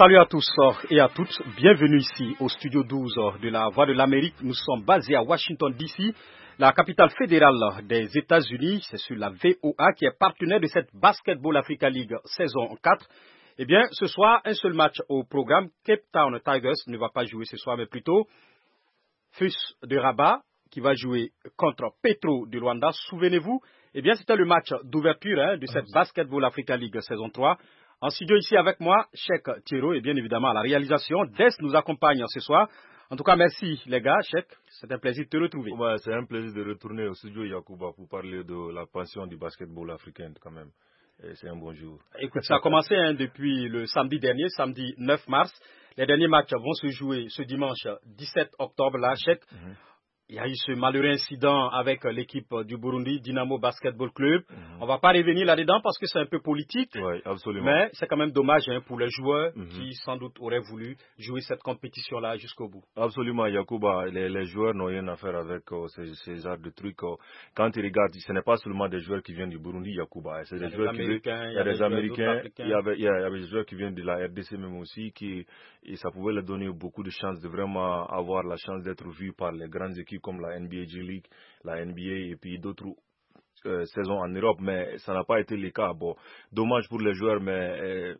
Salut à tous et à toutes, bienvenue ici au studio 12 de la Voix de l'Amérique. Nous sommes basés à Washington DC, la capitale fédérale des États-Unis. C'est sur la VOA qui est partenaire de cette Basketball Africa League saison 4. Eh bien, ce soir, un seul match au programme. Cape Town Tigers ne va pas jouer ce soir, mais plutôt FUS de Rabat qui va jouer contre Petro de Luanda. Souvenez-vous, eh bien, c'était le match d'ouverture de cette Basketball Africa League saison 3. En studio ici avec moi, Cheikh Thierro et bien évidemment à la réalisation. Des nous accompagne ce soir. En tout cas, merci les gars. Cheikh, c'est un plaisir de te retrouver. Ouais, c'est un plaisir de retourner au studio Yacouba pour parler de la passion du basketball africain quand même. Et c'est un bon jour. Écoute, ça a commencé depuis le samedi dernier, samedi 9 mars. Les derniers matchs vont se jouer ce dimanche 17 octobre là, Cheikh. Il y a eu ce malheureux incident avec l'équipe du Burundi, Dynamo Basketball Club. On ne va pas revenir là-dedans parce que c'est un peu politique. Oui, absolument. Mais c'est quand même dommage pour les joueurs qui sans doute auraient voulu jouer cette compétition-là jusqu'au bout. Absolument, Yacouba. Les joueurs n'ont rien à faire avec ces genres de trucs. Quand ils regardent, ce n'est pas seulement des joueurs qui viennent du Burundi, Yacouba. C'est des joueurs qui viennent. Il y a des Américains, il y avait des joueurs qui viennent de la RDC même aussi, et ça pouvait leur donner beaucoup de chances de vraiment avoir la chance d'être vus par les grandes équipes comme la NBA G-League, la NBA et puis d'autres saisons en Europe, mais ça n'a pas été le cas. Bon, dommage pour les joueurs, mais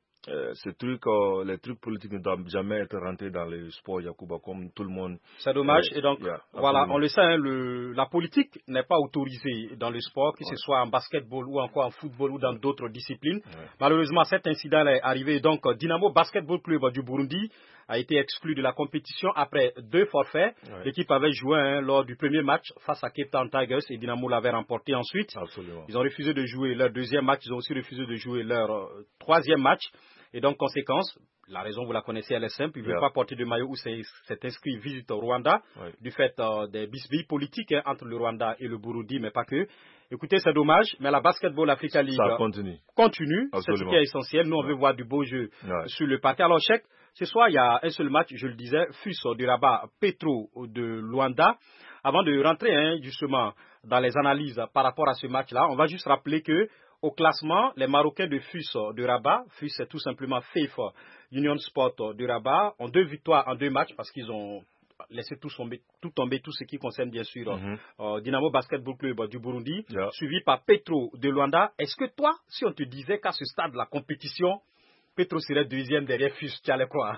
les trucs politiques ne doivent jamais être rentrés dans le sport, Yacouba, comme tout le monde. C'est dommage, et donc, voilà, on le sait, la politique n'est pas autorisée dans le sport, que ce soit en basketball ou encore en football ou dans d'autres disciplines. Malheureusement, cet incident est arrivé, donc Dynamo Basketball Club du Burundi a été exclu de la compétition après 2 forfaits. L'équipe avait joué lors du premier match face à Cape Town Tigers et Dynamo l'avait remporté ensuite. Absolument. Ils ont refusé de jouer leur deuxième match, ils ont aussi refusé de jouer leur troisième match. Et donc, conséquence, la raison, vous la connaissez, elle est simple. Ils ne veulent pas porter de maillot où c'est inscrit visite au Rwanda, du fait des bisbilles politiques entre le Rwanda et le Burundi, mais pas que. Écoutez, c'est dommage, mais la Basketball Africa League continue. C'est ce qui est essentiel. Nous, on veut voir du beau jeu sur le parquet. Alors, Cheikh, ce soir, il y a un seul match, je le disais, FUS de Rabat, Petro de Luanda. Avant de rentrer justement dans les analyses par rapport à ce match-là, on va juste rappeler que au classement, les Marocains de FUS de Rabat, FUS c'est tout simplement Faith Union Sport de Rabat, ont 2 victoires en 2 matchs parce qu'ils ont laissé tout tomber, tout ce qui concerne bien sûr Dynamo Basketball Club du Burundi, suivi par Petro de Luanda. Est-ce que toi, si on te disait qu'à ce stade de la compétition, Petro serait deuxième derrière FUS, tu allais croire?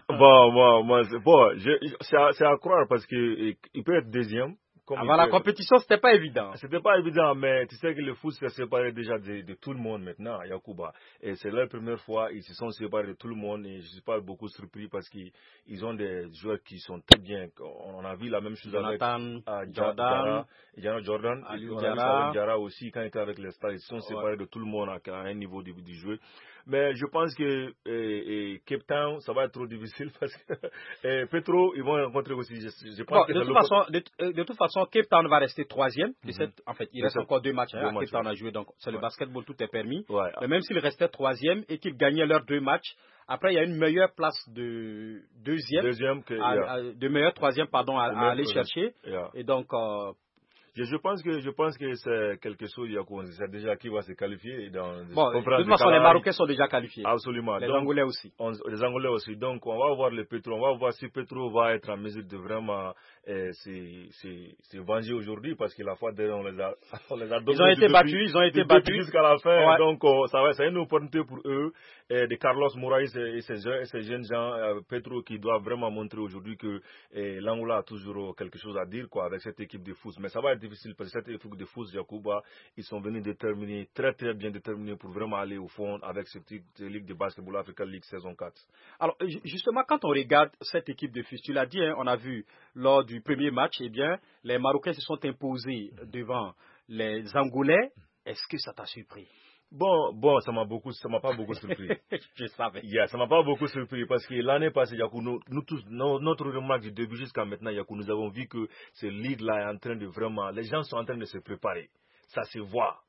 C'est à croire parce qu'il peut être deuxième. Avant la compétition, c'était pas évident. C'était pas évident, mais tu sais que le foot s'est séparé déjà de tout le monde maintenant, Yacouba. Et c'est leur première fois, ils se sont séparés de tout le monde et je suis pas beaucoup surpris parce qu'ils ont des joueurs qui sont très bien. On a vu la même chose avec Jordan, Aliou on a vu ça avec Diarra aussi quand ils étaient avec les Stars. Ils se sont séparés de tout le monde à un niveau du jeu. Mais je pense que Cape Town, ça va être trop difficile parce que Petro, ils vont rencontrer aussi. Je pense que de toute façon, Cape Town va rester 3e. En fait, il reste encore 2 matchs à Cape Town à jouer. Donc, c'est le basketball, tout est permis. Mais même s'ils restaient 3e et qu'ils gagnaient leurs 2 matchs, après, il y a une meilleure place de 2e, de meilleure 3e, pardon, à aller chercher. Et donc, je pense que c'est quelque chose, c'est déjà qui va se qualifier. De toute façon, les Marocains sont déjà qualifiés. Absolument. Les Angolais aussi. Les Angolais aussi. Donc, on va voir le Petro. On va voir si Petro va être en mesure de vraiment se venger aujourd'hui parce que la fois dernière, on les a ils ont été battus jusqu'à la fin. Donc, c'est une opportunité pour eux, de Carlos Moraes et ces jeunes gens, Petro, qui doivent vraiment montrer aujourd'hui que l'Angola a toujours quelque chose à dire avec cette équipe de foot. Mais ça va être difficile parce que cette équipe de foot, Yacouba, ils sont venus déterminés, très très bien déterminés pour vraiment aller au fond avec cette Ligue de Basketball Africa League saison 4. Alors justement, quand on regarde cette équipe de FUS, tu l'as dit, on a vu lors du premier match, eh bien, les Marocains se sont imposés devant les Angolais. Est-ce que ça t'a surpris? Bon, ça m'a pas beaucoup surpris. Je savais. Ça m'a pas beaucoup surpris parce que l'année passée, Yakou, nous tous, notre remarque du début jusqu'à maintenant, Yakou, nous avons vu que cette ligue-là est en train de vraiment, les gens sont en train de se préparer. Ça se voit.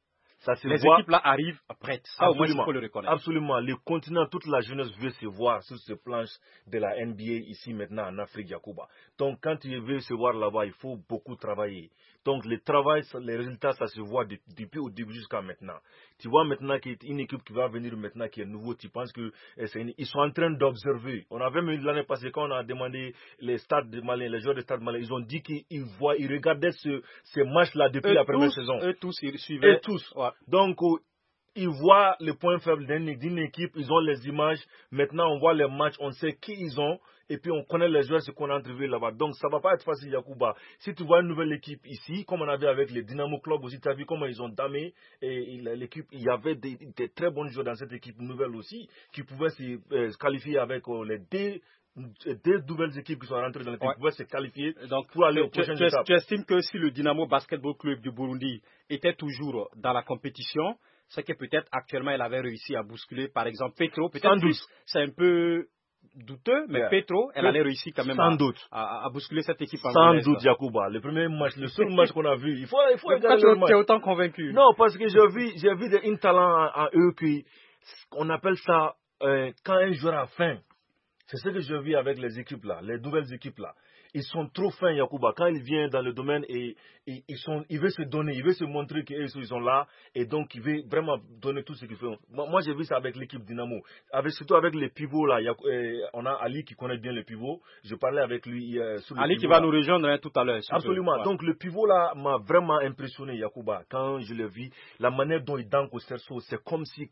Les équipes là arrivent prêtes. Ça, au moins, il faut le reconnaître. Absolument. Le continent, toute la jeunesse veut se voir sur ces planches de la NBA ici maintenant en Afrique, Yacouba. Donc, quand tu veux se voir là-bas, il faut beaucoup travailler. Donc, le travail, les résultats, ça se voit depuis au début jusqu'à maintenant. Tu vois maintenant qu'il y a une équipe qui va venir maintenant qui est nouveau, tu penses qu'ils sont en train d'observer. On avait même l'année passée, quand on a demandé les stades de Malien, les joueurs de stade Malien, ils ont dit qu'ils regardaient ces matchs-là depuis la première saison. Eux tous, ils suivaient. Et tous. Ouais. Donc, ils voient les points faibles d'une équipe, ils ont les images. Maintenant, on voit les matchs, on sait qui ils ont. Et puis, on connaît les joueurs, ce qu'on a entrevu là-bas. Donc, ça ne va pas être facile, Yacouba. Si tu vois une nouvelle équipe ici, comme on avait avec les Dynamo Club aussi, tu as vu comment ils ont damé l'équipe. Il y avait des très bons joueurs dans cette équipe nouvelle aussi, qui pouvaient se qualifier avec les deux nouvelles équipes qui sont rentrées dans l'équipe pouvaient se qualifier pour aller aux prochaines étapes. Tu estimes que si le Dynamo Basketball Club du Burundi était toujours dans la compétition, c'est que peut-être actuellement elle avait réussi à bousculer, par exemple, Petro. Peut-être plus, c'est un peu douteux, mais Petro, elle allait réussir quand même à bousculer cette équipe angolaise. Sans doute, Yacouba. Le premier match, le seul match qu'on a vu, il faut regarder le match. Tu es autant convaincu? Non, parce que j'ai vu des talents à eux qu'on appelle ça quand un joueur a faim. C'est ce que je vis avec les équipes là, les nouvelles équipes là. Ils sont trop fins, Yacouba. Quand il vient dans le domaine et il veut se donner, il veut se montrer qu'ils sont là et donc il veut vraiment donner tout ce qu'il fait. Moi j'ai vu ça avec l'équipe Dynamo, surtout avec les pivots là. On a Ali qui connaît bien les pivots. Je parlais avec lui sur le Ali qui va nous rejoindre tout à l'heure. Absolument. Donc le pivot là m'a vraiment impressionné, Yacouba. Quand je l'ai vu, la manière dont il danse au cerceau, c'est comme si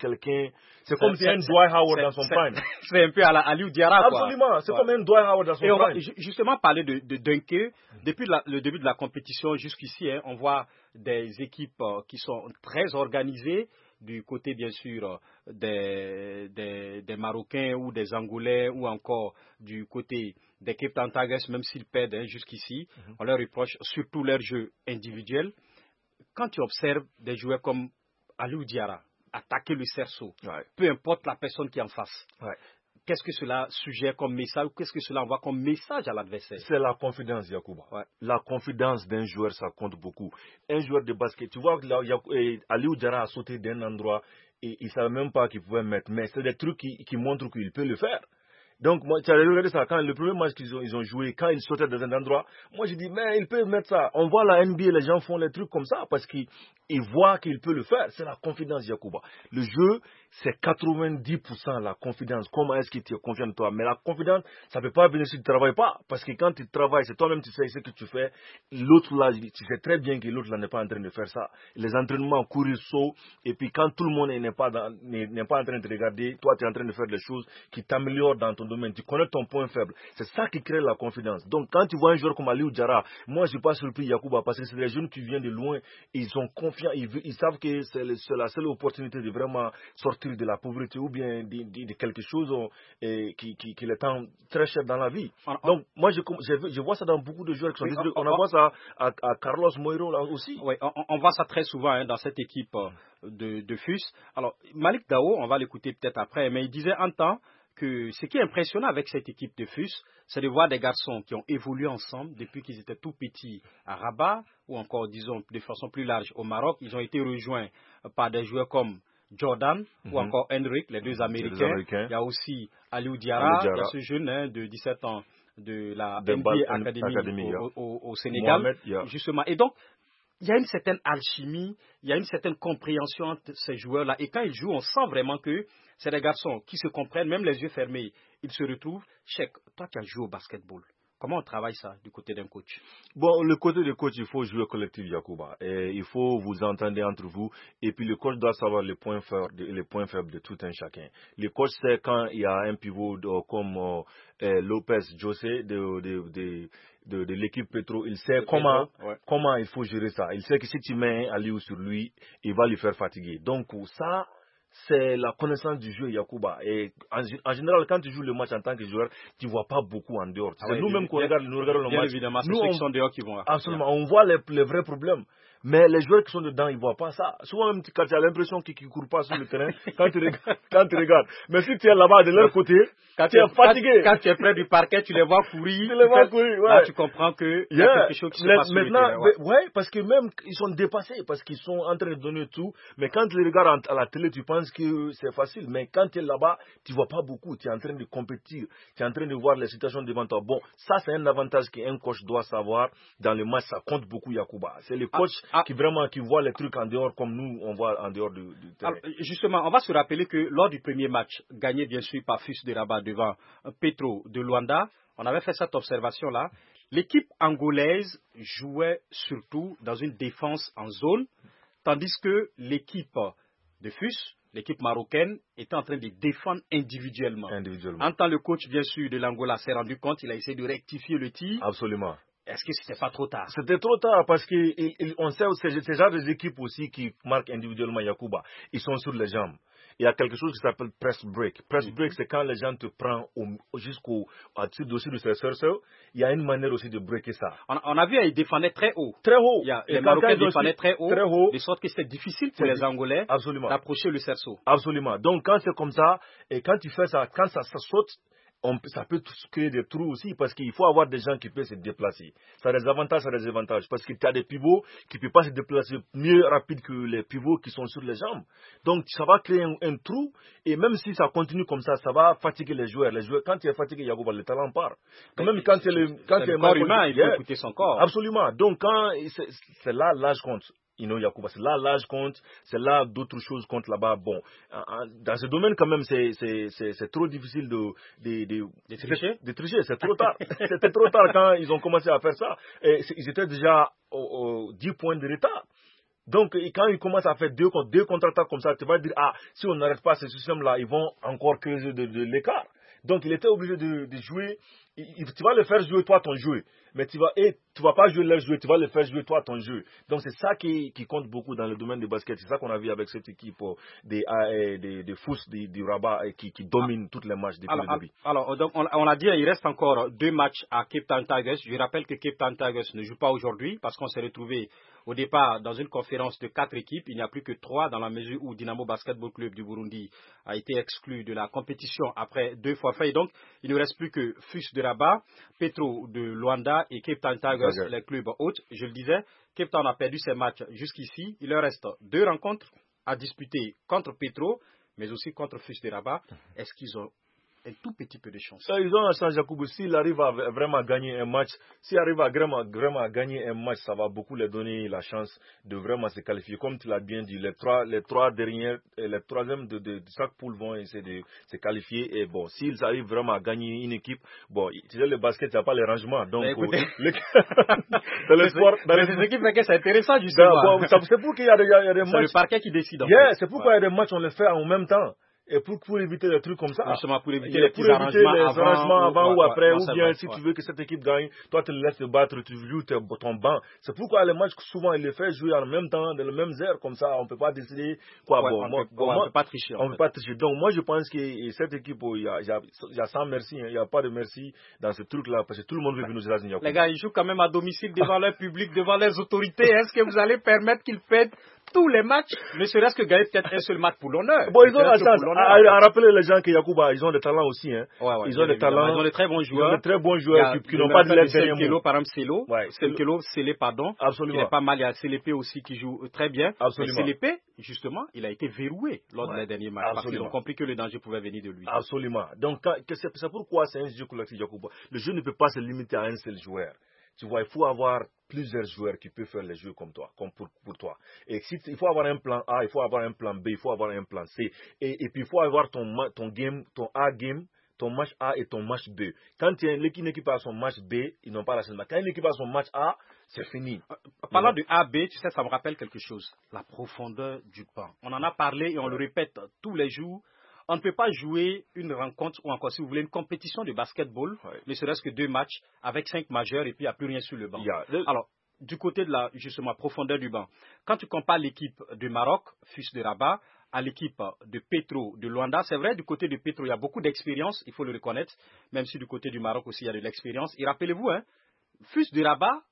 un Dwight Howard dans son prime. C'est un peu à la Aliou Diarra. Absolument. C'est comme un Dwight Howard dans son prime. Justement parler de dunker, depuis le début de la compétition jusqu'ici, on voit des équipes qui sont très organisées, du côté bien sûr des Marocains ou des Angolais ou encore du côté des Cape Town Tigers, même s'ils perdent jusqu'ici, on leur reproche surtout leur jeu individuel. Quand tu observes des joueurs comme Aliou Diarra attaquer le cerceau, peu importe la personne qui est en face, qu'est-ce que cela suggère comme message ou qu'est-ce que cela envoie comme message à l'adversaire? C'est la confidence, Yacouba. La confidence d'un joueur, ça compte beaucoup. Un joueur de basket, tu vois, Aliou Diarra a sauté d'un endroit et il ne savait même pas qu'il pouvait mettre. Mais c'est des trucs qui montrent qu'il peut le faire. Donc, moi, tu as regardé ça, quand le premier match qu'ils ont joué, quand ils sautaient dans un endroit, moi j'ai dit, mais ils peuvent mettre ça. On voit la NBA, les gens font les trucs comme ça parce qu'ils voient qu'ils peuvent le faire. C'est la confidence, Yacouba. Le jeu, c'est 90% la confidence. Comment est-ce que tu es confiant de toi? Mais la confidence, ça ne peut pas venir si tu ne travailles pas. Parce que quand tu travailles, c'est toi-même, tu sais ce que tu fais. L'autre là, tu sais très bien que l'autre là n'est pas en train de faire ça. Les entraînements, courir, saut, et puis quand tout le monde n'est pas en train de regarder, toi tu es en train de faire des choses qui t'améliorent dans ton domaine. Tu connais ton point faible. C'est ça qui crée la confidence. Donc quand tu vois un joueur comme Aliou Diarra, moi je ne suis pas surpris, Yacouba, parce que c'est des jeunes qui viennent de loin, ils sont confiants, ils savent que c'est la seule opportunité de vraiment sortir de la pauvreté ou bien de quelque chose qui les tend très cher dans la vie. Donc moi je vois ça dans beaucoup de joueurs qui sont on voit ça à Carlos Moiro là aussi. Oui, on voit ça très souvent dans cette équipe de FUS. Alors Malik Dao, on va l'écouter peut-être après, mais il disait en temps que ce qui est impressionnant avec cette équipe de FUS, c'est de voir des garçons qui ont évolué ensemble depuis qu'ils étaient tout petits à Rabat ou encore, disons, de façon plus large au Maroc. Ils ont été rejoints par des joueurs comme Jordan ou encore Henrik, les deux Américains. Il y a aussi Aliou Diarra, ce jeune de 17 ans de la NBA Academy au Sénégal. Mohamed, justement. Et donc, il y a une certaine alchimie, il y a une certaine compréhension entre ces joueurs-là. Et quand ils jouent, on sent vraiment que c'est des garçons qui se comprennent, même les yeux fermés. Ils se retrouvent. Cheikh, toi qui as joué au basketball, comment on travaille ça du côté d'un coach? Bon, le côté du coach, il faut jouer collectif, Yacouba. Il faut vous entendre entre vous. Et puis le coach doit savoir les points faibles de tout un chacun. Le coach sait quand il y a un pivot comme Lopez José de l'équipe Petro, il sait comment il faut gérer ça. Il sait que si tu mets un Aliou sur lui, il va lui faire fatiguer. Donc ça, c'est la connaissance du jeu, Yacouba. Et en général, quand tu joues le match en tant que joueur, tu ne vois pas beaucoup en dehors. C'est nous-mêmes qu'on regarde le match. Bien évidemment, c'est ceux qui sont dehors qui vont. Absolument, on voit les vrais problèmes. Mais les joueurs qui sont dedans, ils ne voient pas ça. Souvent, même quand tu as l'impression qu'ils ne courent pas sur le terrain, quand tu regardes. Mais si tu es là-bas de leur côté, quand tu es fatigué. Quand tu es près du parquet, tu les vois courir. Là, tu comprends qu'il y a quelque chose qui se passe sur le terrain. Ouais, parce que même, ils sont dépassés, parce qu'ils sont en train de donner tout. Mais quand tu les regardes à la télé, tu penses que c'est facile. Mais quand tu es là-bas, tu ne vois pas beaucoup. Tu es en train de compétir. Tu es en train de voir les situations devant toi. Bon, ça, c'est un avantage qu'un coach doit savoir. Dans le match, ça compte beaucoup, Yacouba. C'est le coach qui voit les trucs en dehors comme nous, on voit en dehors du terrain. Alors, justement, on va se rappeler que lors du premier match, gagné bien sûr par FUS de Rabat devant Petro de Luanda, on avait fait cette observation-là. L'équipe angolaise jouait surtout dans une défense en zone, tandis que l'équipe de FUS, l'équipe marocaine, était en train de défendre individuellement. En tant que le coach, bien sûr, de l'Angola s'est rendu compte, il a essayé de rectifier le tir. Absolument. Est-ce que c'était pas trop tard? C'était trop tard parce qu'on sait que ces genres d'équipes aussi qui marquent individuellement Yacouba, ils sont sur les jambes. Il y a quelque chose qui s'appelle press break. Press break, c'est quand les gens te prennent jusqu'au-dessus de ses cerceaux. Il y a une manière aussi de breaker ça. On a vu qu'ils défendaient très haut. Très haut. Les Marocains défendaient très haut, de sorte que c'était difficile pour les Angolais d'approcher le cerceau. Absolument. Donc quand c'est comme ça, et quand tu fais ça, quand ça saute, ça peut créer des trous aussi parce qu'il faut avoir des gens qui peuvent se déplacer. Ça a des avantages, ça a des désavantages. Parce que tu as des pivots qui ne peuvent pas se déplacer mieux rapide que les pivots qui sont sur les jambes. Donc ça va créer un trou et même si ça continue comme ça, ça va fatiguer les joueurs. Quand tu es fatigué, Yacouba, le talent part. Même quand tu es le corps humain, il faut écouter son corps. Absolument. Donc c'est là l'âge compte. Yacouba, c'est là l'âge compte, c'est là d'autres choses comptent là-bas. Bon, dans ce domaine quand même, c'est trop difficile de tricher. C'est trop tard. C'était trop tard quand ils ont commencé à faire ça. Et ils étaient déjà 10 points de retard. Donc, quand ils commencent à faire deux contre-attaques comme ça, tu vas dire, si on n'arrête pas ce système-là, ils vont encore creuser de l'écart. Donc, il était obligé de jouer. Tu vas le faire jouer toi ton jeu. Mais tu vas pas jouer leur jeu, tu vas le faire jouer toi ton jeu. Donc c'est ça qui compte beaucoup dans le domaine du basket. C'est ça qu'on a vu avec cette équipe des FUS du Rabat qui domine toutes les matchs depuis le début. Alors, donc, on l'a dit, il reste encore 2 matchs à Cape Town Tigers. Je rappelle que Cape Town Tigers ne joue pas aujourd'hui parce qu'on s'est retrouvé au départ dans une conférence de 4 équipes. Il n'y a plus que 3 dans la mesure où Dynamo Basketball Club du Burundi a été exclu de la compétition après 2 forfaits. Et donc, il ne reste plus que FUS de Rabat, Petro de Luanda et Cape Town Tigers, les clubs hôtes. Je le disais, Cape Town a perdu ses matchs jusqu'ici. Il leur reste 2 rencontres à disputer contre Petro, mais aussi contre FUS de Rabat. Est-ce qu'ils ont un tout petit peu de chance? Ils ont un chance, Yacouba. S'il arrive à vraiment gagner un match, vraiment gagner un match, ça va beaucoup leur donner la chance de vraiment se qualifier. Comme tu l'as bien dit, les trois dernières, les troisièmes de chaque poule vont essayer de se qualifier. Et bon, s'ils arrivent vraiment à gagner une équipe, bon, tu sais, le basket, il n'y a pas les rangements. Donc, dans le sport. Les équipes, c'est intéressant, justement. C'est pour qu'il y a des matchs. C'est le parquet qui décide. C'est pourquoi il y a des matchs, on les fait en même temps. Et pour éviter des trucs comme ça. Justement, pour éviter les petits arrangements avant ou après, ou bien si tu veux que cette équipe gagne, toi tu le laisses te battre, tu joues ton banc. C'est pourquoi les matchs, souvent, ils les font jouer en même temps, dans le même heure, comme ça, on ne peut pas décider quoi. On ne peut pas tricher. On ne peut pas tricher. Donc, moi, je pense que cette équipe, il y a sans merci, il n'y a pas de merci dans ce truc-là, parce que tout le monde veut venir aux États-Unis. Les gars, ils jouent quand même à domicile devant leur public, devant les autorités. Est-ce que vous allez permettre qu'ils fêtent tous les matchs, ne serait-ce que gagner peut-être un seul match pour l'honneur? Bon, ils ont la chance. À rappeler les gens que Yacouba, ils ont des talents aussi. Hein. Ils ont des talents. Ils ont de très bons joueurs. Qui n'ont pas de l'air derrière Selkelo, par exemple, Selkelo, Sélé, pardon. Absolument. Il est pas mal. Il y a Sélépé aussi qui joue très bien. Absolument. Sélépé, justement, il a été verrouillé lors de les derniers matchs. Parce qu'ils ont compris que le danger pouvait venir de lui. Absolument. Donc, c'est pourquoi c'est un jeu collectif, Yacouba. Le jeu ne peut pas se limiter à un seul joueur. Tu vois, il faut avoir plusieurs joueurs qui peuvent faire les jeux comme toi, comme pour toi. Et il faut avoir un plan A, il faut avoir un plan B, il faut avoir un plan C. Et puis il faut avoir ton A game, ton match A et ton match B. Quand une équipe a son match B, ils n'ont pas la chance. Quand une équipe a son match A, c'est fini. Parlant de A, B, tu sais, ça me rappelle quelque chose. La profondeur du banc. On en a parlé et on le répète tous les jours. On ne peut pas jouer une rencontre ou encore, si vous voulez, une compétition de basketball, ne serait-ce que 2 matchs avec 5 majeurs et puis il n'y a plus rien sur le banc. Alors, du côté de la, justement, profondeur du banc, quand tu compares l'équipe de Maroc, FUS de Rabat, à l'équipe de Petro de Luanda, c'est vrai, du côté de Petro, il y a beaucoup d'expérience, il faut le reconnaître, même si du côté du Maroc aussi, il y a de l'expérience. Et rappelez-vous, FUS de Rabat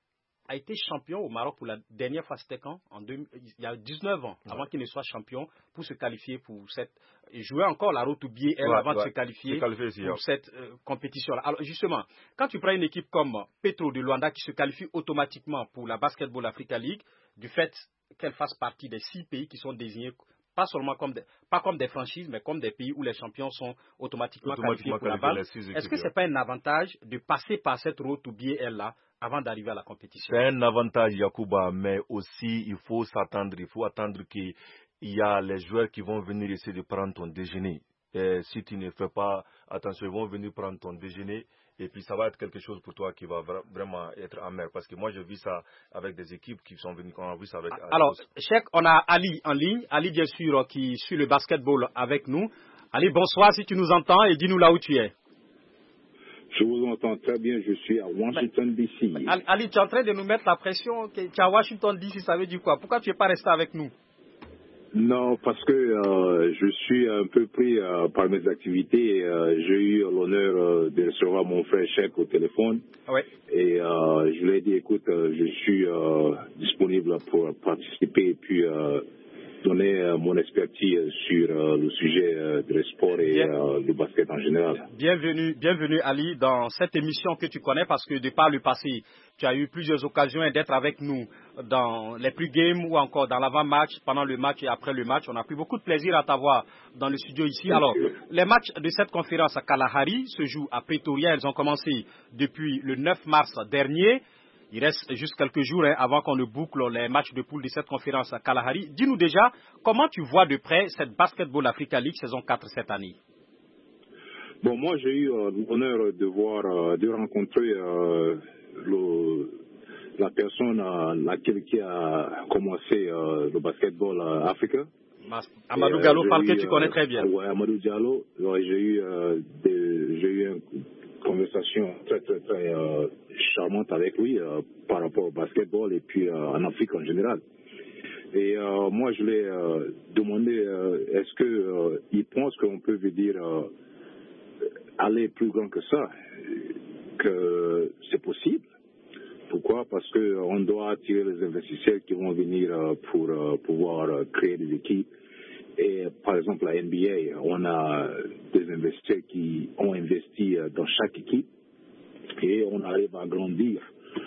a été champion au Maroc pour la dernière fois, c'était quand? Il y a 19 ans, avant qu'il ne soit champion, pour se qualifier pour cette... Il jouait encore la route to BL avant de se qualifier pour cette compétition-là. Alors justement, quand tu prends une équipe comme Petro de Luanda qui se qualifie automatiquement pour la Basketball Africa League, du fait qu'elle fasse partie des 6 pays qui sont désignés pas seulement pas comme des franchises, mais comme des pays où les champions sont automatiquement qualifiés pour la balle. Est-ce que ce n'est pas un avantage de passer par cette route to BL là avant d'arriver à la compétition? C'est un avantage, Yacouba, mais aussi il faut attendre qu'il y a les joueurs qui vont venir essayer de prendre ton déjeuner. Et si tu ne fais pas attention, ils vont venir prendre ton déjeuner. Et puis ça va être quelque chose pour toi qui va vraiment être amer. Parce que moi, j'ai vu ça avec des équipes qui sont venues, on a vu ça avec... Alors, Cheikh, on a Ali en ligne. Ali, bien sûr, qui suit le basketball avec nous. Ali, bonsoir si tu nous entends et dis-nous là où tu es. Je vous entends très bien, je suis à Washington, D.C. Ali, tu es en train de nous mettre la pression. Tu es à Washington, D.C., ça veut dire quoi? Pourquoi tu n'es pas resté avec nous? Non, parce que je suis un peu pris par mes activités. J'ai eu l'honneur de recevoir mon frère Cheikh au téléphone. Ouais. Et je lui ai dit, écoute, je suis disponible pour participer et puis donner mon expertise sur le sujet du sport et du basket en général. Bienvenue Ali dans cette émission que tu connais parce que de par le passé, tu as eu plusieurs occasions d'être avec nous dans les pre-games ou encore dans l'avant-match, pendant le match et après le match. On a pris beaucoup de plaisir à t'avoir dans le studio ici. Alors, les matchs de cette conférence à Kalahari se jouent à Pretoria. Elles ont commencé depuis le 9 mars dernier. Il reste juste quelques jours avant qu'on ne boucle les matchs de poule de cette conférence à Kalahari. Dis-nous déjà, comment tu vois de près cette Basketball Africa League saison 4 cette année? Bon, moi j'ai eu l'honneur de rencontrer la personne laquelle qui a commencé le Basketball Africa. Amadou Diallo, que tu connais très bien. Oui, Amadou Diallo. J'ai eu une conversation très charmante avec lui par rapport au basketball et puis en Afrique en général. Et moi, je lui ai demandé est-ce qu'il pense qu'on peut dire aller plus grand que ça, que c'est possible. Pourquoi? Parce qu'on doit attirer les investisseurs qui vont venir pour pouvoir créer des équipes. Et par exemple, la NBA, on a des investisseurs qui ont investi dans chaque équipe et on arrive à agrandir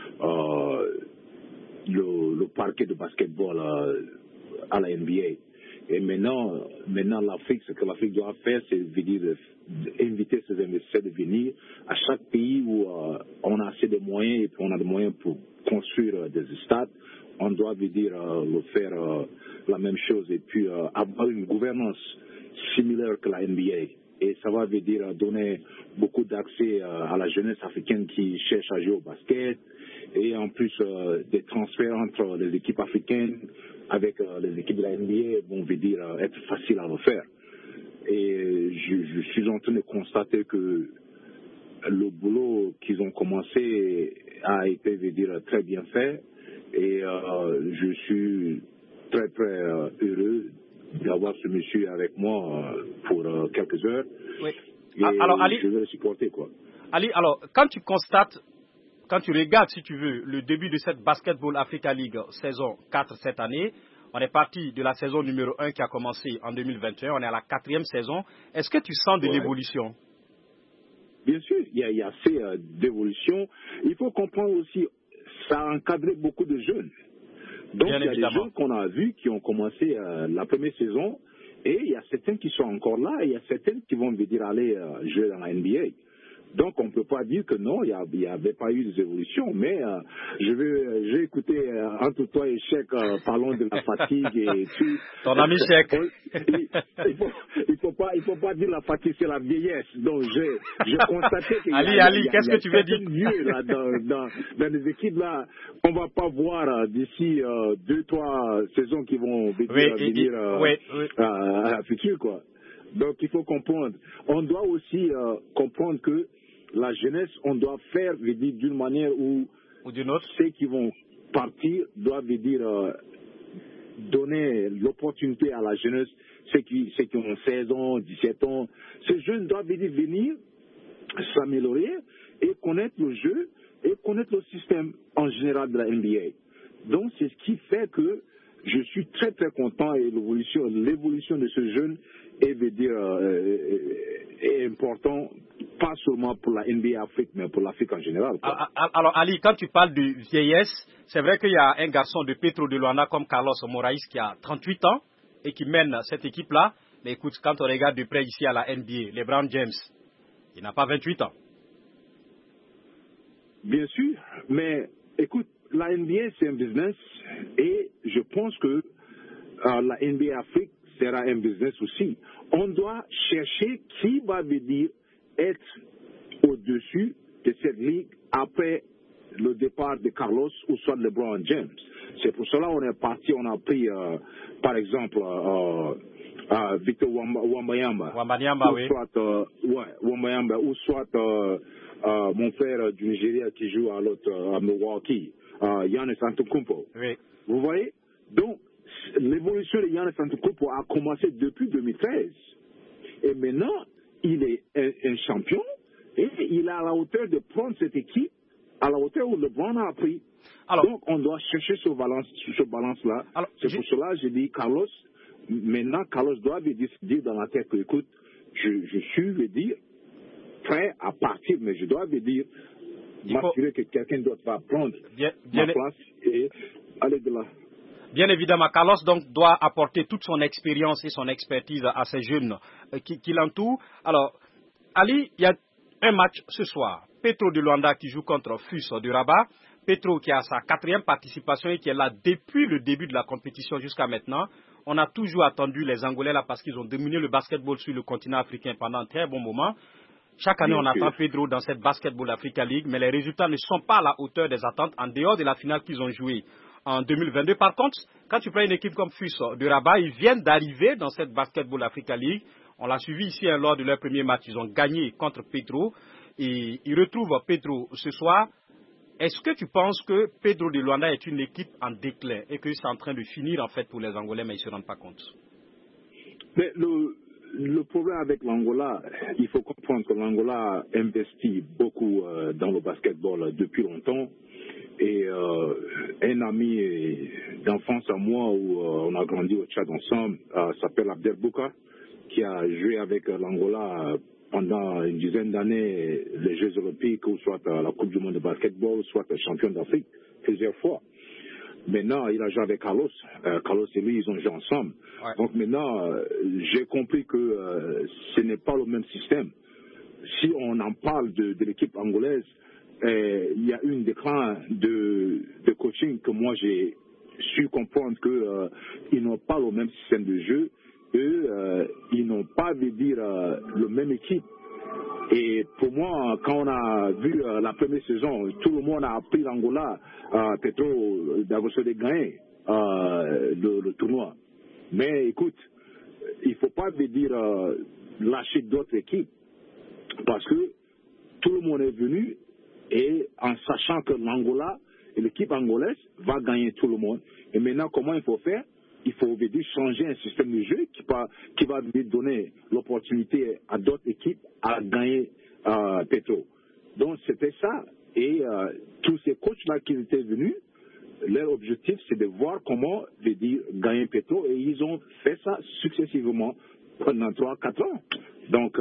le parquet de basketball à la NBA. Et maintenant l'Afrique, ce que l'Afrique doit faire, c'est inviter ces investisseurs de venir à chaque pays où on a assez de moyens et puis on a des moyens pour construire des stades. On doit faire la même chose et puis avoir une gouvernance similaire que la NBA. Et ça va donner beaucoup d'accès à la jeunesse africaine qui cherche à jouer au basket et en plus des transferts entre les équipes africaines avec les équipes de la NBA vont être faciles à refaire. Et je suis en train de constater que le boulot qu'ils ont commencé a été très bien fait et je suis très heureux d'avoir ce monsieur avec moi pour quelques heures. Oui. Et alors, Ali, je vais le supporter, quoi. Ali, alors, quand tu regardes, si tu veux, le début de cette Basketball Africa League saison 4 cette année, on est parti de la saison numéro 1 qui a commencé en 2021, on est à la 4e saison. Est-ce que tu sens de l'évolution? Bien sûr, il y a assez d'évolution. Il faut comprendre aussi, ça a encadré beaucoup de jeunes. Donc, il y a des jeunes qu'on a vus qui ont commencé la première saison et il y a certains qui sont encore là et il y a certains qui vont aller jouer dans la NBA. Donc, on ne peut pas dire que non, il n'y avait pas eu des évolutions, mais j'ai écouté entre toi et Cheikh, parlons de la fatigue et tout. Ton ami Cheikh. Il faut pas dire la fatigue, c'est la vieillesse. Donc, j'ai constaté qu'il Ali, qu'est-ce que tu veux dire? Mieux, là, dans les équipes, là, on ne va pas voir d'ici 2-3 saisons qui vont venir à la future, quoi. Donc, il faut comprendre. On doit aussi comprendre que la jeunesse, on doit faire, d'une manière ou d'une autre. Ceux qui vont partir doivent donner l'opportunité à la jeunesse, ceux qui ont 16 ans, 17 ans. Ces jeunes doivent venir s'améliorer et connaître le jeu et connaître le système en général de la NBA. Donc, c'est ce qui fait que je suis très, très content et l'évolution de ce jeune est important, pas seulement pour la NBA Afrique, mais pour l'Afrique en général. Alors, Ali, quand tu parles de vieillesse, c'est vrai qu'il y a un garçon de Petro de Luanda comme Carlos Moraes qui a 38 ans et qui mène cette équipe-là. Mais écoute, quand on regarde de près ici à la NBA, LeBron James, il n'a pas 28 ans. Bien sûr, mais écoute, la NBA, c'est un business et je pense que la NBA Afrique sera un business aussi. On doit chercher qui va venir être au-dessus de cette ligue après le départ de Carlos ou soit de LeBron James. C'est pour cela qu'on est parti, on a pris, par exemple, Victor Wembanyama. Wembanyama, oui. Wembanyama, ou soit mon frère du Nigeria qui joue à Milwaukee, Giannis Antetokounmpo. Oui. Vous voyez? Donc, l'évolution de Giannis Antetokounmpo a commencé depuis 2013. Et maintenant, il est un champion et il est à la hauteur de prendre cette équipe à la hauteur où LeBron a pris. Alors, donc, on doit chercher ce balance-là. C'est pour cela que j'ai dit Carlos. Maintenant, Carlos doit décider dans la tête que, écoute, je suis, prêt à partir, mais je dois m'assurer que quelqu'un d'autre va prendre ma place et aller de là. Bien évidemment, Carlos donc doit apporter toute son expérience et son expertise à ces jeunes qui l'entourent. Alors, Ali, il y a un match ce soir. Petro de Luanda qui joue contre FUS de Rabat. Petro qui a sa 4e participation et qui est là depuis le début de la compétition jusqu'à maintenant. On a toujours attendu les Angolais là parce qu'ils ont dominé le basketball sur le continent africain pendant un très bon moment. Chaque année, on attend Pedro dans cette Basketball Africa League, mais les résultats ne sont pas à la hauteur des attentes en dehors de la finale qu'ils ont jouée en 2022. Par contre, quand tu prends une équipe comme FUS de Rabat, ils viennent d'arriver dans cette Basketball Africa League. On l'a suivi ici lors de leur premier match. Ils ont gagné contre Petro et ils retrouvent Petro ce soir. Est-ce que tu penses que Petro de Luanda est une équipe en déclin et que c'est en train de finir en fait pour les Angolais, mais ils ne se rendent pas compte? Mais le problème avec l'Angola, il faut comprendre que l'Angola investit beaucoup dans le basketball depuis longtemps. Et un ami d'enfance à moi, où on a grandi au Tchad ensemble, s'appelle Abdel Bouka, qui a joué avec l'Angola pendant une dizaine d'années, les Jeux Olympiques, ou soit la Coupe du Monde de basketball, soit champion d'Afrique, plusieurs fois. Maintenant, il a joué avec Carlos. Carlos et lui, ils ont joué ensemble. Ouais. Donc maintenant, j'ai compris que ce n'est pas le même système. Si on en parle de l'équipe angolaise, il y a eu un déclin de coaching que moi j'ai su comprendre qu'ils n'ont pas le même système de jeu. Eux, ils n'ont pas le même équipe. Et pour moi, quand on a vu la première saison, tout le monde a appris l'Angola, Petro d'avoir gagné le tournoi. Mais écoute, il ne faut pas lâcher d'autres équipes, parce que tout le monde est venu et en sachant que l'Angola et l'équipe angolaise va gagner tout le monde. Et maintenant, comment il faut faire? Il faut changer un système de jeu qui va donner l'opportunité à d'autres équipes à gagner Petro. Donc c'était ça. Et tous ces coachs-là qui étaient venus, leur objectif c'est de voir comment gagner Petro. Et ils ont fait ça successivement pendant 3-4 ans. Donc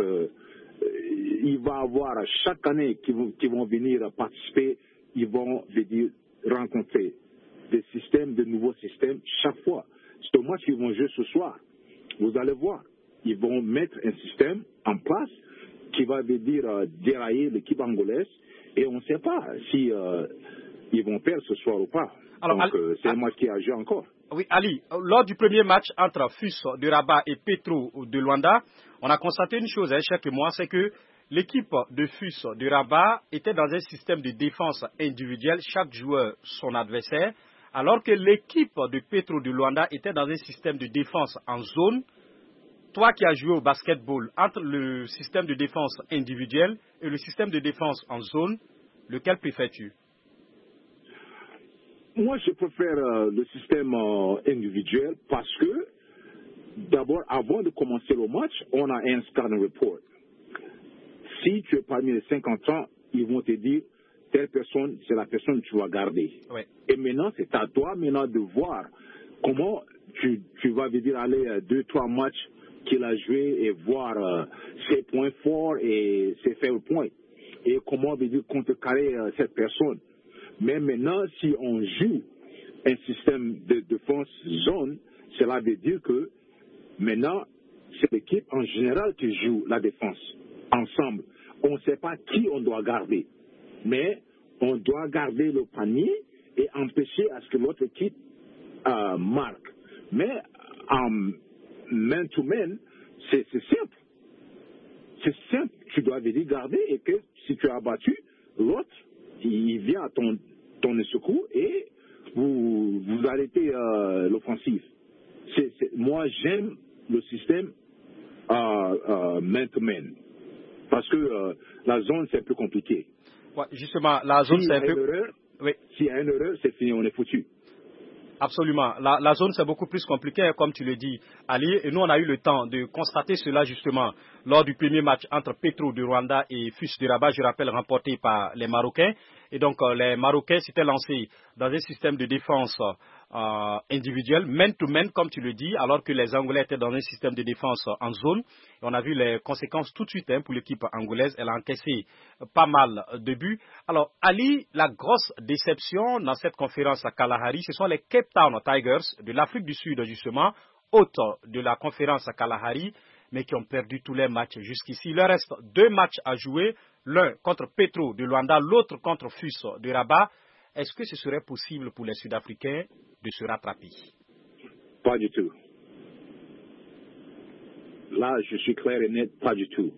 il va y avoir chaque année qui vont venir participer, ils vont rencontrer de nouveaux systèmes chaque fois. Ce match qu'ils vont jouer ce soir, vous allez voir, ils vont mettre un système en place qui va dérailler l'équipe angolaise et on ne sait pas si ils vont perdre ce soir ou pas. Alors, donc c'est un match qui a joué encore. Oui, Ali, lors du premier match entre FUS de Rabat et Petro de Luanda, on a constaté une chose, Cheikh et moi, c'est que l'équipe de FUS de Rabat était dans un système de défense individuelle, chaque joueur son adversaire, alors que l'équipe de Petro de Luanda était dans un système de défense en zone. Toi qui as joué au basketball, entre le système de défense individuelle et le système de défense en zone, lequel préfères-tu? Moi, je préfère le système individuel parce que, d'abord, avant de commencer le match, on a un scouting report. Si tu es parmi les 50 ans, ils vont te dire telle personne, c'est la personne que tu vas garder. Oui. Et maintenant, c'est à toi maintenant de voir comment tu vas dire aller 2-3 matchs qu'il a joué et voir ses points forts et ses faibles points. Et comment dire contrecarrer cette personne. Mais maintenant, si on joue un système de défense zone, cela veut dire que maintenant, c'est l'équipe en général qui joue la défense ensemble. On ne sait pas qui on doit garder, mais on doit garder le panier et empêcher à ce que l'autre équipe marque. Mais en man-to-man, c'est simple. C'est simple. Tu dois venir garder et que si tu as battu, l'autre, il vient à ton secours et vous arrêtez l'offensive. Moi, j'aime le système man-to-man. Parce que la zone, c'est plus compliqué. Ouais, justement, la zone, c'est un peu... Oui. S'il y a une erreur, c'est fini, on est foutu. Absolument. La zone, c'est beaucoup plus compliqué, comme tu le dis, Ali. Et nous, on a eu le temps de constater cela, justement, lors du premier match entre Petro du Rwanda et FUS du Rabat, je rappelle, remporté par les Marocains. Et donc, les Marocains s'étaient lancés dans un système de défense individuel, man-to-man, comme tu le dis, alors que les Angolais étaient dans un système de défense en zone. Et on a vu les conséquences tout de suite pour l'équipe angolaise. Elle a encaissé pas mal de buts. Alors, Ali, la grosse déception dans cette conférence à Kalahari, ce sont les Cape Town Tigers de l'Afrique du Sud, justement, hôtes de la conférence à Kalahari, mais qui ont perdu tous les matchs jusqu'ici. Il leur reste 2 matchs à jouer, l'un contre Petro de Luanda, l'autre contre FUS de Rabat. Est-ce que ce serait possible pour les Sud-Africains de se rattraper? Pas du tout. Là, je suis clair et net, pas du tout.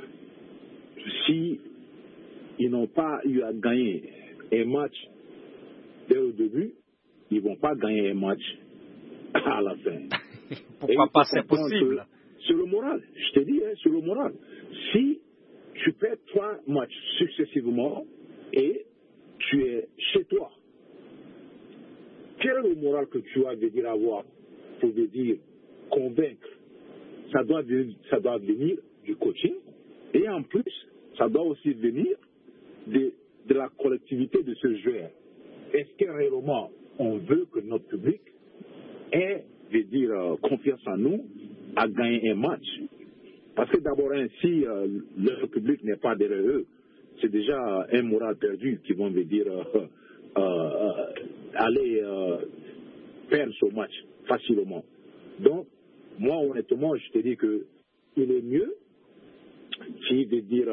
Si ils n'ont pas eu à gagner un match dès le début, ils ne vont pas gagner un match à la fin. Pourquoi pas? C'est possible. Sur le moral, je te dis, sur le moral. Si tu perds 3 matchs successivement et tu es chez toi, quel est le moral que tu vas venir avoir pour dire convaincre? Ça doit venir du coaching et en plus, ça doit aussi venir de la collectivité de ce joueur. Est-ce que réellement on veut que notre public ait confiance en nous à gagner un match? Parce que d'abord, si le public n'est pas derrière eux, c'est déjà un moral perdu qui vont aller perdre ce match facilement. Donc, moi, honnêtement, je te dis que il est mieux qui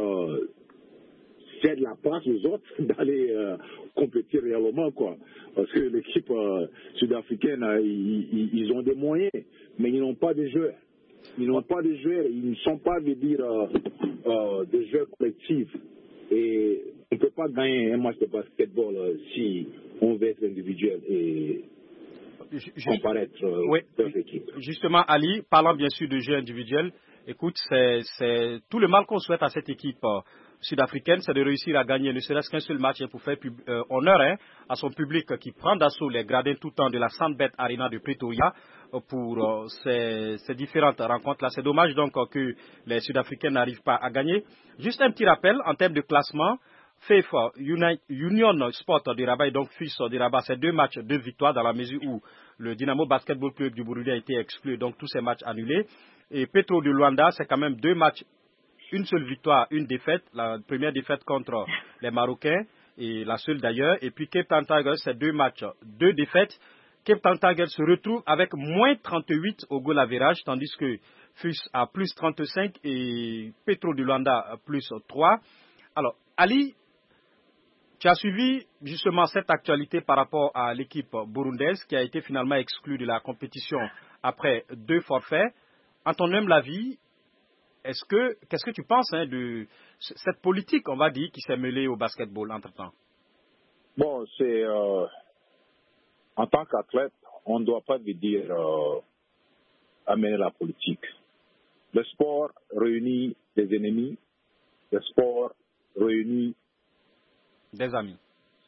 cède la place aux autres d'aller compétir réellement, quoi. Parce que l'équipe sud-africaine, ils ont des moyens, mais ils n'ont pas de joueurs. Ils n'ont pas de joueurs, ils ne sont pas des joueurs collectifs. Et on ne peut pas gagner un match de basketball si on veut être individuel et comparaître deux équipes. Justement, Ali, parlant bien sûr de jeu individuel, écoute, c'est tout le mal qu'on souhaite à cette équipe sud-africaine, c'est de réussir à gagner ne serait-ce qu'un seul match pour faire honneur à son public qui prend d'assaut les gradins tout le temps de la Sandbet Arena de Pretoria pour ces différentes rencontres-là. C'est dommage donc que les Sud-Africains n'arrivent pas à gagner. Juste un petit rappel en termes de classement. FIFA, Union Sport de Rabat et donc FUS de Rabat, c'est 2 matchs, 2 victoires dans la mesure où le Dynamo Basketball Club du Burundi a été exclu, donc tous ces matchs annulés. Et Petro de Luanda, c'est quand même 2 matchs, 1 seule victoire, 1 défaite. La première défaite contre les Marocains et la seule d'ailleurs. Et puis Cape Town Tigers, c'est 2 matchs, 2 défaites. Cape Town Tigers se retrouve avec moins 38 au goal average, tandis que FUS a plus 35 et Petro de Luanda a plus 3. Alors, Ali, tu as suivi justement cette actualité par rapport à l'équipe burundaise qui a été finalement exclue de la compétition après 2 forfaits. En ton humble avis, qu'est-ce que tu penses de cette politique, on va dire, qui s'est mêlée au basketball entre-temps? Bon, c'est en tant qu'athlète, on ne doit pas amener la politique. Le sport réunit des ennemis, le sport réunit des amis.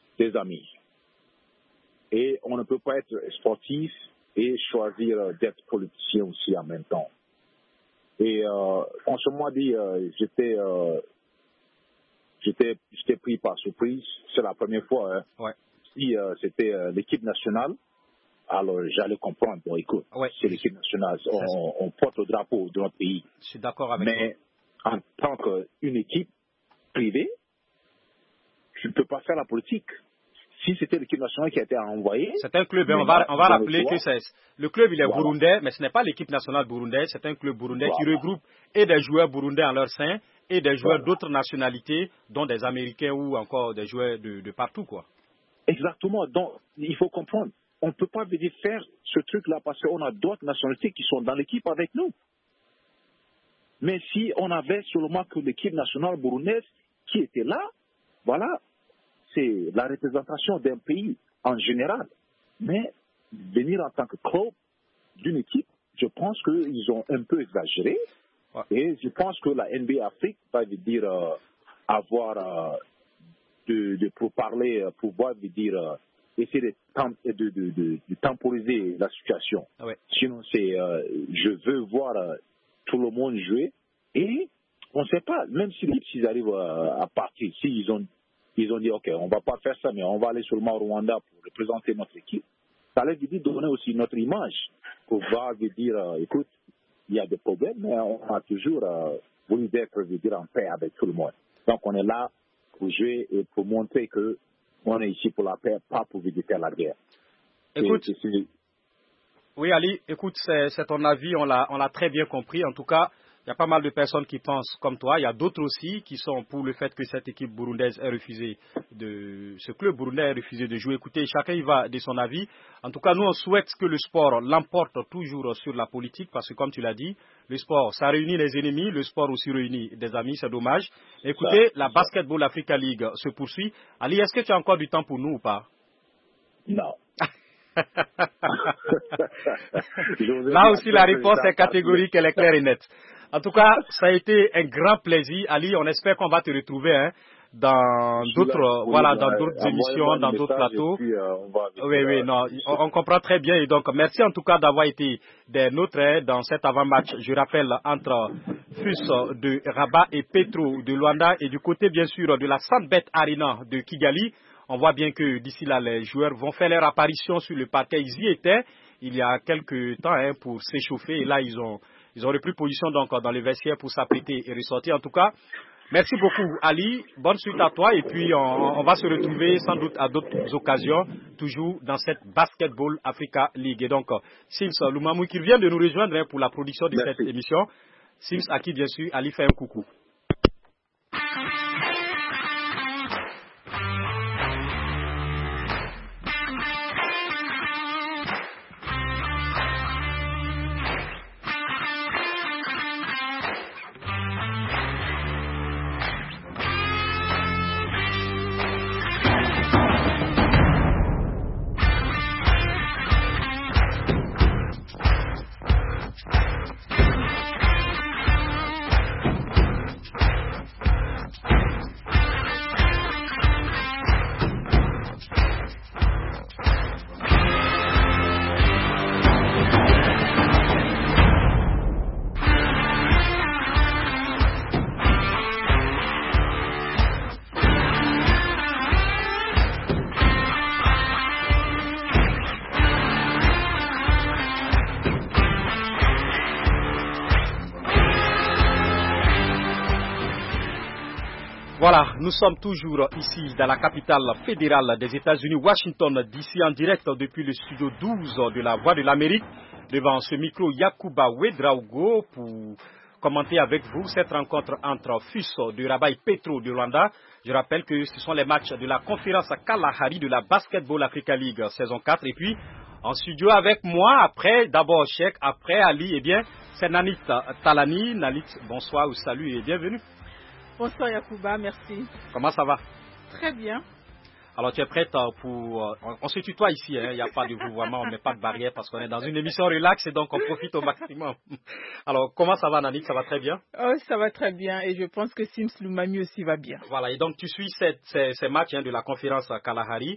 Et on ne peut pas être sportif et choisir d'être politicien aussi en même temps. Et franchement dit, j'étais j'étais pris par surprise. C'est la première fois. Hein. Ouais. Si c'était l'équipe nationale, alors j'allais comprendre. Bon, écoute, c'est l'équipe nationale. On porte le drapeau de notre pays. Je suis d'accord avec Mais en tant qu'une équipe privée, tu ne peux pas faire la politique. Si c'était l'équipe nationale qui a été envoyée... C'est un club, on va rappeler que le club il est burundais, mais ce n'est pas l'équipe nationale burundaise, c'est un club burundais qui regroupe et des joueurs burundais en leur sein et des joueurs d'autres nationalités, dont des Américains ou encore des joueurs de partout, quoi. Exactement, donc il faut comprendre. On ne peut pas venir faire ce truc-là parce qu'on a d'autres nationalités qui sont dans l'équipe avec nous. Mais si on avait seulement que l'équipe nationale burundaise qui était là, voilà, c'est la représentation d'un pays en général. Mais venir en tant que club d'une équipe, je pense qu'ils ont un peu exagéré. Ouais. Et je pense que la NBA Afrique va dire avoir de pourparler, pouvoir dire essayer de temporiser la situation. Ouais. Sinon, c'est je veux voir tout le monde jouer. Et on ne sait pas, même si s'ils arrivent à partir, s'ils ont dit, OK, on ne va pas faire ça, mais on va aller seulement au Rwanda pour représenter notre équipe. Ça leur dit donner aussi notre image pour voir, dire, écoute, il y a des problèmes, mais on a toujours voulu être en paix avec tout le monde. Donc, on est là pour jouer et pour montrer qu'on est ici pour la paix, pas pour faire la guerre. Écoute, oui, Ali, écoute, c'est ton avis, on l'a très bien compris. En tout cas, il y a pas mal de personnes qui pensent comme toi. Il y a d'autres aussi qui sont pour le fait que cette équipe burundaise ait refusé ce club burundais ait refusé de jouer. Écoutez, chacun y va de son avis. En tout cas, nous, on souhaite que le sport l'emporte toujours sur la politique parce que, comme tu l'as dit, le sport, ça réunit les ennemis. Le sport aussi réunit des amis. C'est dommage. Écoutez, la Basketball Africa League se poursuit. Ali, est-ce que tu as encore du temps pour nous ou pas? Non. Là aussi, la réponse est catégorique, elle est claire et nette. En tout cas, ça a été un grand plaisir. Ali, on espère qu'on va te retrouver dans d'autres émissions, dans d'autres plateaux. Oui, non, on comprend très bien. Et donc, merci en tout cas d'avoir été des nôtres dans cet avant-match. Je rappelle, entre FUS de Rabat et Petro de Luanda et du côté, bien sûr, de la Sandbet Arena de Kigali. On voit bien que d'ici là, les joueurs vont faire leur apparition sur le parquet. Ils y étaient il y a quelques temps pour s'échauffer. Et là, ils ont repris position donc dans le vestiaire pour s'apprêter et ressortir. En tout cas, merci beaucoup Ali. Bonne suite à toi. Et puis, on va se retrouver sans doute à d'autres occasions, toujours dans cette Basketball Africa League. Et donc, Sims Lumamou qui vient de nous rejoindre pour la production de cette émission. Sims à qui, bien sûr, Ali fait un coucou. Voilà, nous sommes toujours ici dans la capitale fédérale des États-Unis, Washington, d'ici en direct depuis le studio 12 de la Voix de l'Amérique, devant ce micro Yakuba Ouedraogo pour commenter avec vous cette rencontre entre FUS de Rabat et Petro de Luanda. Je rappelle que ce sont les matchs de la conférence Kalahari de la Basketball Africa League saison 4. Et puis, en studio avec moi, après, d'abord Cheikh, après Ali, eh bien, c'est Nanit Talani. Nanit, bonsoir ou salut et bienvenue. Bonsoir Yakuba, merci. Comment ça va? Très bien. Alors tu es prête pour... on se tutoie ici, il n'y a pas de vouvoiement, on ne met pas de barrière parce qu'on est dans une émission relax et donc on profite au maximum. Alors comment ça va Nanik? Ça va très bien? Oh, ça va très bien et je pense que Sims Lumami aussi va bien. Voilà, et donc tu suis ces matchs de la conférence Kalahari.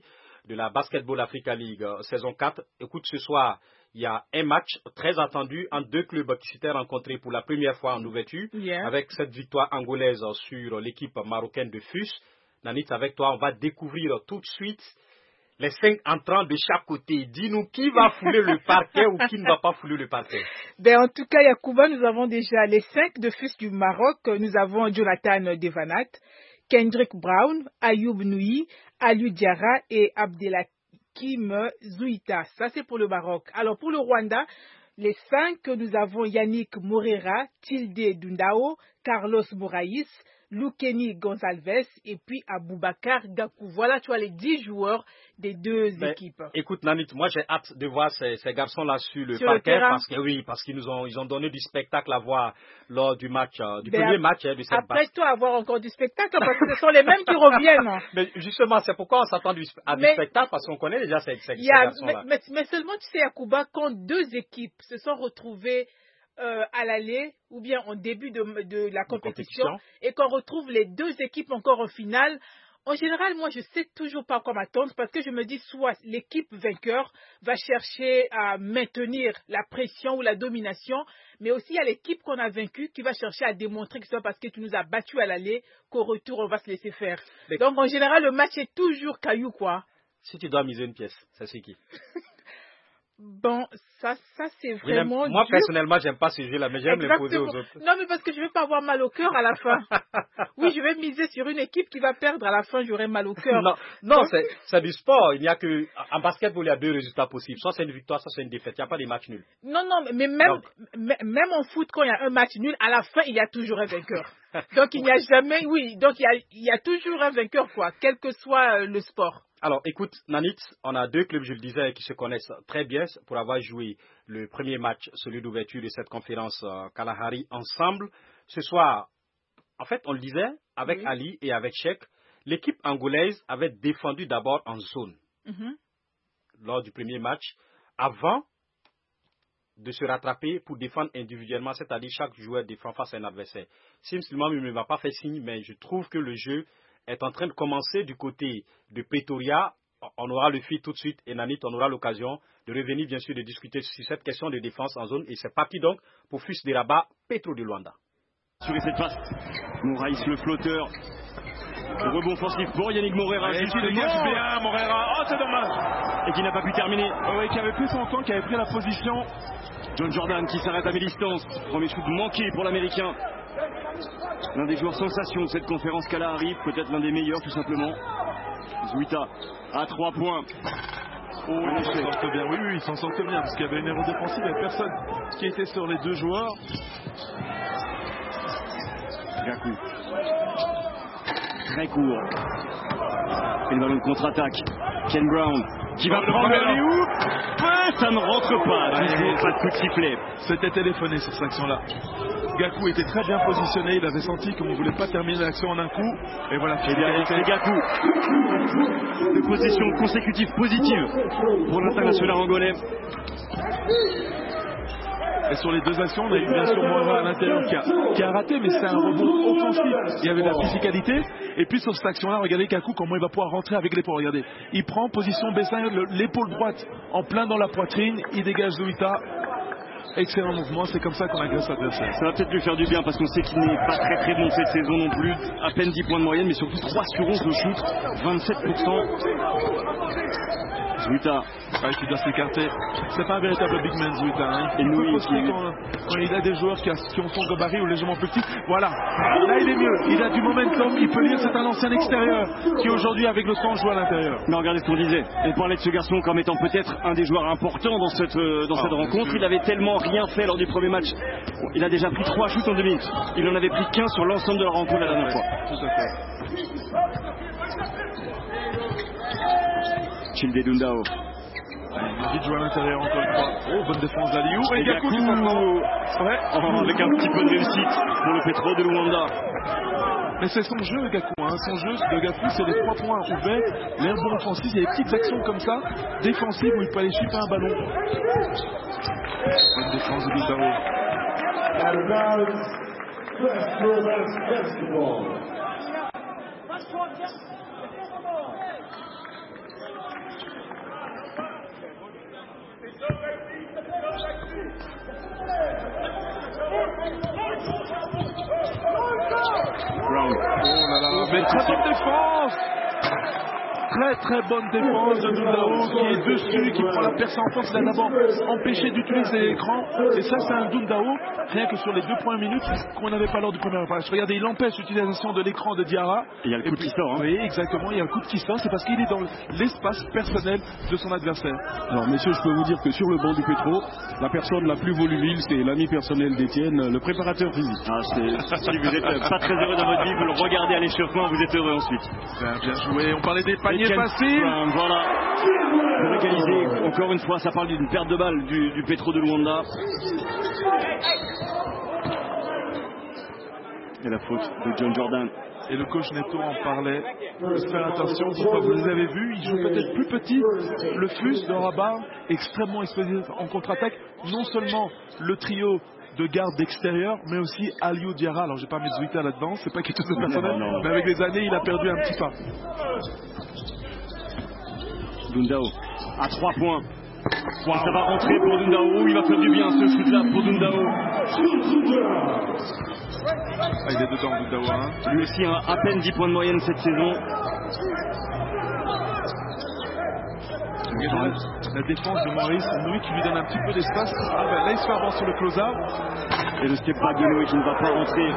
de la Basketball Africa League saison 4. Écoute, ce soir, il y a un match très attendu entre deux clubs qui s'étaient rencontrés pour la première fois en ouverture, avec cette victoire angolaise sur l'équipe marocaine de FUS. Nanit, avec toi, on va découvrir tout de suite les 5 entrants de chaque côté. Dis-nous qui va fouler le parquet ou qui ne va pas fouler le parquet. En tout cas, Yacouba, nous avons déjà les 5 de FUS du Maroc. Nous avons Jonathan Devanat, Kendrick Brown, Ayoub Noui, Aliou Diarra et Abdelhakim Zouita. Ça, c'est pour le Maroc. Alors, pour le Rwanda, les 5 que nous avons, Yannick Morera, Tilde Dundao, Carlos Moraïs, Loukeni Gonzalves et puis Aboubakar Gakou. Voilà, tu vois, les 10 joueurs des deux équipes. Écoute, Nanit, moi j'ai hâte de voir ces garçons-là sur le parquet parce qu'ils nous ont donné du spectacle à voir lors du match, premier match de cette après toi, avoir encore du spectacle parce que ce sont les mêmes qui reviennent. Mais justement, c'est pourquoi on s'attend à du spectacle parce qu'on connaît déjà ces garçons-là. Mais seulement, tu sais, Yacouba, quand 2 équipes se sont retrouvées à l'aller ou bien en début de la compétition et qu'on retrouve les 2 équipes encore en finale, en général, moi, je sais toujours pas quoi m'attendre parce que je me dis soit l'équipe vainqueur va chercher à maintenir la pression ou la domination, mais aussi il y a l'équipe qu'on a vaincue qui va chercher à démontrer que c'est parce que tu nous as battus à l'aller qu'au retour, on va se laisser faire. Donc, en général, le match est toujours caillou, quoi. Si tu dois miser une pièce, c'est qui? Bon, ça c'est vraiment moi, personnellement, j'aime pas ce jeu-là, mais j'aime l'imposer aux autres. Non, mais parce que je veux pas avoir mal au cœur à la fin. Oui, je vais miser sur une équipe qui va perdre à la fin, j'aurai mal au cœur. Non, c'est du sport. Il n'y a que, en basketball, il y a 2 résultats possibles. Soit c'est une victoire, soit c'est une défaite. Il n'y a pas de match nul. Non, mais même en foot, quand il y a un match nul, à la fin, il y a toujours un vainqueur. Donc, il n'y a jamais, donc il y a toujours un vainqueur, quoi, quel que soit le sport. Alors, écoute, Nanit, on a 2 clubs, je le disais, qui se connaissent très bien pour avoir joué le premier match, celui d'ouverture de cette conférence Kalahari, ensemble. Ce soir, en fait, on le disait, avec Ali et avec Cheikh, l'équipe angolaise avait défendu d'abord en zone lors du premier match, avant de se rattraper pour défendre individuellement, c'est-à-dire chaque joueur défend face à un adversaire. Sim Slimam ne m'a pas fait signe, mais je trouve que le jeu est en train de commencer du côté de Pretoria. On aura le fil tout de suite et Nanit, on aura l'occasion de revenir bien sûr de discuter sur cette question de défense en zone et c'est parti donc pour FUS de Rabat, Petro de Luanda. Sur cette passe, Moraïs le flotteur, le rebond offensif pour Yannick Morera. Et qui dégage bien Morera, oh c'est dommage. Et qui n'a pas pu terminer. Oui, qui avait pris son temps, qui avait pris la position. John Jordan qui s'arrête à mi-distance, premier shoot manqué pour l'Américain. L'un des joueurs sensations de cette conférence Kalahari, peut-être l'un des meilleurs tout simplement. Zouita à 3 points. Oh, il s'en sortait bien. Oui, il s'en sortait bien parce qu'il y avait une erreur défensive, il n'y avait personne qui était sur les 2 joueurs. Gakou. Très court. Et le ballon de contre-attaque. Ken Brown qui va prendre le hoop. Ça ne rentre pas. Toujours pas de coup de sifflet. C'était téléphoné sur cette action-là. Gakou était très bien positionné, il avait senti qu'on ne voulait pas terminer l'action en un coup. Et voilà. Et derrière c'est Gakou. 2 positions consécutives positives pour l'international angolais. Et sur les 2 actions, on a eu bien sûr Moira à l'intérieur qui a raté, mais c'est un rebond offensif. Il y avait de la physicalité. Et puis sur cette action-là, regardez Gakou comment il va pouvoir rentrer avec l'épaule. Regardez, il prend position baissée, l'épaule droite en plein dans la poitrine, il dégage Zouita. Excellent mouvement, c'est comme ça qu'on agresse l'adversaire. Ça va peut-être lui faire du bien parce qu'on sait qu'il n'est pas très bon cette saison non plus. À peine 10 points de moyenne, mais surtout 3 sur 11 de shoot, 27%. Zouita. Qui doit s'écarter. C'est pas un véritable big man Zouita. Hein. Il peut poster quand il a des joueurs qui ont son gabarit ou légèrement plus petit. Voilà. Là il est mieux. Il a du momentum. Il peut lire, c'est un ancien extérieur qui aujourd'hui avec le temps joue à l'intérieur. Mais regardez ce qu'on disait. On parlait de ce garçon comme étant peut-être un des joueurs importants dans cette rencontre. Il avait tellement rien fait lors du premier match. Il a déjà pris 3 shoots en 2 minutes. Il en avait pris qu'un sur l'ensemble de la rencontre la dernière fois. Tout à fait. Tilde Dundao. Il a vite joué à l'intérieur encore une fois. Oh, bonne défense d'Aliou. Et Gakou avec un petit peu de réussite pour le Petro de Luanda. Mais c'est son jeu Gakou. Hein. Son jeu de Gakou, c'est les 3 points ouverts, les rebonds offensifs. Il y a des petites actions comme ça, défensives, où il peut aller chipper un ballon. Bonne défense de Dundao. Mais très bonne défense. Très bonne défense de Dundao qui est dessus, qui prend la personne en France. Il a d'abord empêché d'utiliser l'écran. Et ça, c'est un Dundao, rien que sur les 2 premières minutes, qu'on n'avait pas lors du premier match. Regardez, il empêche l'utilisation de l'écran de Diarra. Et il y a le coup qui sort. Hein. Oui, exactement, il y a le coup qui sort. C'est parce qu'il est dans l'espace personnel de son adversaire. Alors, messieurs, je peux vous dire que sur le banc du Petro, la personne la plus volubile, c'est l'ami personnel d'Étienne, le préparateur physique. Si vous n'êtes pas très heureux dans votre vie, vous le regardez à l'échauffement, vous êtes heureux ensuite. Bien joué, on parlait des paniers faciles. Voilà, pour égaliser, encore une fois, ça parle d'une perte de balle du Petro de Luanda. Et la faute de John Jordan. Et le coach Neto en parlait, de faire attention, pourquoi vous les avez vus, ils jouent peut-être plus petit, le Fus de Rabat, extrêmement explosif en contre-attaque, non seulement le trio de garde d'extérieur, mais aussi Aliou Diarra. Alors j'ai pas mis Zouita là-dedans, c'est pas quelque chose de personnel, mais avec les années il a perdu un petit pas. Dundao à 3 points. Wow. Ça va rentrer pour Dundao. Il va faire du bien ce shoot là pour Dundao. Il est dedans Dundao. Hein. Lui aussi à peine 10 points de moyenne cette saison. La défense de Maurice, Noé qui lui donne un petit peu d'espace. Là il se fait avancer sur le close-out. Et le step back de Noé qui ne va pas rentrer.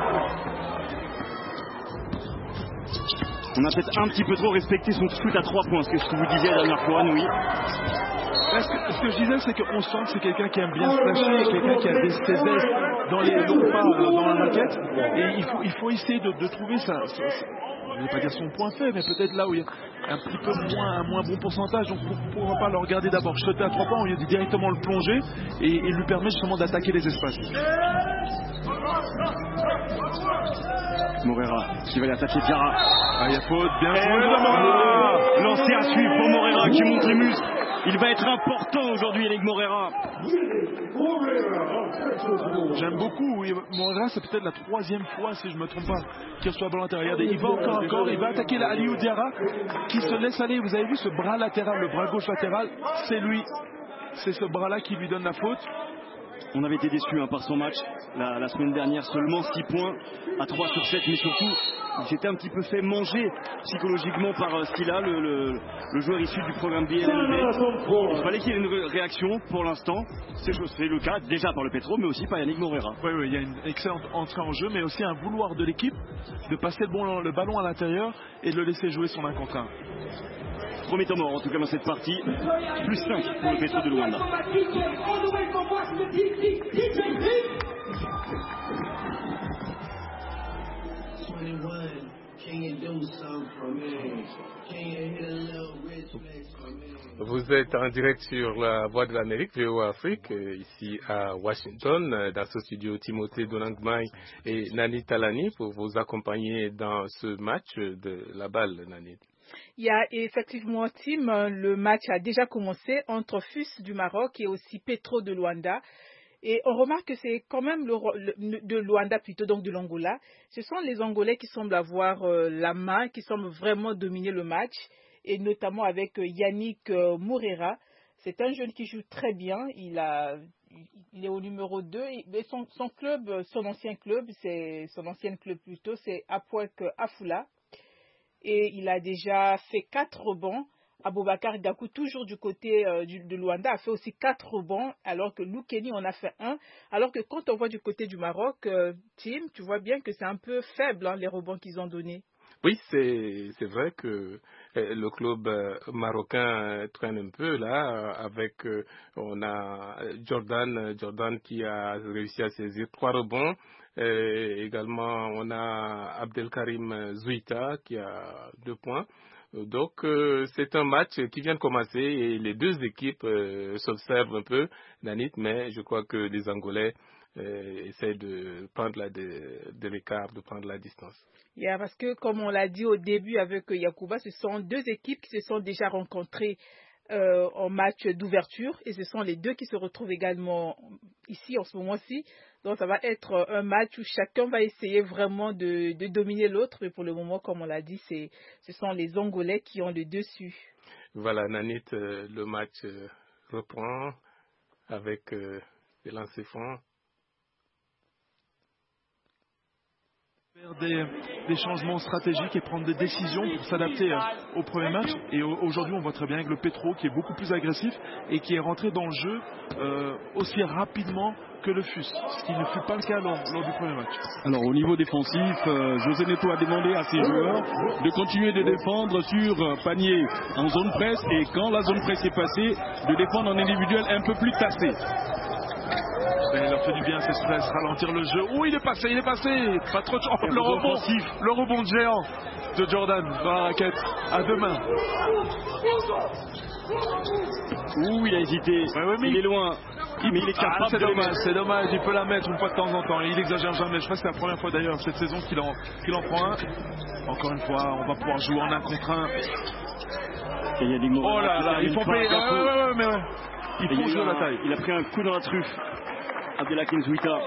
On a peut-être un petit peu trop respecté son shoot à 3 points, ce que je vous disais la dernière fois, oui. Ce que je disais, c'est qu'on sent que c'est quelqu'un qui aime bien se lâcher, quelqu'un qui a des aises dans les longs pas dans la raquette. Et il faut essayer de trouver ça. Je ne vais pas dire son point faible, mais peut-être là où il y a un petit peu un moins bon pourcentage. Donc pourquoi pas le regarder d'abord shotter à 3 points au lieu de directement le plonger et lui permettre justement d'attaquer les espaces. Morera qui va l'attaquer Diarra. Il y a faute, bien joué. Lancé à suivre pour Morera qui monte les muscles. Il va être important aujourd'hui, Eric Morera. J'aime beaucoup. Morera, c'est peut-être la 3e fois, si je ne me trompe pas, qu'il reçoit le ballon intérieur. Il va encore, il va attaquer Aliou Diarra qui se laisse aller. Vous avez vu ce bras latéral, le bras gauche latéral, c'est lui. C'est ce bras-là qui lui donne la faute. On avait été déçus par son match la semaine dernière, seulement 6 points à 3 sur 7, mais surtout il s'était un petit peu fait manger psychologiquement par Stila, le joueur issu du programme BLNB. Il fallait qu'il y ait une réaction. Pour l'instant, c'est le cas déjà par le Petro, mais aussi par Yannick Morera. Oui, il y a une excellente entrée en jeu, mais aussi un vouloir de l'équipe de passer le ballon à l'intérieur et de le laisser jouer son 1 contre 1. Premier temps mort en tout cas dans cette partie, plus 5 pour le Petro de Luanda. Vous êtes en direct sur la Voix de l'Amérique, VOA Afrique, ici à Washington, dans ce studio Timothée Donangmai et Nani Talani pour vous accompagner dans ce match de la balle, Nani. Il y a effectivement, Tim, le match a déjà commencé entre FUS du Maroc et aussi Petro de Luanda. Et on remarque que c'est quand même de Luanda plutôt, donc de l'Angola. Ce sont les Angolais qui semblent avoir la main, qui semblent vraiment dominer le match, et notamment avec Yannick Morera. C'est un jeune qui joue très bien. Il est au numéro 2. Mais son club, son ancien club, c'est Apoek Afula. Et il a déjà fait 4 rebonds. Aboubakar Gakou, toujours du côté de Luanda, a fait aussi 4 rebonds, alors que Loukeni en a fait 1. Alors que quand on voit du côté du Maroc, Tim, tu vois bien que c'est un peu faible, les rebonds qu'ils ont donnés. Oui, c'est vrai que le club marocain traîne un peu là, avec on a Jordan qui a réussi à saisir 3 rebonds. Également, on a Abdelkarim Zouita qui a 2 points. Donc, c'est un match qui vient de commencer et les deux équipes s'observent un peu, Nanit, mais je crois que les Angolais essaient de prendre de l'écart, de prendre la distance. Yeah, parce que, comme on l'a dit au début avec Yacouba, ce sont 2 équipes qui se sont déjà rencontrées en match d'ouverture et ce sont les 2 qui se retrouvent également ici en ce moment-ci. Donc ça va être un match où chacun va essayer vraiment de dominer l'autre, mais pour le moment, comme on l'a dit, ce sont les Angolais qui ont le dessus. Voilà, Nanit, le match reprend avec les lancers francs. Faire des changements stratégiques et prendre des décisions pour s'adapter au premier match. Et aujourd'hui, on voit très bien que le Petro, qui est beaucoup plus agressif et qui est rentré dans le jeu aussi rapidement que le FUS, ce qui ne fut pas le cas lors du premier match. Alors au niveau défensif, José Neto a demandé à ses joueurs de continuer de défendre sur panier en zone presse, et quand la zone presse est passée, de défendre en individuel un peu plus tassé. Il leur fait du bien, c'est stress, ralentir le jeu. Oh, il est passé, pas trop de chance. Le rebond de géant de Jordan dans la raquette, à deux mains. Ouh, il a hésité, il est loin. Mais il est capable. C'est dommage, il peut la mettre une fois de temps en temps. Il exagère jamais. Je crois que c'est la première fois d'ailleurs cette saison qu'il en prend un. Encore une fois, on va pouvoir jouer en 1 contre 1. Oh là là, il faut payer. Il faut jouer la taille. Il a pris un coup dans la truffe. Abdelhakim Zouita.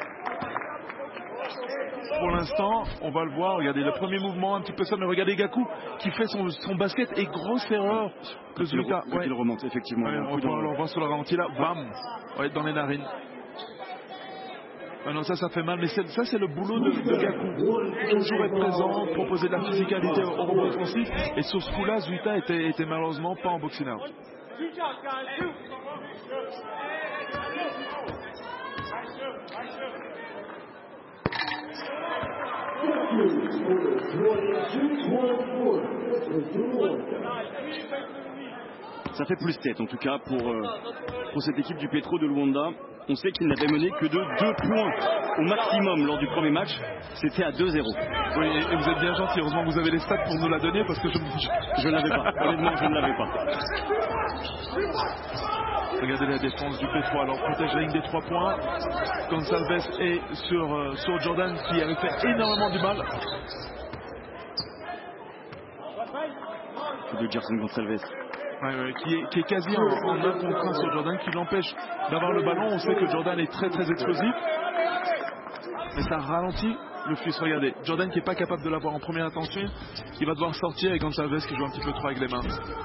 Pour l'instant, on va le voir. Regardez le premier mouvement, un petit peu ça, mais regardez Gakou qui fait son basket, et grosse erreur de Zouita. Il remonte effectivement. On voit sur le ralenti là, bam, dans les narines. Non, ça fait mal, mais ça c'est le boulot de Gakou. Toujours être présent, proposer de la physicalité au rebond offensif. Et sur ce coup-là, Zouita était malheureusement pas en boxing out. Ça fait plus tête en tout cas pour cette équipe du Petro de Luanda. On sait qu'il n'avait mené que de 2 points au maximum lors du premier match. C'était à 2-0. Oui, et vous êtes bien gentil. Heureusement que vous avez les stats pour nous la donner, parce que je ne l'avais pas. Honnêtement, je ne l'avais pas. Regardez la défense du Petro. Alors protège la ligne des 3 points. Gonçalves est sur Jordan, qui avait fait énormément du mal. De Gerson Gonçalves. Qui est quasi en 1 contre 1 sur Jordan, qui l'empêche d'avoir le ballon. On sait que Jordan est très très explosif, mais ça ralentit le FUS. Regardez, Jordan qui n'est pas capable de l'avoir en première intention, il va devoir sortir, et Gonçalves qui joue un petit peu trop avec les mains.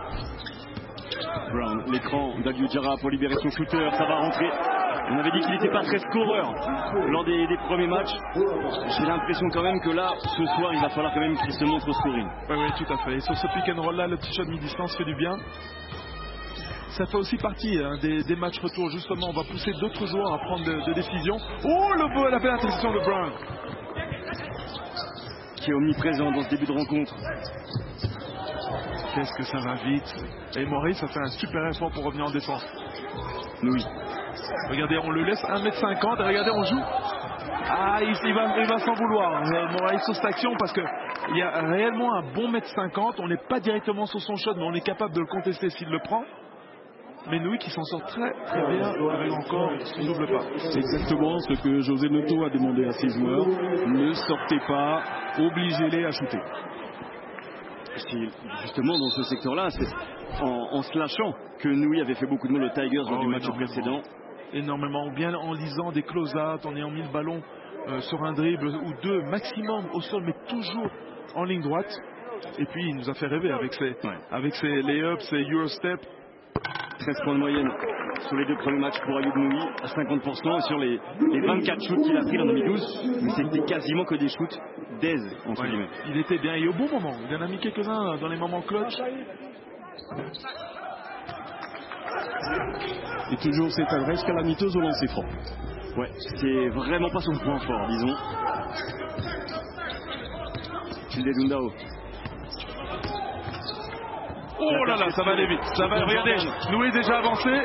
Brown, l'écran d'Aliou Diarra pour libérer son shooter, ça va rentrer. On avait dit qu'il n'était pas très scoreur lors des premiers matchs. J'ai l'impression quand même que là, ce soir, il va falloir quand même qu'il se montre au scoring. Oui, tout à fait. Et sur ce pick and roll là, le petit shot mi-distance fait du bien. Ça fait aussi partie des matchs retour. Justement, on va pousser d'autres joueurs à prendre des décisions. Oh, la belle interception de Brown, qui est omniprésent dans ce début de rencontre. Qu'est-ce que ça va vite. Et Maurice a fait un super effort pour revenir en défense. Oui. Regardez, on le laisse 1m50 et regardez, on joue. Il va s'en vouloir, Maurice, sur cette action, parce qu'il y a réellement un bon 1m50. On n'est pas directement sur son shot, mais on est capable de le contester s'il le prend. Mais Noui qui s'en sort très très bien avec encore son double pas. C'est exactement ce que José Neto a demandé à ses joueurs. Ne sortez pas, obligez-les à shooter. C'est justement dans ce secteur-là, c'est en se lâchant que Noui avait fait beaucoup de mal aux Tigers lors du match précédent. Énormément, ou bien en lisant des close-out, en ayant mis le ballon sur un dribble ou 2 maximum au sol, mais toujours en ligne droite. Et puis il nous a fait rêver avec ses lay-ups, ses Eurostep. 13 points de moyenne sur les 2 premiers matchs pour Ayoub Noui à 50%, et sur les 24 shoots qu'il a pris en 2012, mais c'était quasiment que des shoots d'aise entre guillemets. Il était bien, et au bon moment, il en a mis quelques-uns dans les moments clutch. Et toujours cette adresse calamiteuse au lancer franc. Ouais, c'est vraiment pas son point fort, disons. Childe Dundao. Oh là là, ça va aller vite. Ça va, regardez, Noui est déjà avancé.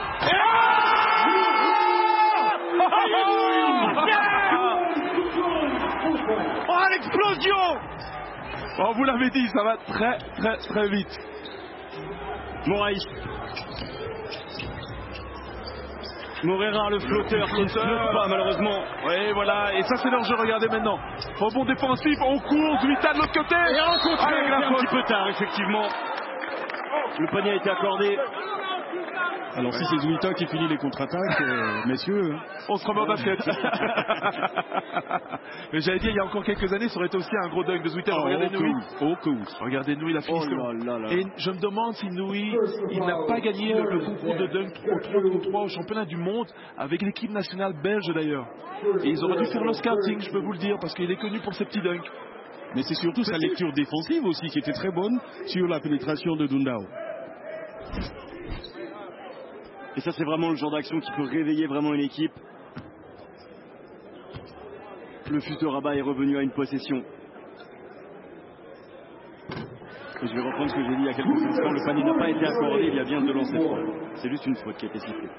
Oh, l'explosion! Oh, vous l'avez dit, ça va très très très vite. Moraïs. Morera, le flotteur qui ne flotte pas malheureusement. Oui, voilà, et ça c'est leur jeu, regardez maintenant. Rebond défensif, on court, Zouita de l'autre côté. Et un petit peu tard, effectivement. Le panier a été accordé. Alors si c'est Zouita qui finit les contre-attaques, messieurs, on se remet en basket. Mais j'allais dire, il y a encore quelques années, ça aurait été aussi un gros dunk de Zouita. Regardez Noui. Regardez Noui, la finition. Et je me demande si Noui, il n'a pas gagné le concours de dunk au 3 contre 3 au championnat du monde avec l'équipe nationale belge d'ailleurs. Et ils auraient dû faire le scouting, je peux vous le dire, parce qu'il est connu pour ses petits dunks. Mais c'est surtout sa lecture défensive aussi qui était très bonne sur la pénétration de Dundao. Et ça, c'est vraiment le genre d'action qui peut réveiller vraiment une équipe. Le Fus de Rabat est revenu à une possession. Et je vais reprendre ce que j'ai dit il y a quelques instants. Le panier n'a pas été accordé, il y a bien 2 lancers francs. C'est juste une faute qui a été sifflée.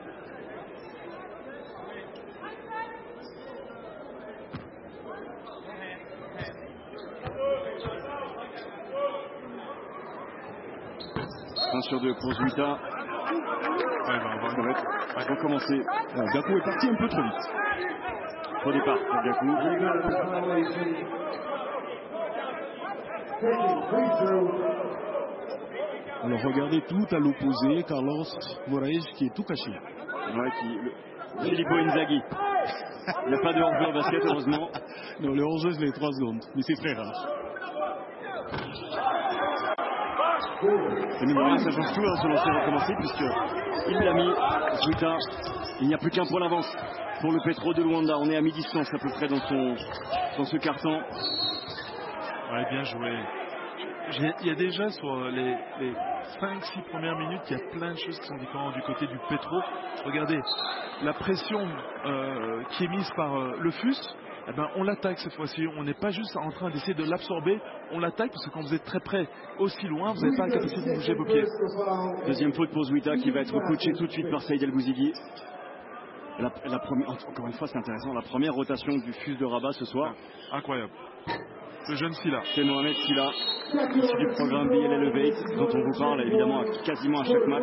Un sur 2 pour Zouita. On va recommencer. Gakou est parti un peu trop vite. Au départ pour Gakou. Alors regardez tout à l'opposé, Carlos Moraes qui est tout caché. Filippo Inzaghi. Il n'y a pas de hors-jeu au basket, heureusement. Non, le hors-jeu c'est les 3 secondes, mais c'est très rare. Et mine de rien, ça change tout, ce lancer recommencé, puisqu'il l'a mis. Zouita, il n'y a plus qu'un point d'avance pour le Petro de Luanda. On est à mi-distance à peu près dans ce carton. Ouais, bien joué. Il y a déjà sur les 5-6 premières minutes, il y a plein de choses qui sont différentes du côté du Petro. Regardez, la pression qui est mise par le Fus. Eh ben, on l'attaque cette fois-ci, on n'est pas juste en train d'essayer de l'absorber, on l'attaque parce que quand vous êtes très près, aussi loin, vous n'avez pas la capacité de bouger vos pieds. Deuxième faute pour Zouita qui va être coaché tout de suite par Saïd El Bouzigui. Encore une fois, c'est intéressant, la première rotation du Fus de Rabat ce soir. Incroyable. Le jeune Silla. C'est Mohamed Silla, issu du programme BL Elevate, dont on vous parle évidemment quasiment à chaque match.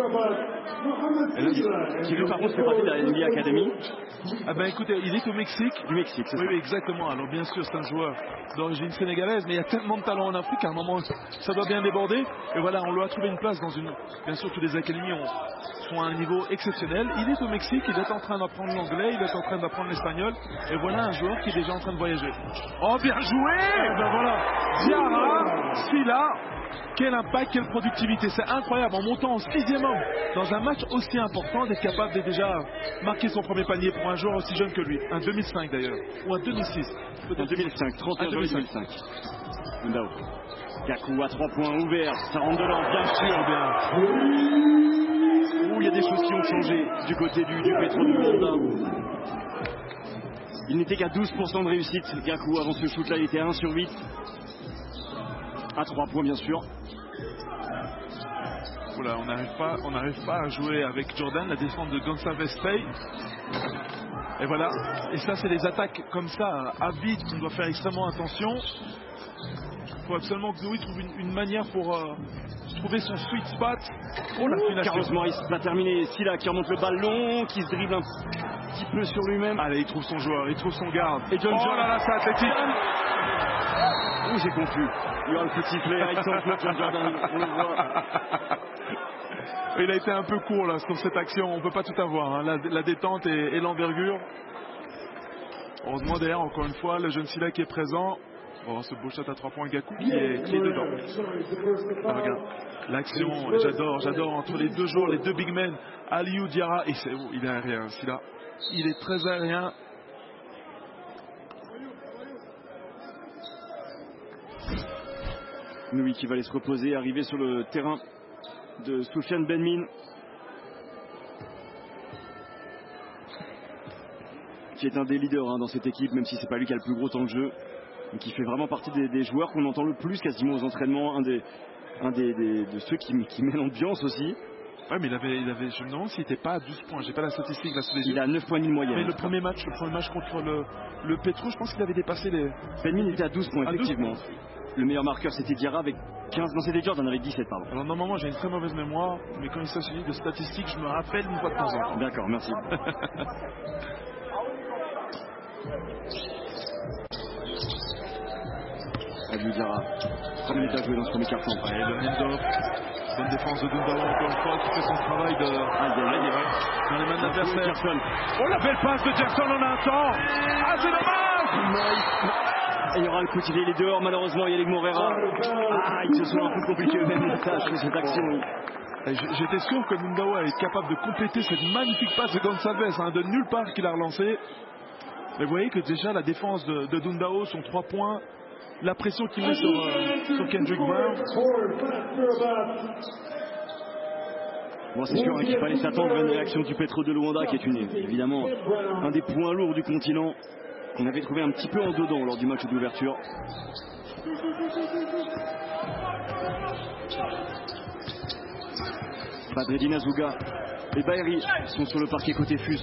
Qui lui, par contre, fait partie de la NBA Academy. Ah ben écoutez, il est au Mexique. Du Mexique, c'est ça. Oui, exactement. Alors bien sûr, c'est un joueur d'origine sénégalaise, mais il y a tellement de talent en Afrique, à un moment, ça doit bien déborder. Et voilà, on lui a trouvé une place dans une... Bien sûr, toutes les académies sont à un niveau exceptionnel. Il est au Mexique, il est en train d'apprendre l'anglais, il est en train d'apprendre l'espagnol. Et voilà un joueur qui est déjà en train de voyager. Oh, bien joué! Ben voilà, Diarra, Silla, quel impact, quelle productivité, c'est incroyable en montant en 6e homme dans un match aussi important d'être capable de déjà marquer son premier panier pour un joueur aussi jeune que lui, un 2005 d'ailleurs, ou un 2006. Un 2005, 31 janvier 2005. Ndao. Gakou à 3 points ouverts, ça rentre dedans, bien sûr, bien. Il y a des choses qui ont changé du côté du Petro de Luanda. Il n'était qu'à 12% de réussite, Gakou, avant ce shoot-là, il était à 1 sur 8. À 3 points, bien sûr. Voilà, on n'arrive pas à jouer avec Jordan, la défense de Gonçalves Pay. Et voilà, et ça c'est des attaques comme ça, à vide, qu'on doit faire extrêmement attention. Il faut absolument que Noui trouve une manière pour trouver son sweet spot. Oh, la finale. Carlos Maurice va terminer. Silla qui remonte le ballon, qui se dribble un petit peu sur lui-même. Allez, il trouve son joueur, il trouve son garde. Et John là là, c'est athlétique. Oui, j'ai confus. Il y aura le petit flair, il s'enflotte, John Jordan. On le voit. Il a été un peu court là sur cette action, on ne peut pas tout avoir, hein. La détente et l'envergure. Heureusement derrière, encore une fois, le jeune Silla qui est présent. Oh, ce beau shot à 3 points, Gakou qui est dedans. Ah, regarde, l'action, j'adore entre les deux joueurs, les deux big men, Aliou Diarra, et il est aérien, Silla. Il est très aérien. Noui qui va aller se reposer, arriver sur le terrain de Soufiane Benmin, qui est un des leaders dans cette équipe, même si c'est pas lui qui a le plus gros temps de jeu, mais qui fait vraiment partie des joueurs qu'on entend le plus quasiment aux entraînements, de ceux qui met l'ambiance aussi. Ouais, mais il avait, je me demande s'il n'était pas à 12 points, j'ai pas la statistique là sous les yeux. Il a 9 points de moyenne. Mais le premier match contre le Petro, je pense qu'il avait dépassé les... Benmin était à 12 points, effectivement. 12 points. Le meilleur marqueur c'était Diarra avec 15, non c'était Jordan avec 17 pardon. Alors normalement j'ai une très mauvaise mémoire, mais quand il s'agit de statistiques, je me rappelle une fois de temps en temps. D'accord, merci. Aliou Diarra, 3 minutes à jouer dans ce premier carton. Ouais, le hand-off, bonne défense de Dundao encore une fois qui fait son travail dans les mains d'adversaire. Oh, la belle passe de Jackson en un temps. Ah, c'est dommage. Il y aura le coup de tiré, il est dehors malheureusement, Yannick Morera. Ils se sont un peu compliqués eux-mêmes la tâche de cette action. J'étais sûr que Dundao allait être capable de compléter cette magnifique passe de Gonçalves, de nulle part qu'il a relancé. Mais vous voyez que déjà la défense de Dundao, son 3 points, la pression qu'il met sur Kendrick Brown. Bon, c'est sûr qu'il fallait s'attendre à une réaction du Petro de Luanda qui est évidemment un des points lourds du continent qu'on avait trouvé un petit peu en dedans lors du match d'ouverture. Badreddine Azuga et Bahiri sont sur le parquet côté FUS.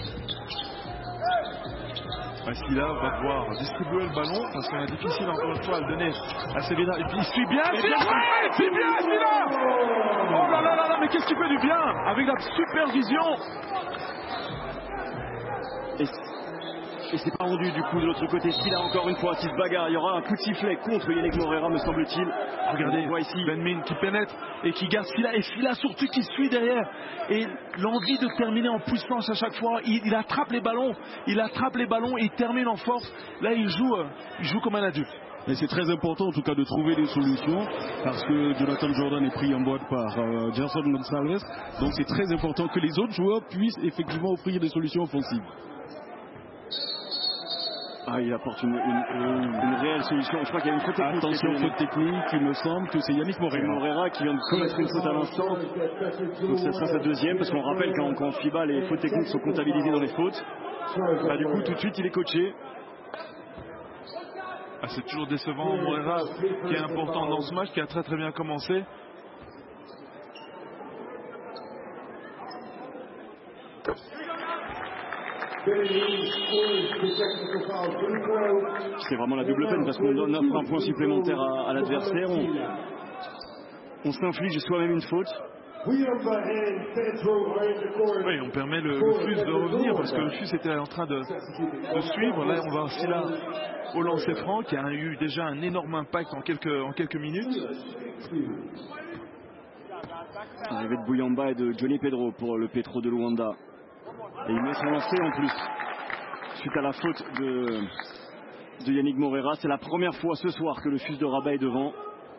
Silla va devoir distribuer le ballon parce qu'on a difficile encore une fois à le donner à Sevilla. Et puis il suit bien Silla. Oh là là là, mais qu'est-ce qu'il fait du bien avec la supervision. Et c'est pas rendu du coup de l'autre côté. Silla encore une fois, qui se bagarre. Il y aura un coup de sifflet contre Yannick Morera me semble-t-il. Regardez, on voit ici Ben Min qui pénètre et qui garde Silla. Et Silla surtout qui suit derrière. Et l'envie de terminer en puissance à chaque fois. Il attrape les ballons. Il et il termine en force. Là il joue comme un adulte. Et c'est très important en tout cas de trouver des solutions parce que Jonathan Jordan est pris en boîte par Gerson Gonçalves. Donc c'est très important que les autres joueurs puissent effectivement offrir des solutions offensives. Il apporte une réelle solution. Je crois qu'il y a une faute technique. Attention, faute technique, il me semble que c'est Yannick Morera qui vient de commettre une faute à l'instant. Donc ce sera sa deuxième, parce qu'on rappelle qu'en FIBA, les fautes techniques sont comptabilisées dans les fautes. Du coup, tout de suite, il est coaché. C'est toujours décevant. Morera qui est important dans ce match, qui a très très bien commencé. C'est vraiment la double peine parce qu'on offre un point supplémentaire à l'adversaire. On s'inflige soi-même une faute. Oui, on permet le FUS de revenir parce que le FUS était en train de suivre. Là, on va aussi là au lancer franc qui a eu déjà un énorme impact en quelques minutes. Arrivée de Bouyamba et de Johnny Pedro pour le Petro de Luanda. Et il met son lancer en plus. Suite à la faute de Yannick Morera. C'est la première fois ce soir que le FUS de Rabat est devant.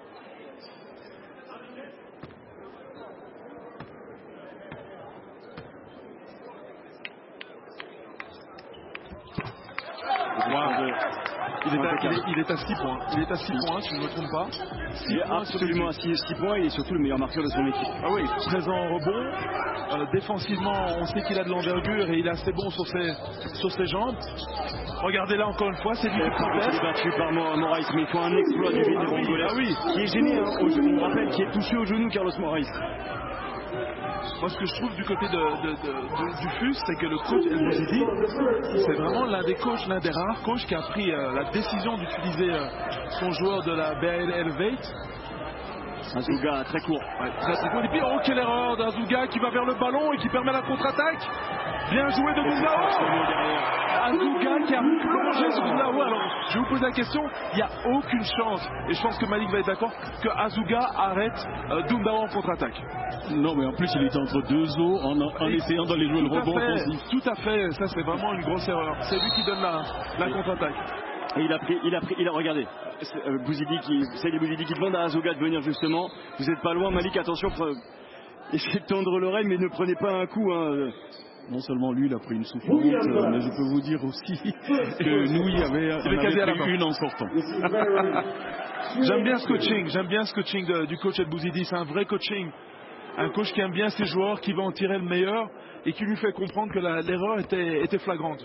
Il est à 6 points. Il est à 6 points, si je ne me trompe pas. Il est absolument à 6 points. Il est surtout le meilleur marqueur de son équipe. Ah oui, présent en rebond. Défensivement, on sait qu'il a de l'envergure et il est assez bon sur ses jambes. Regardez là encore une fois, c'est lui qui protège. Il est battu par Moraes, mais il faut un exploit du vide congolais. Qui est gêné, on rappelle, qui est touché au genou, Carlos Moraes. Moi, ce que je trouve du côté du FUS, c'est que le coach El Bouzidi, c'est vraiment l'un des rares coachs qui a pris la décision d'utiliser son joueur de la BAL Elevate. Azuga très court. Très court. Et puis, quelle erreur d'Azuga qui va vers le ballon et qui permet la contre-attaque. Bien joué de Dundao. Azuga qui a plongé sur Dundao. Alors, je vais vous poser la question, il n'y a aucune chance, et je pense que Malik va être d'accord, que Azuga arrête Dundao en contre-attaque. Non, mais en plus, il était entre deux eaux en essayant d'aller jouer le rebond offensif. Tout à fait, ça c'est vraiment une grosse erreur. C'est lui qui donne la contre-attaque. Et il a regardé. Seydi Bouzidi qui demande à Azuga de venir justement. Vous n'êtes pas loin, Malik, attention, essayez de tendre l'oreille, mais ne prenez pas un coup. Non seulement lui, il a pris une souffrance, mais je peux vous dire aussi que nous, il y avait une en sortant. J'aime bien ce coaching du coach El Bouzidi. C'est un vrai coaching. Un coach qui aime bien ses joueurs, qui va en tirer le meilleur et qui lui fait comprendre que l'erreur était flagrante.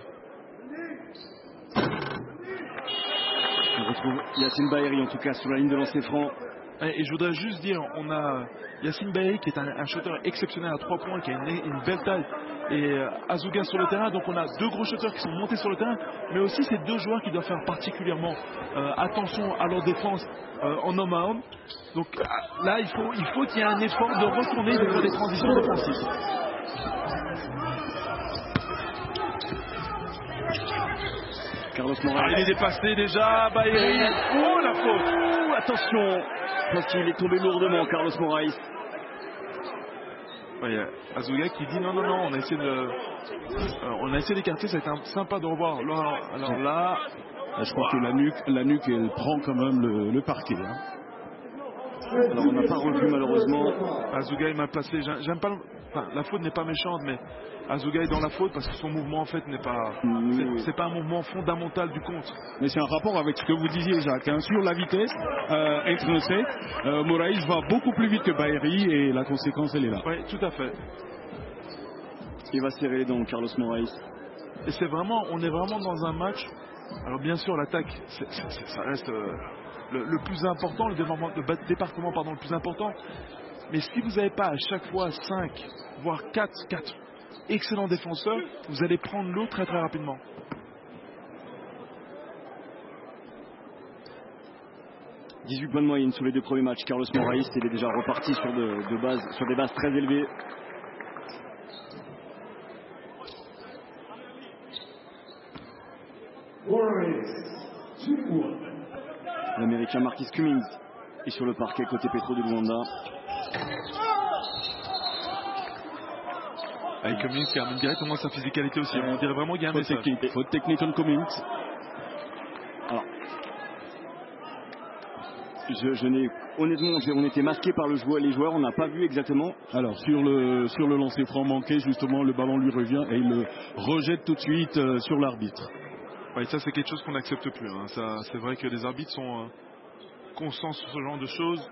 On retrouve Yacine Bahiri en tout cas sur la ligne de lancer franc. Et je voudrais juste dire, on a Yacine Bahiri qui est un shooter exceptionnel à 3 points, qui a une belle taille, et Azuga sur le terrain. Donc on a deux gros shooters qui sont montés sur le terrain, mais aussi ces deux joueurs qui doivent faire particulièrement attention à leur défense en homme à homme. Donc là il faut qu'il y ait un effort de retourner de faire des transitions défensives. Carlos Moraes. Il est dépassé déjà, Bahiri. Oh la faute. Attention, parce qu'il est tombé lourdement, Carlos Moraes. Il y a Azuga qui dit non, on a essayé d'écarter, ça a été sympa de revoir. Alors là, je crois que la nuque elle prend quand même le parquet. Hein. Alors on n'a pas revu malheureusement. Azuga il m'a placé, j'aime pas, la faute n'est pas méchante, mais Azuga est dans la faute parce que son mouvement en fait n'est pas, c'est pas un mouvement fondamental du contre. Mais c'est en rapport avec ce que vous disiez Jacques, hein, sur la vitesse intrinsèque, Moraes va beaucoup plus vite que Baeri et la conséquence elle est là. Oui, tout à fait. Il va serrer les dents Carlos Moraes. Et on est vraiment dans un match. Alors bien sûr l'attaque, ça reste le plus important, le département le plus important. Mais si vous n'avez pas à chaque fois 5, voire 4 excellents défenseurs, vous allez prendre l'eau très très rapidement. « 18 points de moyenne sur les 2 premiers matchs. Carlos Moraes, il est déjà reparti sur des bases très élevées. L'Américain Marquis Cummings est sur le parquet côté Petro de Luanda. Avec Cummings qui amène directement sa physicalité aussi. On dirait vraiment qu'il y a un faute technique. Faute technique on Cummings. Alors, honnêtement, on était masqué par les joueurs, on n'a pas vu exactement. Alors sur le lancer franc manqué, justement, le ballon lui revient et il le rejette tout de suite sur l'arbitre. Oui, ça c'est quelque chose qu'on n'accepte plus. Hein. C'est vrai que les arbitres sont constants sur ce genre de choses.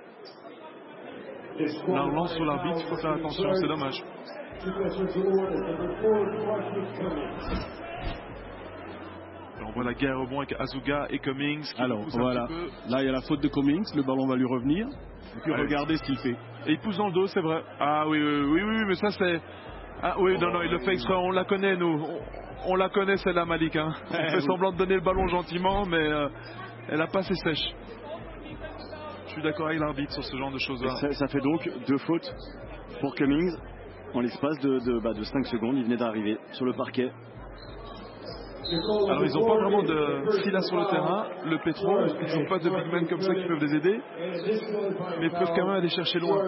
La relance sur l'arbitre, il faut faire attention, c'est dommage. Alors, on voit la guerre au bon avec Azuga et Cummings. Alors voilà, là il y a la faute de Cummings, le ballon va lui revenir. Et puis regardez ce qu'il fait. Et il pousse dans le dos, c'est vrai. Ah oui, mais ça c'est... Ah oui, non, il le fait exprès, on la connaît nous. On la connaît celle-là, Malik. Hein. On fait semblant de donner le ballon gentiment, mais elle a pas assez sèche. Je suis d'accord avec l'arbitre sur ce genre de choses-là. Ça fait donc 2 fautes pour Cummings en l'espace de 5 secondes. Il venait d'arriver sur le parquet. Alors ils n'ont pas vraiment de Silla sur le terrain. Le Petro, ils n'ont pas de big men comme ça qui peuvent les aider, mais ils peuvent quand même aller chercher loin.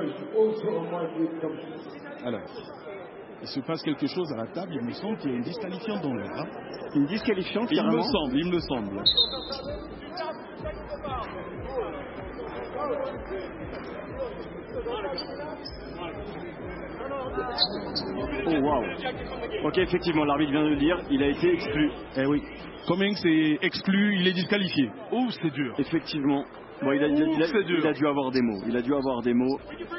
Alors, il se passe quelque chose à la table, il me semble qu'il y a une disqualifiante dans l'air. Hein. Une disqualifiante, carrément. Il me semble. Oh waouh. Ok, effectivement, l'arbitre vient de le dire, il a été exclu. Eh oui. Cummings est exclu, il est disqualifié. Oh, c'est dur. Effectivement. Bon, il a dû avoir des mots.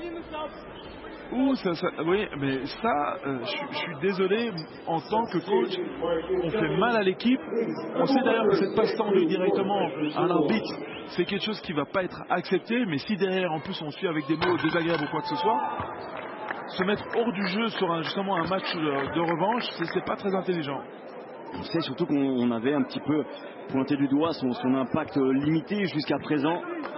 Oui, mais ça, je suis désolé, en tant que coach, on fait mal à l'équipe. On sait d'ailleurs que cette passe tendue directement à l'arbitre, c'est quelque chose qui ne va pas être accepté. Mais si derrière, en plus, on suit avec des mots désagréables ou quoi que ce soit, se mettre hors du jeu sur justement un match de revanche, c'est pas très intelligent. On sait surtout qu'on avait un petit peu pointé du doigt son impact limité jusqu'à présent.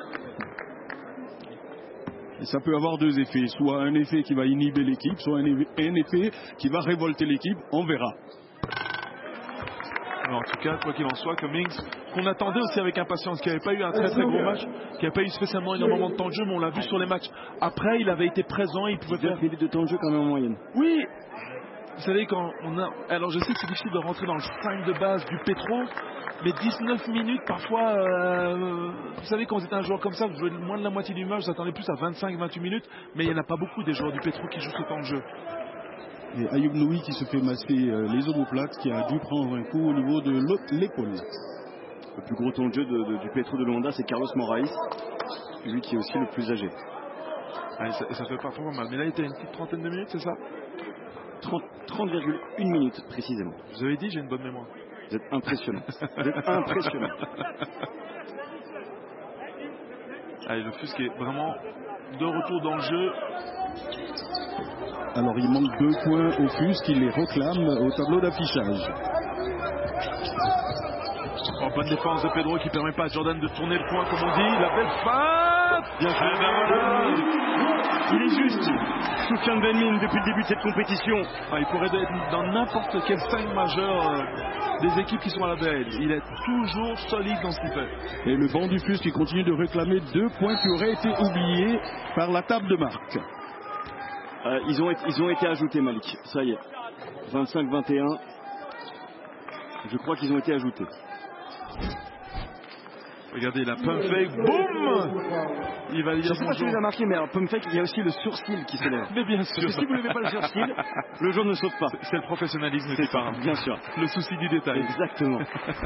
Et ça peut avoir 2 effets, soit un effet qui va inhiber l'équipe, soit un effet qui va révolter l'équipe, on verra. Alors, en tout cas, quoi qu'il en soit, Cummings, qu'on attendait aussi avec impatience, qui n'avait pas eu un très très gros match, qui n'avait pas eu spécialement énormément de temps de jeu, mais on l'a vu sur les matchs. Après, il avait été présent, il pouvait faire... de temps de jeu quand même en moyenne. Oui. Vous savez, quand on a... Alors, je sais que c'est difficile de rentrer dans le 5 de base du Petro, mais 19 minutes, parfois, vous savez, quand vous êtes un joueur comme ça, vous jouez moins de la moitié du match, vous attendez plus à 25-28 minutes, mais il n'y en a pas beaucoup des joueurs du Petro qui jouent ce temps de jeu. Et Ayoub Noui qui se fait masser les omoplates, qui a dû prendre un coup au niveau de l'épaule. Le plus gros temps de jeu du Petro de Luanda, c'est Carlos Moraes, lui qui est aussi le plus âgé. Ah, ça fait pas trop mal, mais là il était une petite trentaine de minutes, c'est ça? 30,1 minutes précisément. Je vous avais dit, j'ai une bonne mémoire. Vous êtes impressionnant. Allez, le Fusque est vraiment de retour dans le jeu. Alors il manque 2 points au Fusque, il les réclame au tableau d'affichage. Bonne défense de Pedro qui permet pas à Jordan de tourner le point comme on dit. La belle passe. Bien fait. Voilà. Il est juste. Soufiane Benmin depuis le début de cette compétition. Il pourrait être dans n'importe quel 5 majeur des équipes qui sont à la BL. Il est toujours solide dans ce qu'il fait. Et le banc du Fusque qui continue de réclamer 2 points qui auraient été oubliés par la table de marque. Ils ont été ajoutés, Malik. Ça y est. 25-21. Je crois qu'ils ont été ajoutés. Regardez la pump fake, boum! Il va dire je sais pas si vous avez marqué, mais pump fake, il y a aussi le sourcil qui s'élève. Mais bien sûr. Parce que si vous ne levez pas le sourcil, le jeu ne saute pas. C'est le professionnalisme qui parle. Bien sûr. Le souci du détail. Exactement.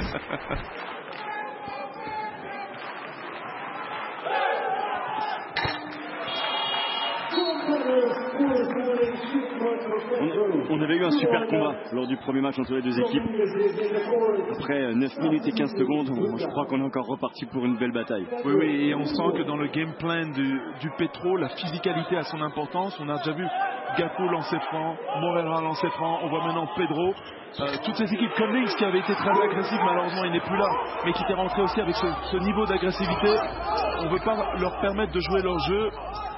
On avait eu un super combat lors du premier match entre les deux équipes. Après 9 minutes et 15 secondes, je crois qu'on est encore reparti pour une belle bataille. Oui, et on sent que dans le game plan du Petro, la physicalité a son importance. On a déjà vu Gakou lancer franc, Morera lancer franc, on voit maintenant Pedro. Toutes ces équipes comme Lynx qui avaient été très agressives, malheureusement il n'est plus là, mais qui étaient rentrés aussi avec ce niveau d'agressivité. On ne veut pas leur permettre de jouer leur jeu.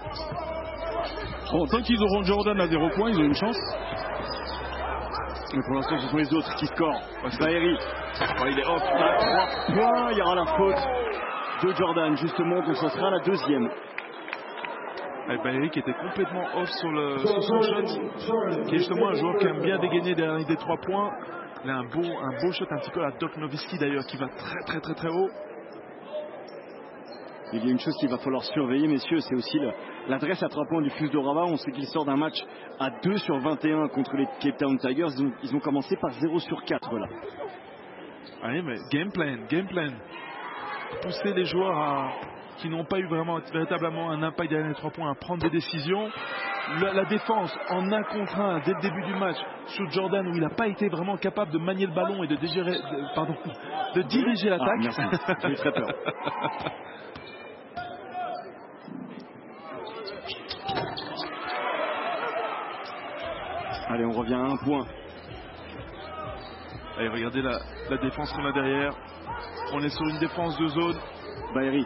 Bon, tant qu'ils auront Jordan à 0 points, ils ont une chance. Mais pour l'instant, ce sont les autres qui scorent. Bahiri, il est off à 3 points. Il y aura la faute de Jordan, justement, donc ce sera la deuxième. Bahiri qui était complètement off sur son shot, qui est justement un joueur qui aime bien dégainer derrière des 3 points. Il a un beau shot, un petit peu à Doc Nowitzki d'ailleurs, qui va très haut. Il y a une chose qu'il va falloir surveiller, messieurs, c'est aussi l'adresse à 3 points du Fus de Rabat. On sait qu'il sort d'un match à 2 sur 21 contre les Cape Town Tigers. Ils ont commencé par 0 sur 4 là. Oui, mais game plan. Pousser les joueurs qui n'ont pas eu véritablement un impact derrière les 3 points à prendre des décisions. La défense en 1 contre 1 dès le début du match sur Jordan, où il n'a pas été vraiment capable de manier le ballon et de diriger l'attaque. Merci, j'ai eu très peur. Allez, on revient à 1 point. Allez, regardez la défense qu'on a derrière. On est sur une défense de zone. Bahiri.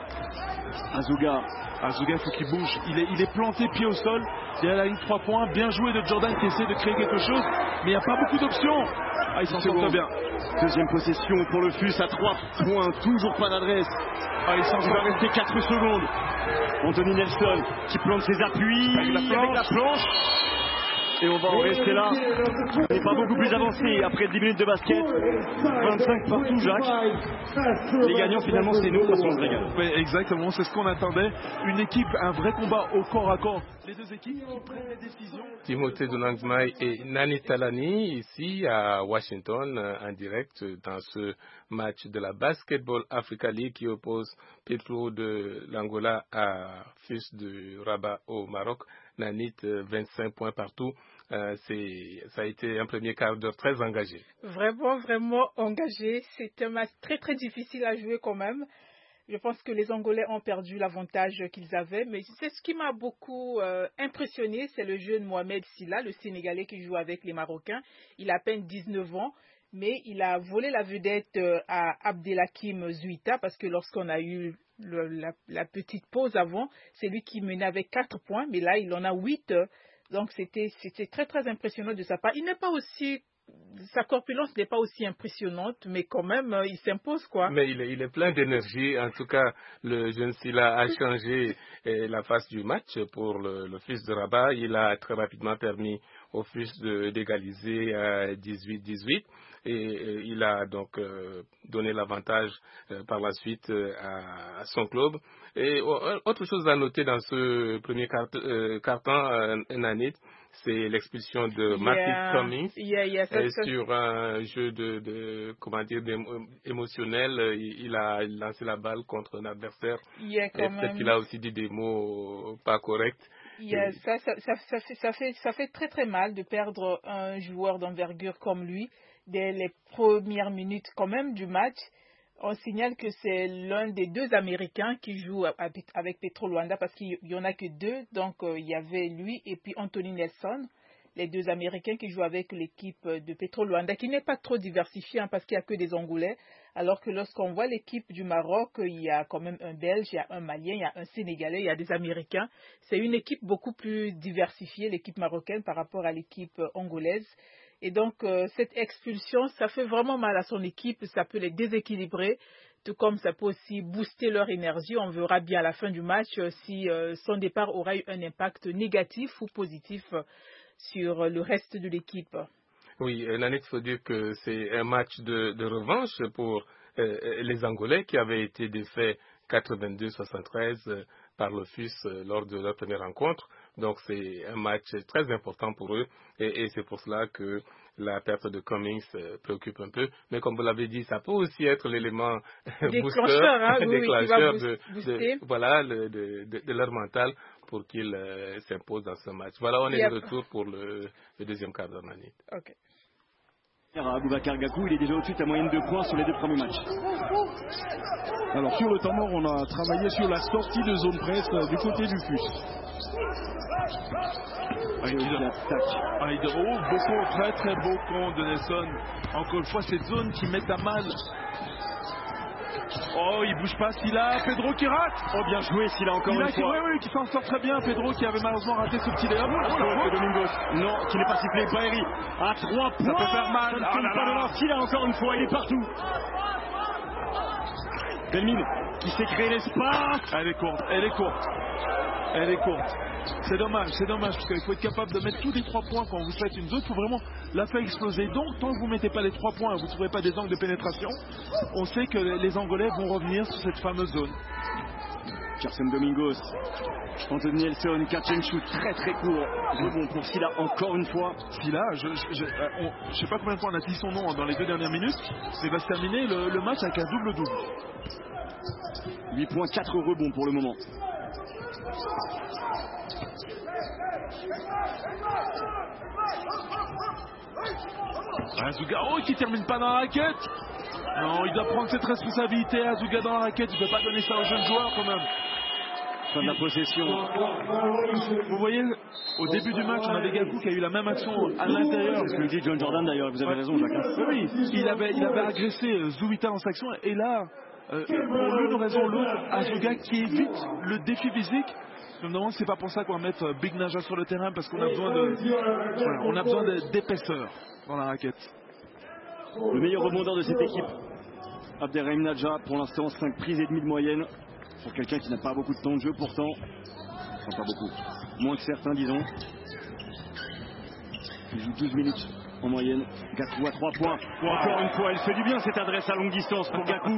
Azuga, il faut qu'il bouge. Il est planté pied au sol. Derrière la ligne 3 points. Bien joué de Jordan qui essaie de créer quelque chose. Mais il n'y a pas beaucoup d'options. Il s'en sort bien. Deuxième possession pour le Fus à 3 points. Toujours pas d'adresse. Il va rester 4 secondes. Anthony Nelson qui plante ses appuis avec la planche. Et on va en rester là. On n'est pas beaucoup plus avancé après 10 minutes de basket. 25 partout, Jacques. Les gagnants, finalement, c'est nous parce qu'on se régale. Oui, exactement, c'est ce qu'on attendait. Une équipe, un vrai combat au corps à corps. Les deux équipes qui prennent les décisions. Timothée Dunangmai et Nani Talani, ici à Washington, en direct dans ce match de la Basketball Africa League qui oppose Petro de l'Angola à Fus de Rabat au Maroc. Nanit, 25 points partout. Ça a été un premier quart d'heure très engagé. Vraiment engagé. C'est un match très difficile à jouer quand même. Je pense que les Angolais ont perdu l'avantage qu'ils avaient. Mais c'est ce qui m'a beaucoup impressionné, c'est le jeune Mohamed Silla, le Sénégalais qui joue avec les Marocains. Il a à peine 19 ans. Mais il a volé la vedette à Abdelhakim Zouita parce que lorsqu'on a eu la petite pause avant, c'est lui qui menait avec 4 points, mais là il en a 8. Donc c'était très impressionnant de sa part. Il n'est pas aussi, sa corpulence n'est pas aussi impressionnante, mais quand même il s'impose quoi. Mais il est plein d'énergie. En tout cas, le jeune Silla a changé la face du match pour le Fus de Rabat. Il a très rapidement permis au Fus d'égaliser à 18-18. Et il a donc donné l'avantage par la suite à son club. Et autre chose à noter dans ce premier carton, Nanit, c'est l'expulsion de Marcus Cummings sur un jeu émotionnel. Il a lancé la balle contre un adversaire. Et peut-être qu'il a aussi dit des mots pas corrects. Ça fait très mal de perdre un joueur d'envergure comme lui. Dès les premières minutes quand même du match, on signale que c'est l'un des 2 Américains qui joue avec Petro Luanda parce qu'il n'y en a que 2. Donc il y avait lui et puis Anthony Nelson, les 2 Américains qui jouent avec l'équipe de Petro Luanda, qui n'est pas trop diversifiée parce qu'il n'y a que des Angolais. Alors que lorsqu'on voit l'équipe du Maroc, il y a quand même un Belge, il y a un Malien, il y a un Sénégalais, il y a des Américains. C'est une équipe beaucoup plus diversifiée, l'équipe marocaine, par rapport à l'équipe angolaise. Et donc, cette expulsion, ça fait vraiment mal à son équipe, ça peut les déséquilibrer. tout comme ça peut aussi booster leur énergie. On verra bien à la fin du match si son départ aura eu un impact négatif ou positif sur le reste de l'équipe. Oui, Nanit, il faut dire que c'est un match de revanche pour les Angolais qui avaient été défaits 82-73 par le FUS lors de leur première rencontre. Donc c'est un match très important pour eux et c'est pour cela que la perte de Cummings préoccupe un peu. Mais comme vous l'avez dit, ça peut aussi être l'élément déclencheur, déclencheur de leur mental pour qu'ils s'imposent dans ce match. Voilà, on est de retour pour le deuxième quart d'heure, Nanit. Okay. Aboubacar Gakou, il est déjà au-dessus de la moyenne de points sur les 2 premiers matchs. Alors sur le temps mort, on a travaillé sur la sortie de zone presse du côté du FUS. Beaucoup, très très beau compte de Nelson. Encore une fois, cette zone qui met à mal. Oh, il bouge pas, Silla, Pedro qui rate. Oh, bien joué, Silla encore une fois. Oui, qui s'en sort très bien. Pedro qui avait malheureusement raté ce petit layup. Domingos, non, qui n'est pas sifflé. Baeri à 3 points. Ça peut faire mal. Silla encore une fois, il est partout. Belmine qui s'est créé l'espace. Elle est courte. C'est dommage, parce qu'il faut être capable de mettre tous les 3 points quand vous faites une zone. Il faut vraiment la faire exploser. Donc, tant que vous ne mettez pas les 3 points, vous ne trouvez pas des angles de pénétration, on sait que les Angolais vont revenir sur cette fameuse zone. Gerson Domingos, Anthony Nelson, catch and shoot très très court. Rebond pour Silla encore une fois. Silla, je ne sais pas combien de fois on a dit son nom dans les 2 dernières minutes, mais il va se terminer le match avec un double-double. 8 points, 4 rebonds pour le moment. Azouga, qui termine pas dans la raquette. Non, il doit prendre cette responsabilité. Azouga dans la raquette, il ne peut pas donner ça aux jeunes joueurs quand même. Fin de la possession. Vous voyez, au début du match, on avait Gakou qui a eu la même action à l'intérieur. C'est ce que dit John Jordan d'ailleurs, vous avez raison, Jacques. Oui, il avait agressé Zouita en section et là, pour l'une raison ou l'autre, Azouga qui évite le défi physique. Je me demande si c'est pas pour ça qu'on va mettre Big Naja sur le terrain parce qu'on a besoin d'épaisseur dans la raquette. Le meilleur rebondeur de cette équipe, Abderrahim Naja, pour l'instant 5 prises et demie de moyenne pour quelqu'un qui n'a pas beaucoup de temps de jeu pourtant. Enfin pas beaucoup, moins que certains disons. Il joue 12 minutes en moyenne. Gakou à 3 points. Encore une fois, il fait du bien cette adresse à longue distance pour Gakou.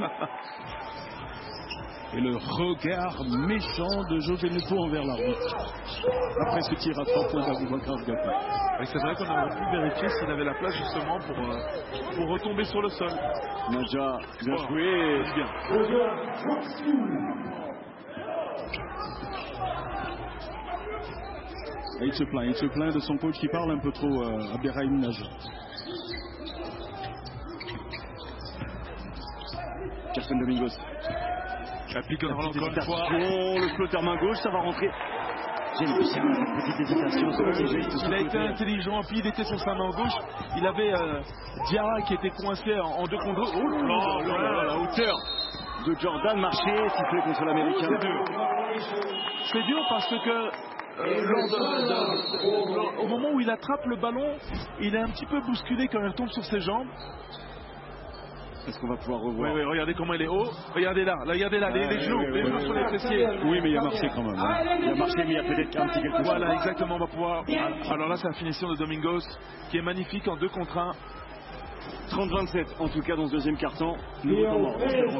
Et le regard méchant de José Neto envers l'arbitre. Après ce tir à 3 points d'Aboubacar Gakou. Et c'est vrai qu'on aurait pu vérifier s'il avait la place justement pour retomber sur le sol. Naja, bien joué. Bien. Et il se plaint de son coach qui parle un peu trop, Abderrahim Naja. Gerson Domingos. Applique encore une fois. Le flotteur main gauche, ça va rentrer. J'aime bien cette petite hésitation. Il a été intelligent, puis il était sur sa main gauche. Il avait Diarra qui était coincé en 2 contre 2. Oh là, la hauteur de Jordan marché, sifflé contre l'Américain. C'est dur parce que au moment où il attrape le ballon, il est un petit peu bousculé quand il tombe sur ses jambes. Est-ce qu'on va pouvoir revoir? Oui, regardez comment il est haut. Regardez là, les genoux sur les fessiers. Oui, mais il a marché quand même. Hein. Il a marché, mais il y a peut-être un petit quelque chose. Voilà, exactement, on va pouvoir. Alors là, c'est la finition de Domingos qui est magnifique en 2 contre 1. 30-27 en tout cas dans ce deuxième quart-temps. Nouveau temps mort.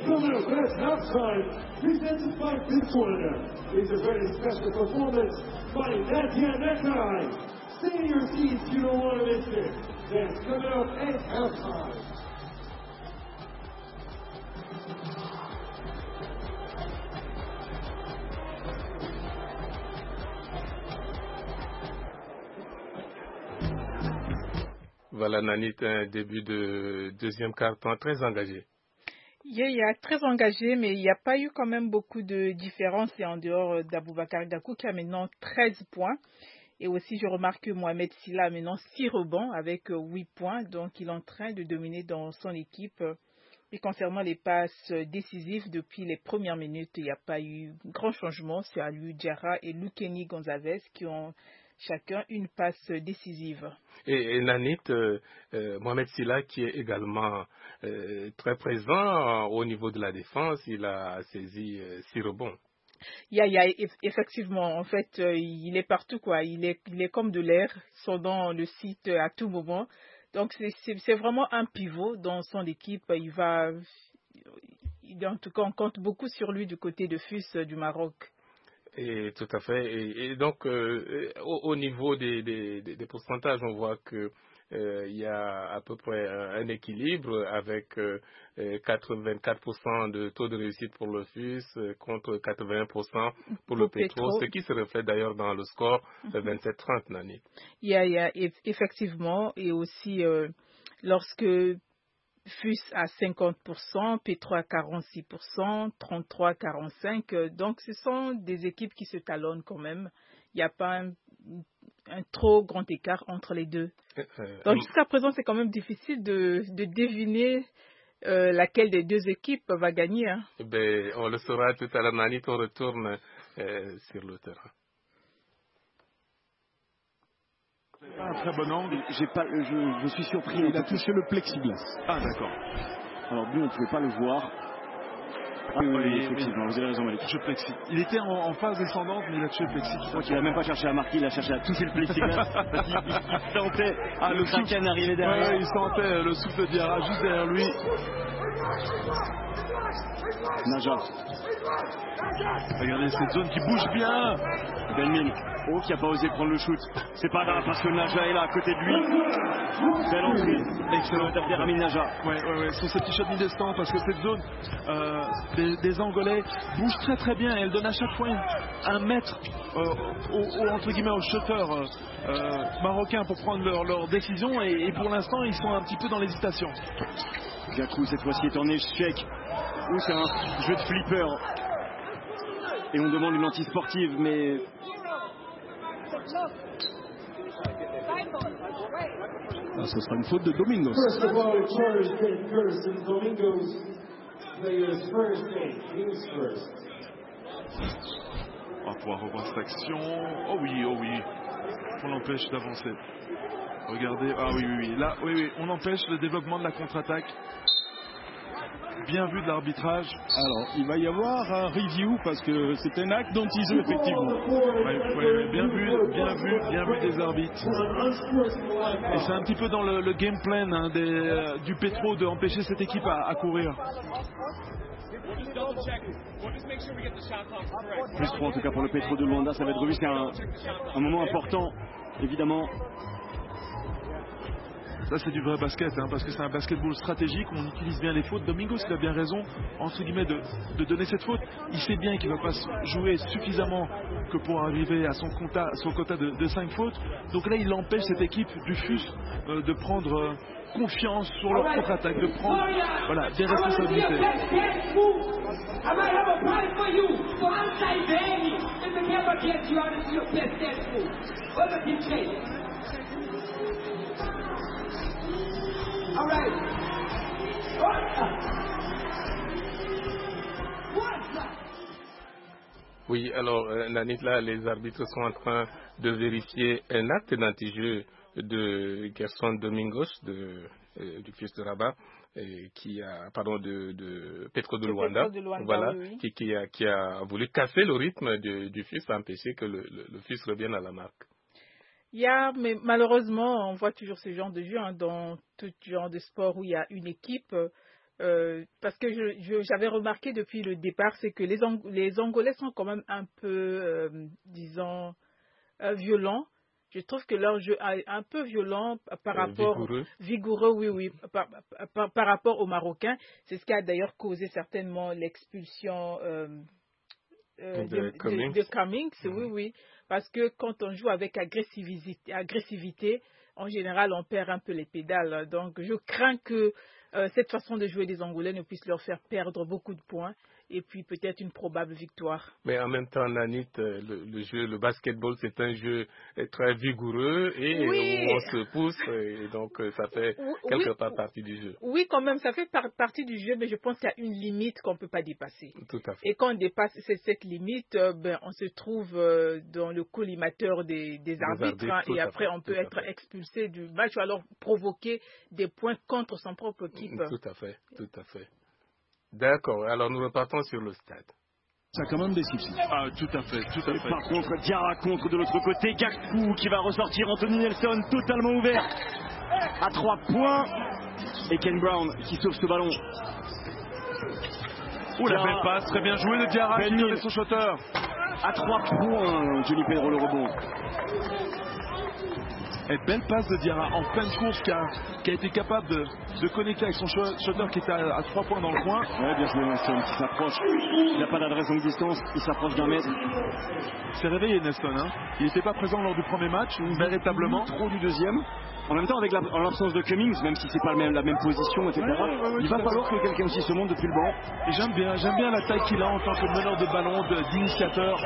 Voilà, Nanit, un début de deuxième quart-temps très engagé. Il y a très engagé, mais il n'y a pas eu quand même beaucoup de différence. Et en dehors d'Aboubacar Gakou qui a maintenant 13 points. Et aussi, je remarque que Mohamed Silla a maintenant 6 rebonds avec 8 points. Donc, il est en train de dominer dans son équipe. Et concernant les passes décisives, depuis les premières minutes, il n'y a pas eu grand changement. C'est à lui, Diarra et Lukeni Gonzalez qui ont chacun une passe décisive. Et Nanit, Mohamed Silla qui est également très présent au niveau de la défense, il a saisi 6 rebonds. Effectivement, en fait, il est partout, quoi. Il est comme de l'air, sondant le site à tout moment. Donc, c'est vraiment un pivot dans son équipe. En tout cas, on compte beaucoup sur lui du côté de FUS du Maroc. Et tout à fait. Et donc, au niveau des pourcentages, on voit que il y a à peu près un équilibre avec 84% de taux de réussite pour le FUS contre 81% pour le Petro, ce qui se reflète d'ailleurs dans le score 27-30, Nani. Il y a effectivement, et aussi lorsque FUS à 50%, Petro à 46%, 33-45%. Donc, ce sont des équipes qui se talonnent quand même. Il n'y a pas un trop grand écart entre les deux. Donc, jusqu'à présent, c'est quand même difficile de deviner laquelle des deux équipes va gagner. Hein. On le saura tout à l'heure. Nani, on retourne sur le terrain. Un très bon angle. Je suis surpris. Il a touché le plexiglas. Ah, d'accord. Alors, lui, on ne pouvait pas le voir. Ah, oui, effectivement, vous avez raison, Malik. Touché le plexi. Il était en phase descendante, mais il a touché le plexi. Je crois qu'il n'a même pas cherché à marquer, il a cherché à toucher le plexiglas. Parce qu'il sentait le Kraken arriver derrière. Ouais, il sentait le souffle de Diarra juste derrière lui. Naja. Regardez cette zone qui bouge bien. Benmin, qui n'a pas osé prendre le shoot. C'est pas grave parce que Naja est là à côté de lui. Belle entrée. Excellent tape des Ramin Naja. Ouais, sur ce petit shot mi-destant parce que cette zone des Angolais bouge très très bien. Elle donne à chaque fois un mètre entre guillemets aux shooters marocains pour prendre leur décision et pour l'instant ils sont un petit peu dans l'hésitation. Gakou cette fois-ci est en échec. C'est un jeu de flipper. Et on demande une anti-sportive, mais... ce sera une faute de Domingos. On va pouvoir revoir cette action. Oh oui. On l'empêche d'avancer. Regardez. Ah oui. Là, oui. On empêche le développement de la contre-attaque. Bien vu de l'arbitrage. Alors, il va y avoir un review parce que c'est un acte d'anti-jeu, effectivement. Ouais, bien vu des arbitres. Et c'est un petit peu dans le game plan du Petro de empêcher cette équipe à courir. Plus 3 en tout cas pour le Petro de Luanda, ça va être revu. C'est un moment important, évidemment. Ça c'est du vrai basket, parce que c'est un basketball stratégique, on utilise bien les fautes. Domingos il a bien raison, entre guillemets, de donner cette faute. Il sait bien qu'il ne va pas jouer suffisamment que pour arriver à son quota de 5 fautes. Donc là il empêche cette équipe du FUS de prendre confiance sur leur contre-attaque, de prendre des responsabilités. Oui, alors Nanit, là, les arbitres sont en train de vérifier un acte d'anti-jeu de Gerson Domingos du FUS de Rabat, de Petro de Luanda, oui. qui a voulu casser le rythme du FUS, empêcher que le FUS revienne à la marque. Mais malheureusement, on voit toujours ce genre de jeu dans tout genre de sport où il y a une équipe. Parce que j'avais remarqué depuis le départ, c'est que les Angolais sont quand même un peu, violents. Je trouve que leur jeu est un peu violent par rapport... Vigoureux, oui. Par rapport aux Marocains. C'est ce qui a d'ailleurs causé certainement l'expulsion de Cummings, oui. Parce que quand on joue avec agressivité, en général, on perd un peu les pédales. Donc, je crains que cette façon de jouer des Angolais ne puisse leur faire perdre beaucoup de points et puis peut-être une probable victoire. Mais en même temps, Nanit, le basketball, c'est un jeu très vigoureux et où on se pousse, et donc ça fait quelque part partie du jeu. Oui, quand même, ça fait partie du jeu, mais je pense qu'il y a une limite qu'on ne peut pas dépasser. Tout à fait. Et quand on dépasse cette limite, on se trouve dans le collimateur des arbitres, et après on peut être expulsé du match ou alors provoquer des points contre son propre équipe. Tout à fait, tout à fait. D'accord, alors nous repartons sur le stade. Ça a quand même des soucis. Ah, tout à fait, tout à fait. Par contre, Diarra contre de l'autre côté, Gakou qui va ressortir, Anthony Nelson totalement ouvert à 3 points. Et Ken Brown qui sauve ce ballon. Ouh, la belle passe, très bien joué de Diarra qui met son shooter. À 3 points, Johnny Pedro le rebond. Et belle passe de Diarra en pleine course qui a été capable de connecter avec son shooter qui était à 3 points dans le coin. Ouais, bien joué Nelson qui s'approche. Il n'a pas d'adresse longue distance, il s'approche d'un mètre. Il s'est réveillé Nelson, hein. Il n'était pas présent lors du premier match, véritablement. Trop du deuxième. En même temps, avec l'absence de Cummings, même si c'est pas la même position, etc., il va falloir que quelqu'un aussi se monte depuis le banc. Et j'aime bien la taille qu'il a en tant que meneur de ballon, d'initiateur.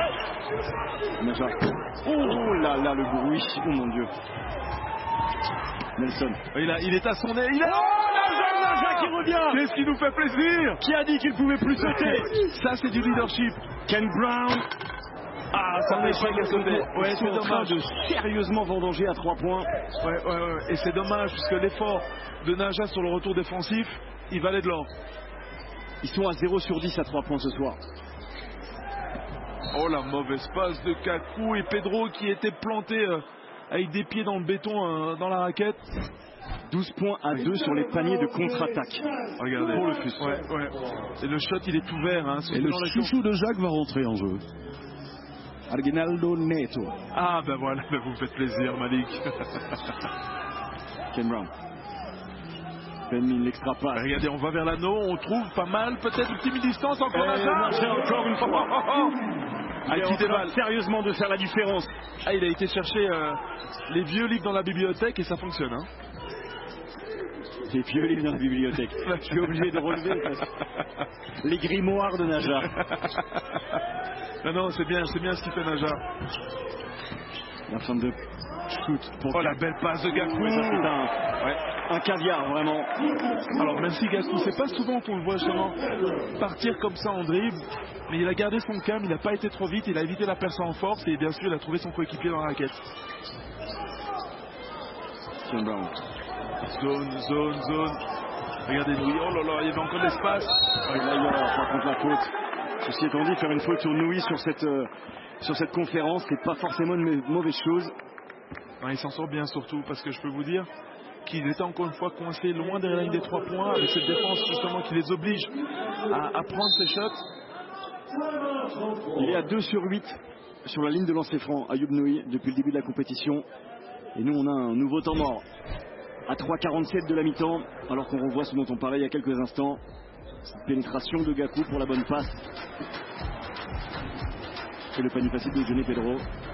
Oh là là, le bruit, oh mon Dieu. Nelson. Il est à son nez. Naja qui revient. Qu'est-ce qui nous fait plaisir? Qui a dit qu'il pouvait plus sauter? Ça, c'est du leadership. Ken Brown. Ah, ça n'est pas quelque ouais, c'est dommage de sérieusement vendanger à 3 points. Ouais. Et c'est dommage puisque l'effort de Naja sur le retour défensif, il valait de l'or. Ils sont à 0 sur 10 à 3 points ce soir. Oh, la mauvaise passe de Gakou et Pedro qui était planté avec des pieds dans le béton dans la raquette. 12 points à 2 sur les paniers de contre-attaque. Regardez. Pour le FUS. Ouais. Et le shot, il est ouvert. Hein, et le chouchou de Jacques va rentrer en jeu. Arginaldo Neto. Ah ben voilà, vous me faites plaisir Malik. Ken Brown. Ben l'extra passe. Regardez, on va vers l'anneau, on trouve pas mal, peut-être une petite distance encore encore une fois. Qui déballe sérieusement de faire la différence. Ah, il a été chercher les vieux livres dans la bibliothèque et ça fonctionne. Hein. Les vieux livres dans la bibliothèque. Je suis obligé de relever les grimoires de Naja. Non, c'est bien ce qu'il fait Naja. La fin de shoot pour la belle passe de Gakou. Un caviar vraiment. Alors même si Gakou, c'est pas souvent qu'on le voit justement partir comme ça en dribble, mais il a gardé son calme, il n'a pas été trop vite, il a évité la percée en force et bien sûr il a trouvé son coéquipier dans la raquette. Ken Brown. Zone. Regardez Louis, oh là là, il y avait encore de l'espace. Là, il y aura par contre la faute. Ceci étant dit, faire une faute sur Louis sur cette conférence, c'est pas forcément une mauvaise chose. Non, il s'en sort bien surtout parce que je peux vous dire qu'ils étaient encore une fois coincés loin derrière la ligne des 3 points avec cette défense justement qui les oblige à prendre ces shots. Il est à 2 sur 8 sur la ligne de lancer franc, Ayoub Noui, depuis le début de la compétition. Et nous, on a un nouveau temps mort. À 3,47 de la mi-temps, alors qu'on revoit ce dont on parlait il y a quelques instants. Cette pénétration de Gakou pour la bonne passe. Et le panier facile de Johnny Pedro.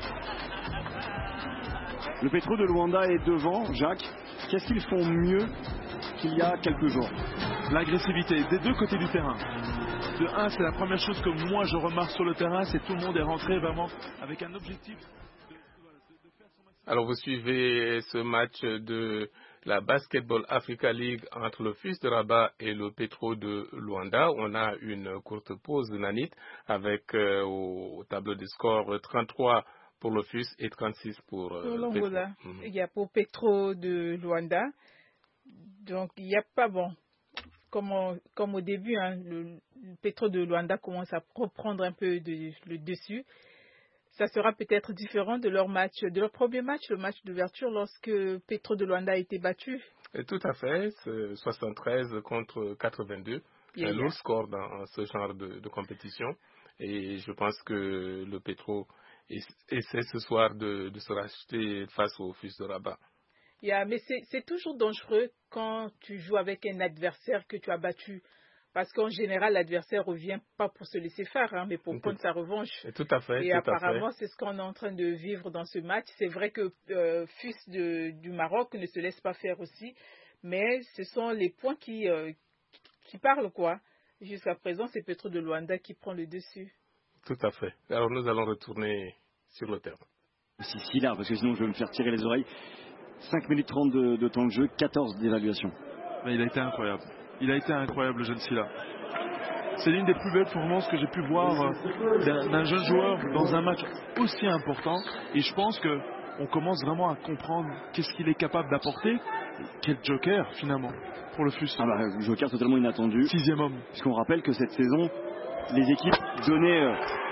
Le Petro de Luanda est devant, Jacques. Qu'est-ce qu'ils font mieux qu'il y a quelques jours? L'agressivité des deux côtés du terrain. De 1, c'est la première chose que moi je remarque sur le terrain, c'est que tout le monde est rentré vraiment avec un objectif. Alors vous suivez ce match de la Basketball Africa League entre le FUS de Rabat et le Petro de Luanda. On a une courte pause de Nanit avec au tableau de score 33 pour le FUS et 36 pour l'Angola. Il y a pour Petro de Luanda. Donc il n'y a pas comme au début, hein, le Petro de Luanda commence à reprendre un peu le dessus. Ça sera peut-être différent de leur premier match, le match d'ouverture, lorsque Petro de Luanda a été battu. Et tout à fait, 73 contre 82. C'est un lourd score dans ce genre de compétition. Et je pense que le Petro essaie ce soir de se racheter face au FUS de Rabat. Mais c'est toujours dangereux quand tu joues avec un adversaire que tu as battu. Parce qu'en général, l'adversaire ne revient pas pour se laisser faire, hein, mais pour prendre sa revanche. Tout à fait. Et apparemment, c'est ce qu'on est en train de vivre dans ce match. C'est vrai que FUS du Maroc ne se laisse pas faire aussi, mais ce sont les points qui parlent, quoi. jusqu'à présent, c'est Petro de Luanda qui prend le dessus. Tout à fait. Alors nous allons retourner sur le terrain. Si là, parce que sinon je vais me faire tirer les oreilles. 5 minutes 30 de temps de jeu, 14 d'évaluation. Mais il a été incroyable. Il a été incroyable, le jeune Silla. C'est l'une des plus belles performances que j'ai pu voir d'un jeune joueur dans un match aussi important. Et je pense qu'on commence vraiment à comprendre qu'est-ce qu'il est capable d'apporter. Quel joker, finalement, pour le FUS. Joker totalement inattendu. 6e homme. Puisqu'on rappelle que cette saison, les équipes donnaient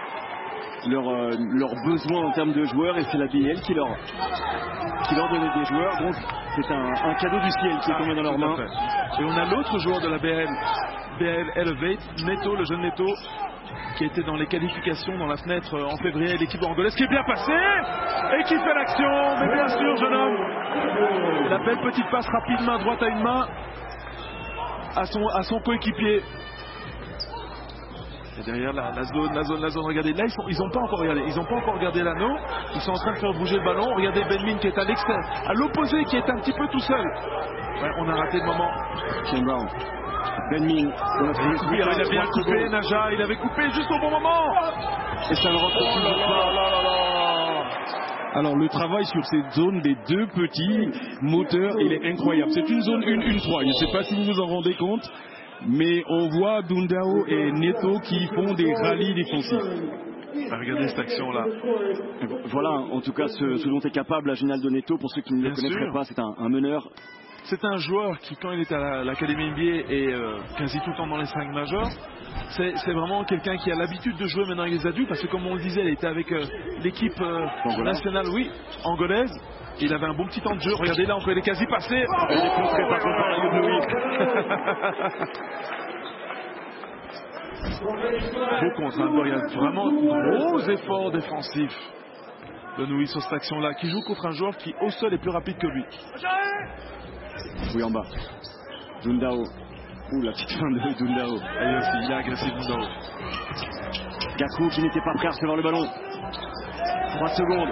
leurs besoins en termes de joueurs et c'est la BL qui leur donnait des joueurs. Donc c'est un cadeau du ciel qui est tombé dans leurs mains. Et on a l'autre joueur de la BL Elevate, Neto, le jeune Neto, qui était dans les qualifications dans la fenêtre en février, l'équipe angolaise qui est bien passée et qui fait l'action. Mais bien sûr, jeune homme, la belle petite passe rapide, main droite à une main à son coéquipier. Et derrière la zone, regardez, là ils n'ont pas encore regardé l'anneau, ils sont en train de faire bouger le ballon. Regardez Benmin qui est à l'extérieur, à l'opposé, qui est un petit peu tout seul. Ouais, on a raté le moment. Shane Brown. Benmin, il a bien coupé, Naja, il avait coupé juste au bon moment. Et ça ne rentre pas. Alors le travail sur cette zone des deux petits moteurs, il est incroyable. C'est une zone 1-1-3, je ne sais pas si vous vous en rendez compte, mais on voit Dundao et Neto qui font des rallyes défensifs. Regardez cette action-là. Voilà en tout cas ce dont est capable la Générale de Neto. Pour ceux qui ne le connaîtraient pas, c'est un meneur. C'est un joueur qui, quand il est à l'Académie NBA, est quasi tout le temps dans les 5 majeurs. C'est vraiment quelqu'un qui a l'habitude de jouer maintenant avec les adultes, parce que comme on le disait, il était avec l'équipe nationale, angolaise. Il avait un bon petit temps de jeu. Regardez là, on peut les quasi passer. Il est contré par Beau contre, il y a vraiment gros efforts défensifs de Noui sur cette action-là, qui joue contre un joueur qui au sol est plus rapide que lui. Oui, en bas. Dundao. La petite fin de Dundao. Allez aussi, il est agressif Dundao. Gakou qui n'était pas prêt à recevoir le ballon. 3 secondes.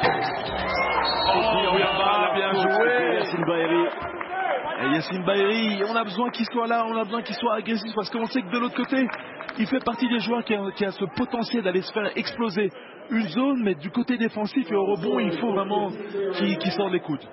Oui, en bas, bien joué. Yassine Baheri. Et Yassine Baheri, on a besoin qu'il soit là, on a besoin qu'il soit agressif, parce qu'on sait que de l'autre côté, il fait partie des joueurs qui a ce potentiel d'aller se faire exploser une zone, mais du côté défensif et au rebond, il faut vraiment qu'il sorte les coudes.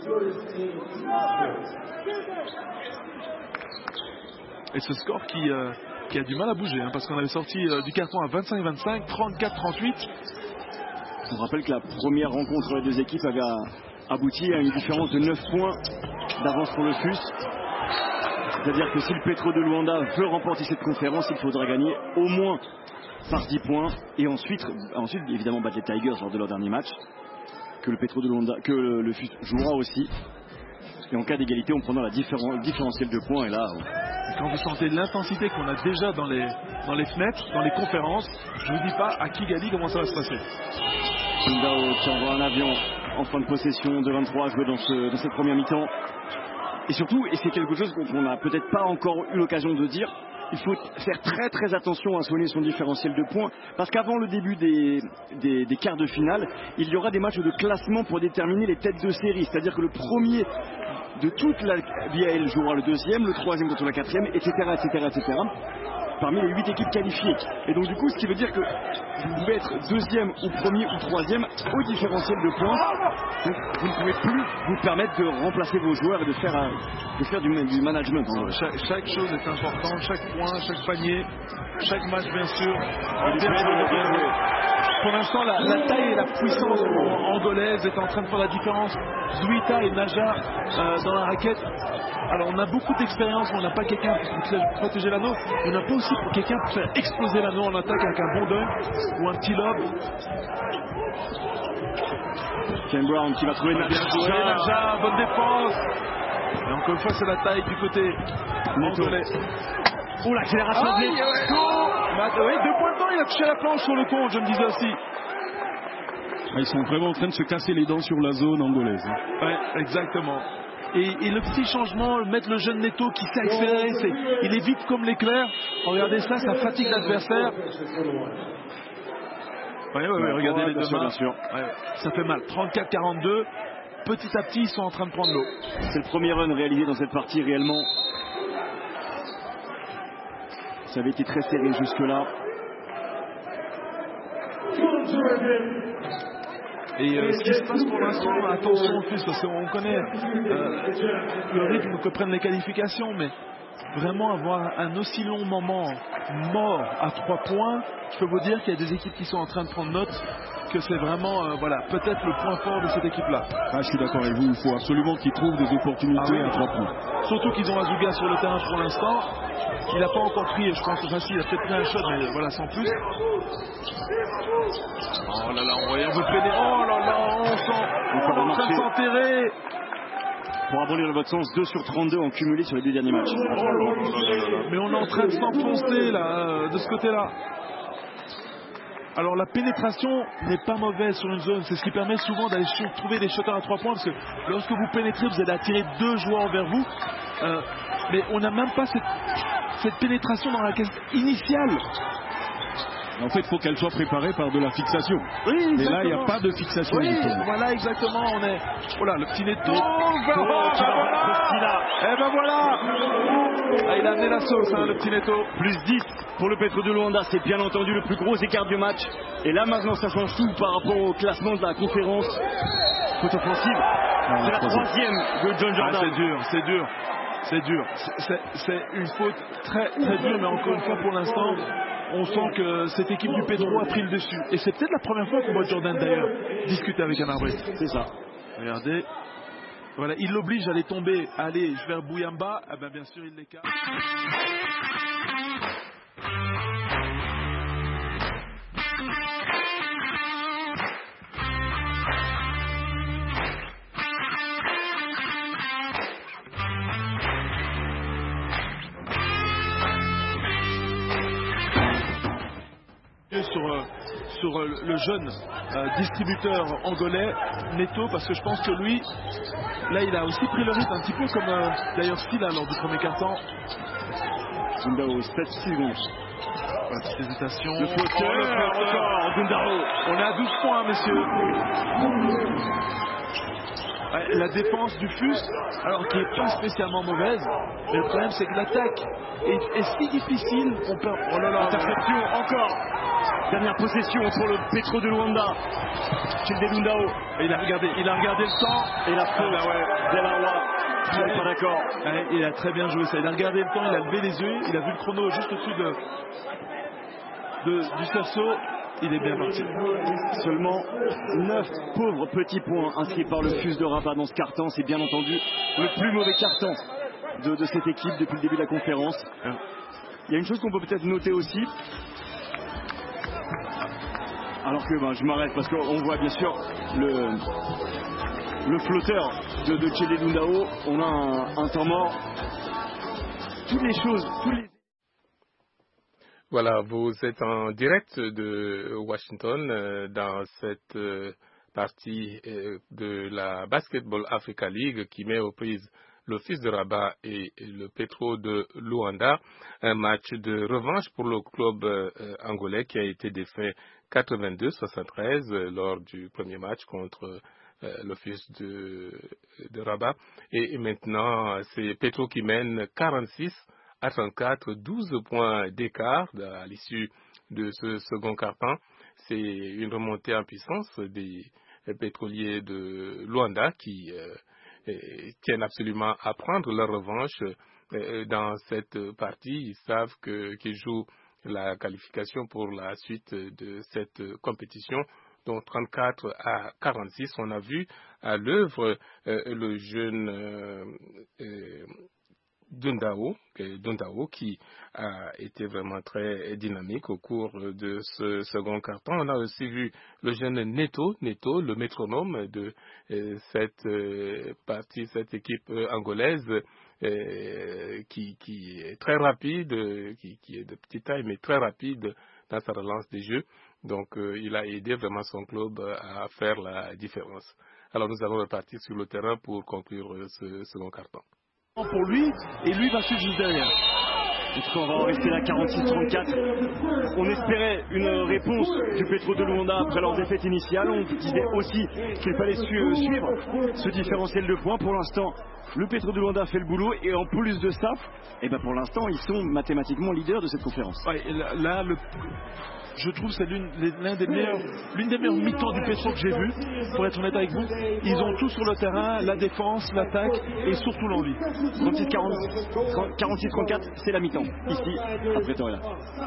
Et ce score qui a du mal à bouger, parce qu'on avait sorti du carton à 25-25, 34-38. On rappelle que la première rencontre des deux équipes avait abouti à une différence de 9 points d'avance pour le FUS. C'est-à-dire que si le Petro de Luanda veut remporter cette conférence, il faudra gagner au moins par 10 points et ensuite évidemment battre les Tigers lors de leur dernier match, que le Petro de Luanda, que le FUS jouera aussi. Et en cas d'égalité, on prendra la différentiel de points. Et là, quand vous sentez l'intensité qu'on a déjà dans les fenêtres, dans les conférences, je ne vous dis pas à Kigali comment ça va se passer. Dundao qui envoie un avion en fin de possession de 23 à jouer dans cette première mi-temps. Et surtout, et c'est quelque chose qu'on n'a peut-être pas encore eu l'occasion de dire, il faut faire très très attention à soigner son différentiel de points, parce qu'avant le début des quarts de finale, il y aura des matchs de classement pour déterminer les têtes de série. C'est-à-dire que le premier de toute la BAL jouera le deuxième, le troisième contre la quatrième, etc., parmi les 8 équipes qualifiées. Et donc du coup, ce qui veut dire que vous pouvez être deuxième ou premier ou troisième au différentiel de points. Donc vous ne pouvez plus vous permettre de remplacer vos joueurs et de faire du management. Chaque chose est importante, chaque point, chaque panier, chaque match bien sûr. Pour l'instant, la taille et la puissance angolaise est en train de faire la différence. Zuita et Naja dans la raquette. Alors on a beaucoup d'expérience, mais on n'a pas quelqu'un pour protéger l'anneau. On n'a pas aussi quelqu'un pour faire exploser l'anneau en attaque avec un bon dunk ou un petit lob. Ken Brown qui va trouver Naja, bonne défense. Et encore une fois, c'est la taille du côté angolais. Oh, l'accélération de oui, 2 points de temps, il a touché la planche sur le compte, je me disais aussi. Ils sont vraiment en train de se casser les dents sur la zone angolaise. Ouais, exactement. Et le petit changement, mettre le jeune Neto qui s'est accéléré, il est vite comme l'éclair. Regardez ça fatigue l'adversaire. Oui, regardez les deux mains. Ouais, ça fait mal. 34-42. Petit à petit, ils sont en train de prendre l'eau. C'est le premier run réalisé dans cette partie réellement. Ça avait été très serré jusque-là. Et ce qui se passe pour l'instant, attention en plus, parce qu'on connaît le rythme que prennent les qualifications, mais vraiment avoir un aussi long moment mort à 3 points, je peux vous dire qu'il y a des équipes qui sont en train de prendre note que c'est vraiment peut-être le point fort de cette équipe-là. Ah, je suis d'accord avec vous, il faut absolument qu'ils trouvent des opportunités à 3 points. Surtout qu'ils ont Azuga sur le terrain pour l'instant. Il n'a pas encore pris, je pense, facile, il a peut-être pris un shot, mais voilà, sans plus. Oh là là, on veut pénétrer. Oh là là, on est en train de s'enterrer. Pour abonner dans votre sens, 2 sur 32 en cumulé sur les 2 derniers matchs. Mais on est en train de s'enfoncer là, de ce côté-là. Alors la pénétration n'est pas mauvaise sur une zone, c'est ce qui permet souvent d'aller trouver des shooters à 3 points, parce que lorsque vous pénétrez, vous allez attirer 2 joueurs vers vous, mais on n'a même pas cette pénétration dans la case initiale. En fait, il faut qu'elle soit préparée par de la fixation. Oui, exactement. Mais là, il n'y a pas de fixation. Oui, voilà, exactement. On est. Voilà, le petit Neto. Et ben voilà. Ah, il a amené la sauce, le petit Neto. Plus 10 pour le Petro de Luanda. C'est bien entendu le plus gros écart du match. Et là, maintenant, ça change tout par rapport au classement de la conférence. Faute offensive. C'est la 3e de John Jordan. C'est dur. C'est une faute très, très dure, mais encore une fois, pour l'instant, on sent que cette équipe du Petro a pris le dessus. Et c'est peut-être la première fois qu'on voit Jordan d'ailleurs discuter avec un arbitre. C'est ça. Regardez. Voilà, il l'oblige à aller tomber, à aller vers Bouyamba. Ah ben bien sûr, il l'écarte. Sur le jeune distributeur angolais Neto, parce que je pense que lui, là, il a aussi pris le rythme un petit peu comme d'ailleurs Stila lors du premier quart-temps. Gundao, 7 secondes. Petite hésitation. Le flotteur, Gundao. On est à 12 points, messieurs. La défense du FUS, alors qui n'est pas spécialement mauvaise, mais le problème c'est que l'attaque est si difficile, on perd. Oh là là, interception encore. Dernière possession pour le Petro de Luanda. Childe Lundao. Il a regardé le temps. Et la faute Delawa. Je ne suis pas d'accord. Il a très bien joué ça. Il a regardé le temps, il a levé les yeux, il a vu le chrono juste au-dessus du cerceau. Il est bien parti. Seulement 9 pauvres petits points inscrits par le FUS de Rabat dans ce carton. C'est bien entendu le plus mauvais carton de cette équipe depuis le début de la conférence. Il y a une chose qu'on peut peut-être noter aussi. Alors que je m'arrête parce qu'on voit bien sûr le flotteur de Childe Lundao. On a un temps mort. Toutes les choses, Voilà, vous êtes en direct de Washington dans cette partie de la Basketball Africa League qui met aux prises le FUS de Rabat et le Petro de Luanda. Un match de revanche pour le club angolais qui a été défait 82-73 lors du premier match contre le FUS de Rabat. Et maintenant, c'est Petro qui mène 46-34, 12 points d'écart à l'issue de ce second quart-temps. C'est une remontée en puissance des pétroliers de Luanda qui tiennent absolument à prendre leur revanche dans cette partie. Ils savent qu'ils jouent la qualification pour la suite de cette compétition. Donc 34-46, on a vu à l'œuvre le jeune Dundao qui a été vraiment très dynamique au cours de ce second quart-temps. On a aussi vu le jeune Neto, le métronome de cette partie, cette équipe angolaise qui est très rapide, qui est de petite taille mais très rapide dans sa relance des jeux. Donc il a aidé vraiment son club à faire la différence. Alors nous allons repartir sur le terrain pour conclure ce second quart-temps. Pour lui, et lui va suivre juste derrière. Le score va en rester là, 46-34. On espérait une réponse du Petro de Luanda après leur défaite initiale. On disait aussi qu'il fallait suivre ce différentiel de points. Pour l'instant, le Petro de Luanda fait le boulot et en plus de ça, pour l'instant, ils sont mathématiquement leaders de cette conférence. Ouais, là, je trouve que c'est l'une des meilleures mi-temps du Petro que j'ai vu, pour être honnête avec vous. Ils ont tout sur le terrain, la défense, l'attaque et surtout l'envie. 46-34, c'est la mi-temps, ici, à Pretoria.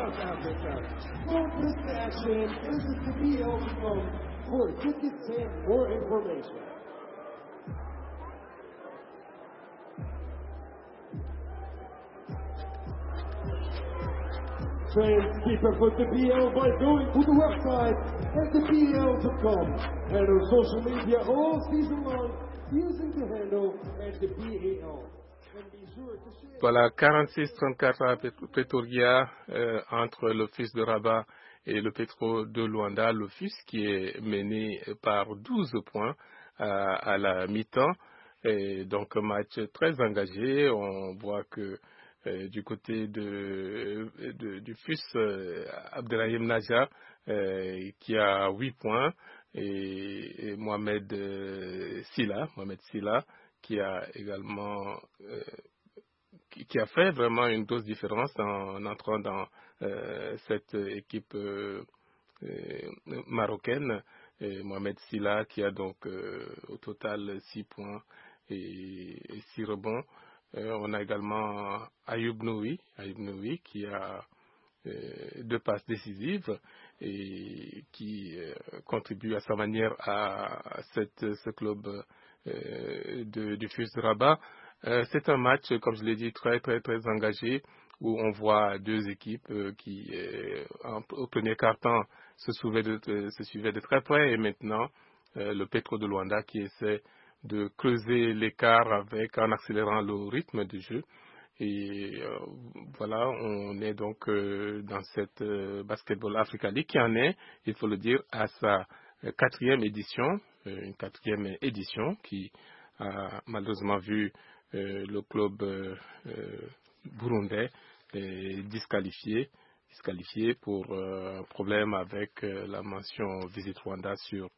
Keeper put the PL by going to the website and the PL.com and on social media all season long using the handle and the PAL. Voilà, 46-34 à Pretoria entre le Fils de Rabat et le Petro de Luanda. Le Fils qui est mené par 12 points à la mi-temps. Et donc un match très engagé. On voit que du côté du fils Abdelrahim Naja qui a 8 points et Mohamed Silla qui a également qui a fait vraiment une grosse différence en entrant dans cette équipe marocaine. Et Mohamed Silla qui a donc au total 6 points et 6 rebonds. On a également Ayoub Noui qui a 2 passes décisives et qui contribue à sa manière à ce club du Fils de Rabat. C'est un match, comme je l'ai dit, très très très engagé où on voit 2 équipes qui au premier quart-temps se suivaient de très près et maintenant le Petro de Luanda qui essaie de creuser l'écart en accélérant le rythme du jeu. Et voilà, on est donc dans cette Basketball Africa League qui en est, il faut le dire, à sa 4e édition, une 4e édition qui a malheureusement vu le club burundais disqualifié pour un problème avec la mention Visit Rwanda sur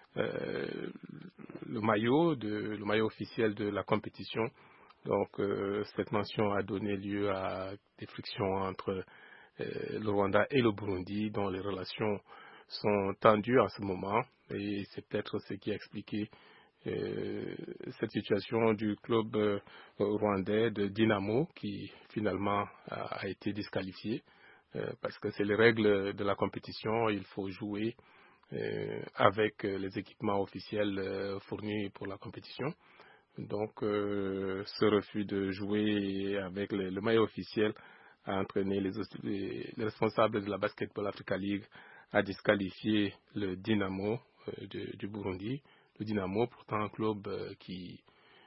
le maillot officiel de la compétition. Donc cette mention a donné lieu à des frictions entre le Rwanda et le Burundi dont les relations sont tendues en ce moment et c'est peut-être ce qui a expliqué cette situation du club rwandais de Dynamo qui finalement a été disqualifié parce que c'est les règles de la compétition, il faut jouer avec les équipements officiels fournis pour la compétition. Donc, ce refus de jouer avec le maillot officiel a entraîné les responsables de la Basketball Africa League à disqualifier le Dynamo du Burundi. Le Dynamo, pourtant un club qui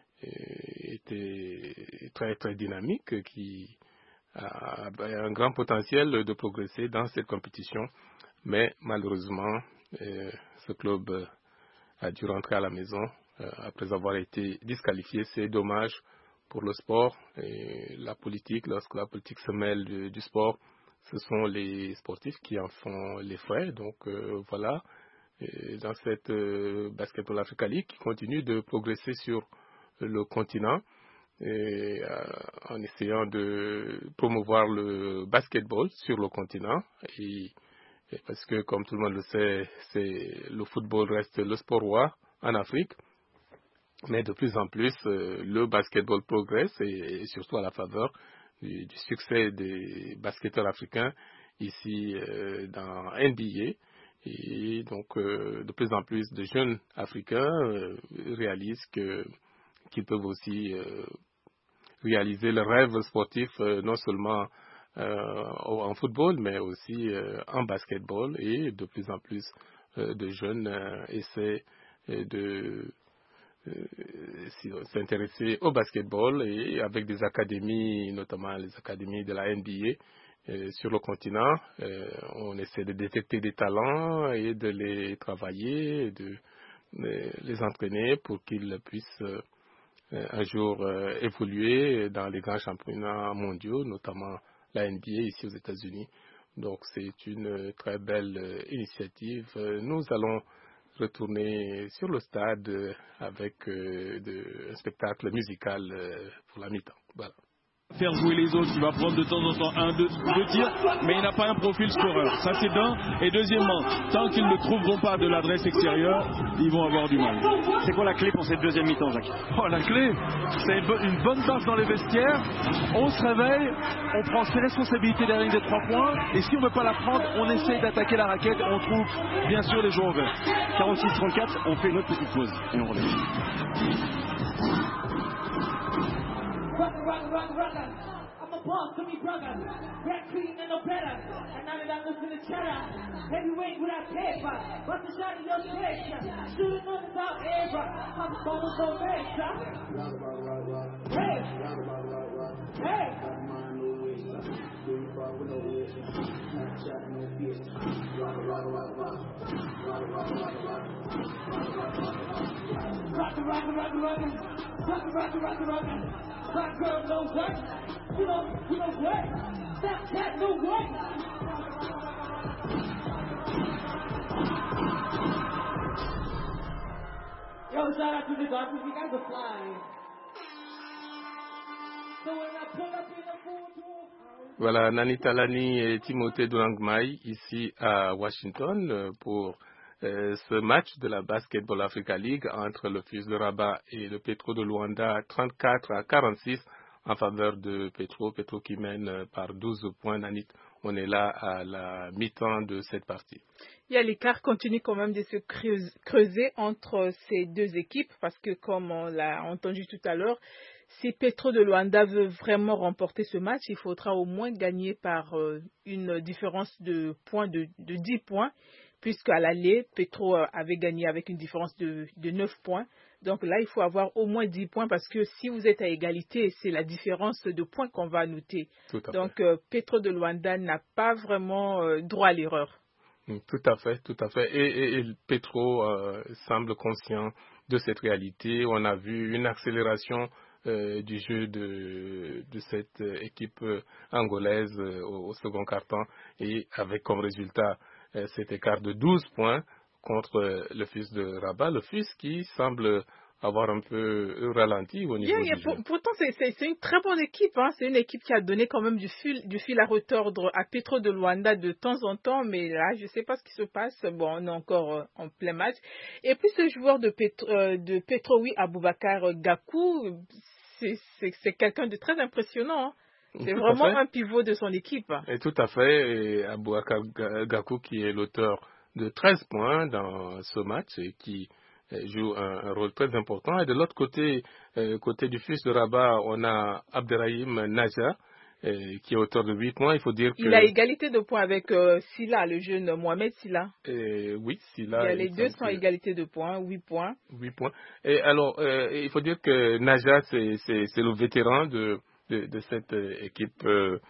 était très très dynamique, qui a un grand potentiel de progresser dans cette compétition, mais malheureusement, ce club a dû rentrer à la maison après avoir été disqualifié. C'est dommage pour le sport et la politique. Lorsque la politique se mêle du sport, ce sont les sportifs qui en font les frais. Donc voilà, et dans cette Basketball Africa League qui continue de progresser sur le continent et en essayant de promouvoir le basketball sur le continent et parce que, comme tout le monde le sait, le football reste le sport roi en Afrique. Mais de plus en plus, le basketball progresse et surtout à la faveur du succès des basketteurs africains ici dans NBA. Et donc, de plus en plus de jeunes Africains réalisent qu'ils peuvent aussi réaliser le rêve sportif non seulement en football, mais aussi en basketball. Et de plus en plus de jeunes essaient de s'intéresser au basketball et avec des académies, notamment les académies de la NBA sur le continent. On essaie de détecter des talents et de les travailler, et de les entraîner pour qu'ils puissent un jour évoluer dans les grands championnats mondiaux, notamment la NBA ici aux États-Unis. Donc c'est une très belle initiative. Nous allons retourner sur le stade avec un spectacle musical pour la mi-temps. Voilà. Faire jouer les autres, il va prendre de temps en temps un, deux tirs, mais il n'a pas un profil scoreur. Ça c'est d'un. Et deuxièmement, tant qu'ils ne trouveront pas de l'adresse extérieure, ils vont avoir du mal. C'est quoi la clé pour cette deuxième mi-temps, Jacques? La clé, c'est une bonne base dans les vestiaires. On se réveille, on prend ses responsabilités derrière des 3 points. Et si on ne veut pas la prendre, on essaye d'attaquer la raquette. On trouve bien sûr les joueurs verts. 46-34, on fait une autre petite pause et on revient. I'm a boss to me, brother. Red clean and no better. And now that I listen to cheddar, heavyweight without paper. What's the shot in your face? Shooting on without ever. I'm going so fast. Hey! Hey! Rock. Black girl, no what? You know what? Snapchat, no what? Yo, shout out to the Dodgers, you guys are flying. So when I pull up in the photo... Voilà, Nani Talani et Timothée Doulangmaï ici à Washington pour ce match de la Basketball Africa League entre le FUS de Rabat et le Petro de Luanda, 34-46 en faveur de Petro qui mène par 12 points. Nanit, on est là à la mi-temps de cette partie. L'écart continue quand même de se creuser entre ces deux équipes parce que, comme on l'a entendu tout à l'heure, si Petro de Luanda veut vraiment remporter ce match, il faudra au moins gagner par une différence de points de 10 points. Puisqu'à l'aller, Petro avait gagné avec une différence de 9 points. Donc là, il faut avoir au moins 10 points parce que si vous êtes à égalité, c'est la différence de points qu'on va noter. Donc Petro de Luanda n'a pas vraiment droit à l'erreur. Tout à fait. Et Petro semble conscient de cette réalité. On a vu une accélération du jeu de cette équipe angolaise au second quart-temps et avec comme résultat cet écart de 12 points contre le FUS de Rabat, le FUS qui semble avoir un peu ralenti au niveau du jeu. Pourtant, c'est une très bonne équipe. Hein. C'est une équipe qui a donné quand même du fil à retordre à Petro de Luanda de temps en temps, mais là, je ne sais pas ce qui se passe. Bon, on est encore en plein match. Et puis, ce joueur de Petro, Aboubakar Gakou, c'est quelqu'un de très impressionnant. Hein. C'est vraiment un pivot de son équipe. Et tout à fait. Et Aboubakar Gakou qui est l'auteur de 13 points dans ce match et qui joue un rôle très important. Et de l'autre côté, côté du FUS de Rabat, on a Abderrahim Naja qui est auteur de 8 points. Il faut dire il a égalité de points avec Silla, le jeune Mohamed Silla. Oui, Silla. Les deux sont à égalité de points, 8 points. 8 points. Et alors, il faut dire que Naja, c'est le vétéran de cette équipe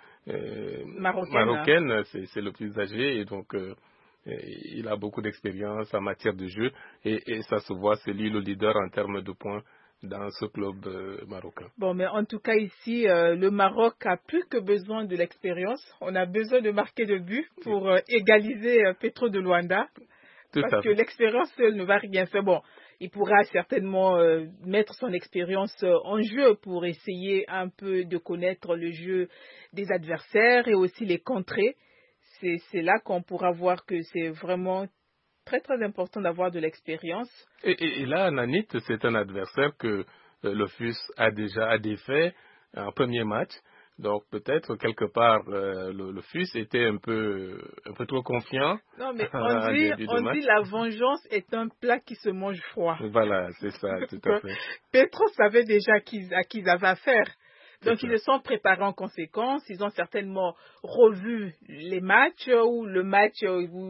marocaine. C'est le plus âgé et donc il a beaucoup d'expérience en matière de jeu et ça se voit, c'est lui le leader en termes de points dans ce club marocain. Bon, mais en tout cas ici, le Maroc a plus que besoin de l'expérience. On a besoin de marquer de buts pour égaliser Petro de Luanda. Parce que l'expérience seule ne va rien faire. Bon, il pourra certainement mettre son expérience en jeu pour essayer un peu de connaître le jeu des adversaires et aussi les contrer. C'est là qu'on pourra voir que c'est vraiment très très important d'avoir de l'expérience. Et là, Nanit, c'est un adversaire que le FUS a déjà défait en premier match. Donc peut-être quelque part le FUS était un peu trop confiant. Non mais on dit la vengeance est un plat qui se mange froid. Voilà, c'est ça, tout à fait. Petro savait déjà à qui ils avaient affaire. Donc ils se sont préparés en conséquence. Ils ont certainement revu les matchs ou le match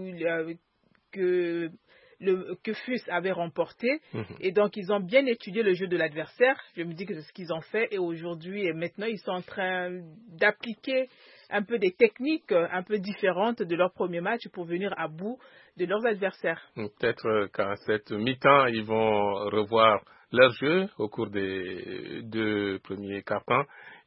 que FUS avait remporté. Et donc, ils ont bien étudié le jeu de l'adversaire. Je me dis que c'est ce qu'ils ont fait. Et aujourd'hui, et maintenant, ils sont en train d'appliquer un peu des techniques un peu différentes de leur premier match pour venir à bout de leurs adversaires. Peut-être qu'à cette mi-temps, ils vont revoir leur jeu au cours des 2 premiers quart-temps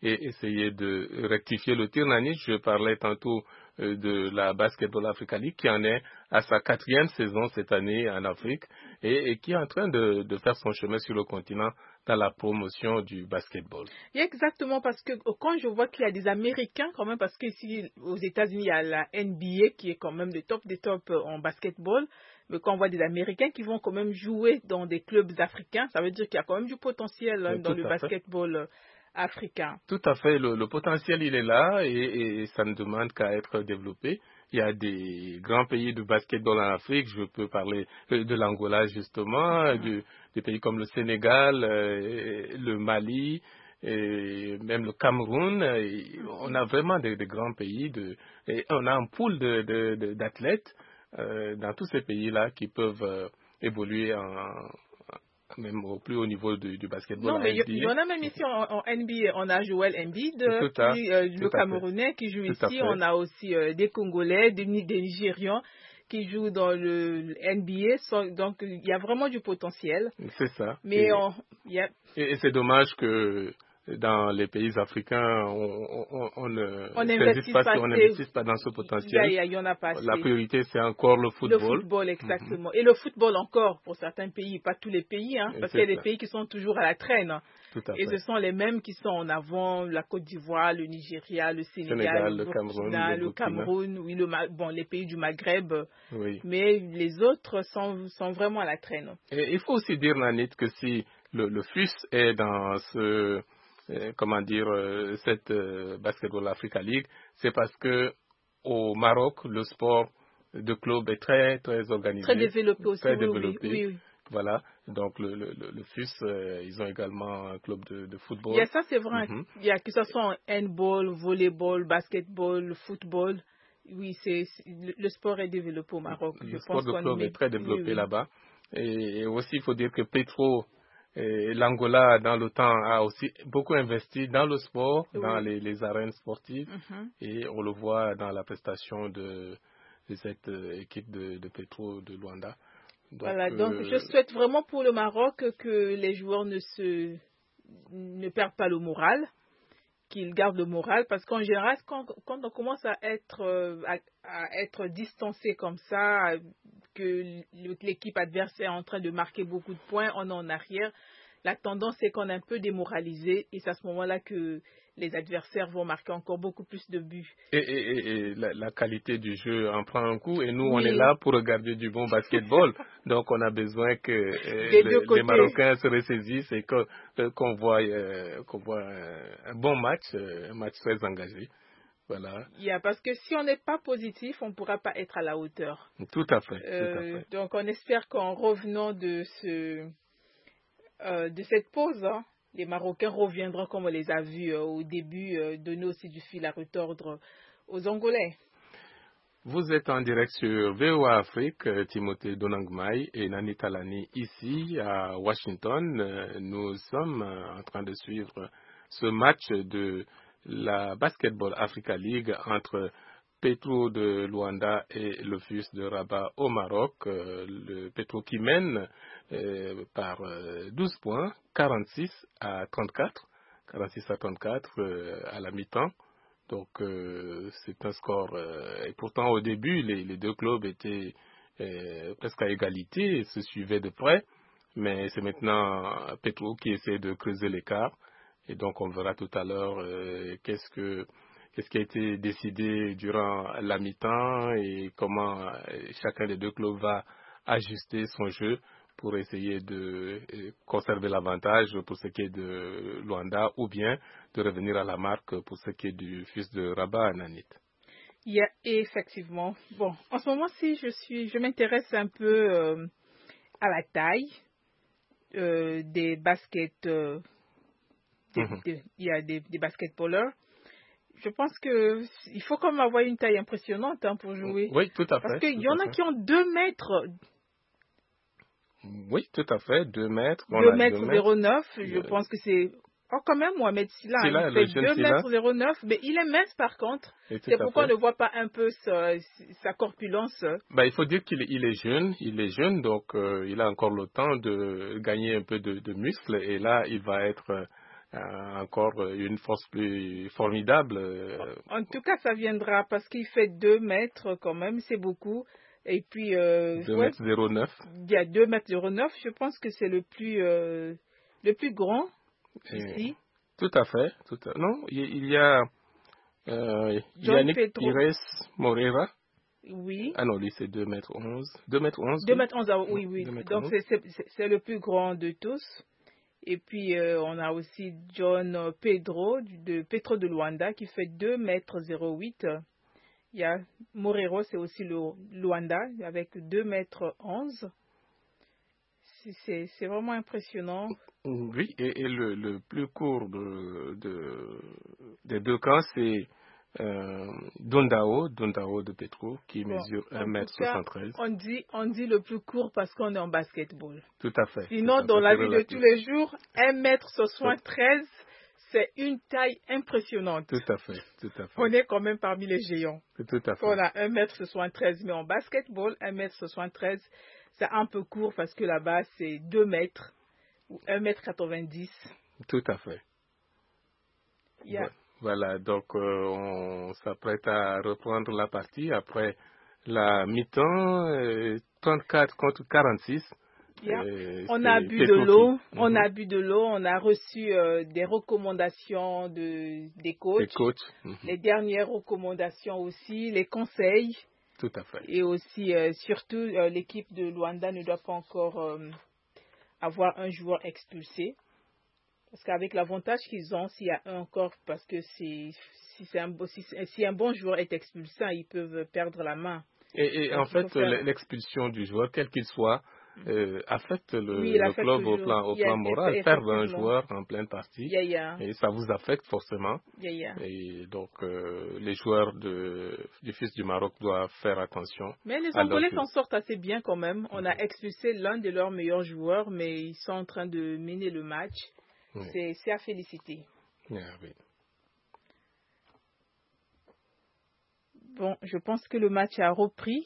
et essayer de rectifier le tir. Nani, je parlais tantôt de la Basketball Africa League qui en est à sa 4e saison cette année en Afrique et qui est en train de faire son chemin sur le continent dans la promotion du basketball. Exactement, parce que quand je vois qu'il y a des Américains quand même, parce qu'ici aux États-Unis il y a la NBA qui est quand même des tops en basketball, mais quand on voit des Américains qui vont quand même jouer dans des clubs africains, ça veut dire qu'il y a quand même du potentiel dans le basketball africain. Tout à fait, le potentiel il est là et ça ne demande qu'à être développé. Il y a des grands pays de basketball en Afrique, je peux parler de l'Angola justement, des pays comme le Sénégal, le Mali, et même le Cameroun. On a vraiment des grands pays et on a un pool d'athlètes dans tous ces pays-là qui peuvent évoluer même au plus haut niveau du basketball. Non, mais il y en a même ici en NBA. On a Joel Embiid, le Camerounais qui joue ici. On a aussi des Congolais, des Nigérians qui jouent dans le NBA. Donc, il y a vraiment du potentiel. C'est ça. Mais et c'est dommage que dans les pays africains, on n'investisse pas dans ce potentiel. Il y en a pas assez. La priorité, c'est encore le football. Le football, exactement. Et le football encore, pour certains pays, pas tous les pays, parce qu'il y a des pays qui sont toujours à la traîne. Et ce sont les mêmes qui sont en avant, la Côte d'Ivoire, le Nigeria, le Sénégal, le Cameroun, oui, les pays du Maghreb. Oui. Mais les autres sont vraiment à la traîne. Et il faut aussi dire, Nanit, que si le FUS est dans cette Basketball Africa League, c'est parce que au Maroc, le sport de club est très, très organisé. Très développé aussi. Très développé. Oui. Voilà. Donc, le FUS, ils ont également un club de football. Il y a ça, c'est vrai. Il y a que ce soit en handball, volleyball, basketball, football. Oui, le sport est développé au Maroc. Le sport de club est très développé là-bas. Et aussi, il faut dire que Petro, l'Angola, dans le temps, a aussi beaucoup investi dans le sport, dans les arènes sportives. Et on le voit dans la prestation de cette équipe de Petro de Luanda. Donc je souhaite vraiment pour le Maroc que les joueurs ne perdent pas le moral, qu'ils gardent le moral, parce qu'en général, quand on commence à être distancé comme ça, que l'équipe adverse est en train de marquer beaucoup de points, on est en arrière, la tendance c'est qu'on est un peu démoralisé et c'est à ce moment-là que les adversaires vont marquer encore beaucoup plus de buts. Et la qualité du jeu en prend un coup et nous on est là pour regarder du bon basketball. Donc on a besoin que les Marocains se ressaisissent et qu'on voit un bon match, un match très engagé. Voilà. Parce que si on n'est pas positif, on ne pourra pas être à la hauteur. Tout à fait. Donc on espère qu'en revenant de cette pause, les Marocains reviendront comme on les a vus au début, donner aussi du fil à retordre aux Angolais. Vous êtes en direct sur VOA Afrique, Timothée Donangmai et Nani Talani ici à Washington. Nous sommes en train de suivre ce match de la Basketball Africa League entre Petro de Luanda et le FUS de Rabat au Maroc. Le Petro qui mène par 12 points, 46 à 34 à la mi-temps. Donc c'est un score. Et pourtant au début, les deux clubs étaient presque à égalité et se suivaient de près. Mais c'est maintenant Petro qui essaie de creuser l'écart. Et donc on verra tout à l'heure qu'est-ce qui a été décidé durant la mi-temps et comment chacun des deux clubs va ajuster son jeu pour essayer de conserver l'avantage pour ce qui est de Luanda ou bien de revenir à la marque pour ce qui est du FUS de Rabat à Nanit. Effectivement. Bon, en ce moment-ci, je m'intéresse un peu à la taille des baskets. Il y a des basketballeurs. Je pense qu'il faut quand même avoir une taille impressionnante pour jouer. Oui, tout à fait. Parce qu'il y en a qui ont 2 mètres. Oui, tout à fait, 2 mètres. 2 mètres 09, je pense que c'est... quand même, Mohamed Silla, il fait 2 mètres 09, mais il est mince par contre. C'est pourquoi on ne voit pas un peu sa corpulence. Il faut dire qu'il est jeune, donc il a encore le temps de gagner un peu de muscles, et là, il va être encore une force plus formidable. En tout cas, ça viendra parce qu'il fait 2 mètres quand même, c'est beaucoup. Et puis 2 mètres 09. Il y a 2 mètres 09, je pense que c'est le plus grand ici. Tout à fait. Non, il y a Yannick Pires Moreira. Oui. Ah non, lui c'est 2 mètres 11. 2 mètres 11. 2 mètres 11, oui. Donc c'est le plus grand de tous. Et puis on a aussi John Pedro de Luanda qui fait 2 mètres 08. Il y a Morero, c'est aussi le Luanda avec 2 mètres 11. C'est vraiment impressionnant. Oui, et le plus court des 2 camps, c'est Dundao de Petro, qui mesure 1m73. On dit le plus court parce qu'on est en basketball. Tout à fait. Sinon, dans la vie de tous les jours, 1m73, c'est une taille impressionnante. Tout à fait. On est quand même parmi les géants. Tout à fait. On a 1m73, mais en basketball, 1m73, c'est un peu court parce que là-bas, c'est 2 mètres ou 1m90. Tout à fait. Yeah. Voilà, donc on s'apprête à reprendre la partie après la mi-temps, 34 contre 46. Yeah. On a bu de l'eau, on a reçu des recommandations des coachs. Les dernières recommandations aussi, les conseils. Tout à fait. Et aussi, surtout, l'équipe de Luanda ne doit pas encore avoir un joueur expulsé. Parce qu'avec l'avantage qu'ils ont, s'il y a un encore, parce que si un bon joueur est expulsé, ils peuvent perdre la main. Et en fait, l'expulsion du joueur, quel qu'il soit, affecte le club au plan moral. Perdre un joueur en pleine partie, et ça vous affecte forcément. Et donc, les joueurs du Fils du Maroc doivent faire attention. Mais les Angolais s'en sortent assez bien quand même. On a expulsé l'un de leurs meilleurs joueurs, mais ils sont en train de mener le match. Oui. C'est à féliciter. Oui. Bon, je pense que le match a repris.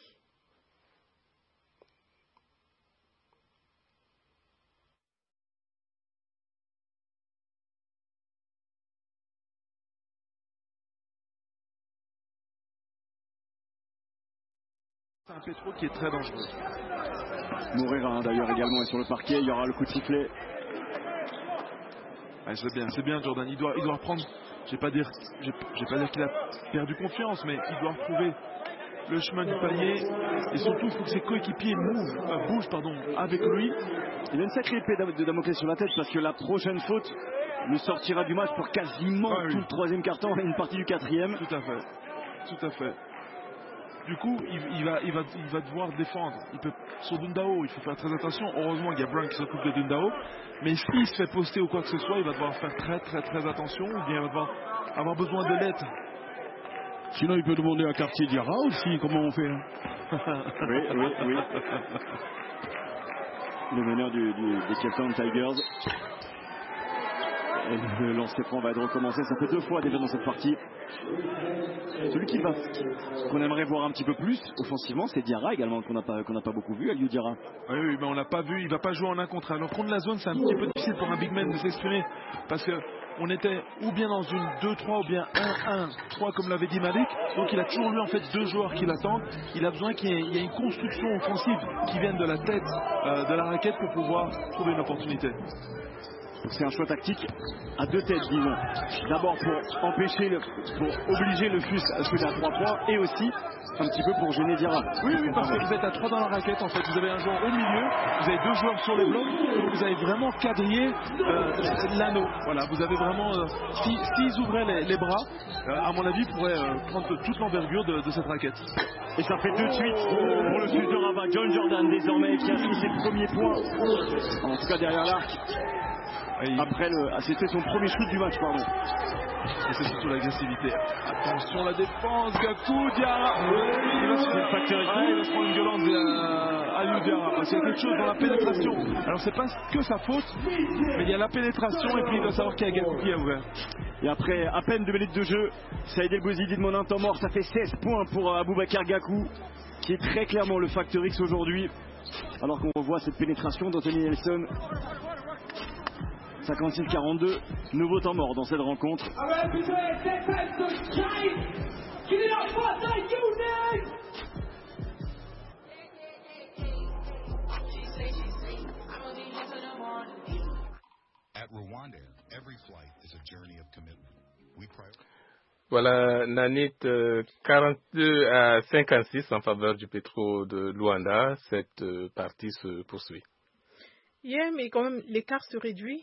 C'est un Petro qui est très dangereux. Moreira d'ailleurs également est sur le parquet, il y aura le coup de sifflet. C'est bien Jordan, il doit reprendre, je vais pas dire qu'il a perdu confiance, mais il doit retrouver le chemin du panier et surtout il faut que ses coéquipiers bougent avec lui. Il a une sacrée épée de Damoclès sur la tête parce que la prochaine faute le sortira du match pour quasiment tout le troisième quart-temps et une partie du quatrième. Tout à fait. Du coup, il va devoir défendre. Sur Dundao, il faut faire très attention. Heureusement, il y a Brown qui s'occupe de Dundao. Mais s'il se fait poster ou quoi que ce soit, il va devoir faire très attention. Ou bien il va devoir avoir besoin de l'aide. Sinon, il peut demander à Cartier Diarra aussi comment on fait. Oui. Le meneur des Cape Town Tigers. Et le lancer franc va être recommencé. Ça fait 2 fois déjà dans cette partie. Celui qu'on aimerait voir un petit peu plus offensivement, c'est Diarra également, qu'on n'a pas beaucoup vu, Aliou Diarra. Oui, mais on l'a pas vu, il va pas jouer en 1 contre 1. Alors contre la zone, c'est un petit peu difficile pour un big man de s'exprimer parce que on était ou bien dans une 2-3 ou bien 1-1-3 comme l'avait dit Malik. Donc il a toujours lui en fait 2 joueurs qui l'attendent. Il a besoin qu'il y ait une construction offensive qui vienne de la tête de la raquette pour pouvoir trouver une opportunité. C'est un choix tactique à 2 têtes, disons. D'abord pour obliger le FUS à shooter à 3 points et aussi un petit peu pour gêner Diarra. Oui, parce que vous êtes à 3 dans la raquette en fait. Vous avez un joueur au milieu, vous avez 2 joueurs sur les blocs, donc vous avez vraiment quadrillé l'anneau. Voilà, vous avez vraiment. S'ils ouvraient les bras, à mon avis, ils pourraient prendre toute l'envergure de cette raquette. Et ça fait 2 de suite pour le FUS de Rabat. John Jordan désormais qui a inscrit ses premiers points, en tout cas derrière l'arc. Après c'était son premier shoot du match, pardon. Et c'est surtout l'agressivité. Attention la défense, Gakou, Diarra. Il va se prendre une violence à Aliou Diarra parce qu'il y a quelque chose dans la pénétration. Alors c'est pas que sa faute, mais il y a la pénétration et puis il doit savoir qu'il y a Gakou qui a ouvert. Et après à peine 2 minutes de jeu, Saïd El Bouzidi demande un temps mort. Ça fait 16 points pour Aboubacar Gakou, qui est très clairement le facteur X aujourd'hui. Alors qu'on revoit cette pénétration d'Anthony Nelson. 56-42, nouveau temps mort dans cette rencontre. Voilà, Nanit 42 à 56 en faveur du Petro de Luanda. Cette partie se poursuit. Mais quand même, l'écart se réduit.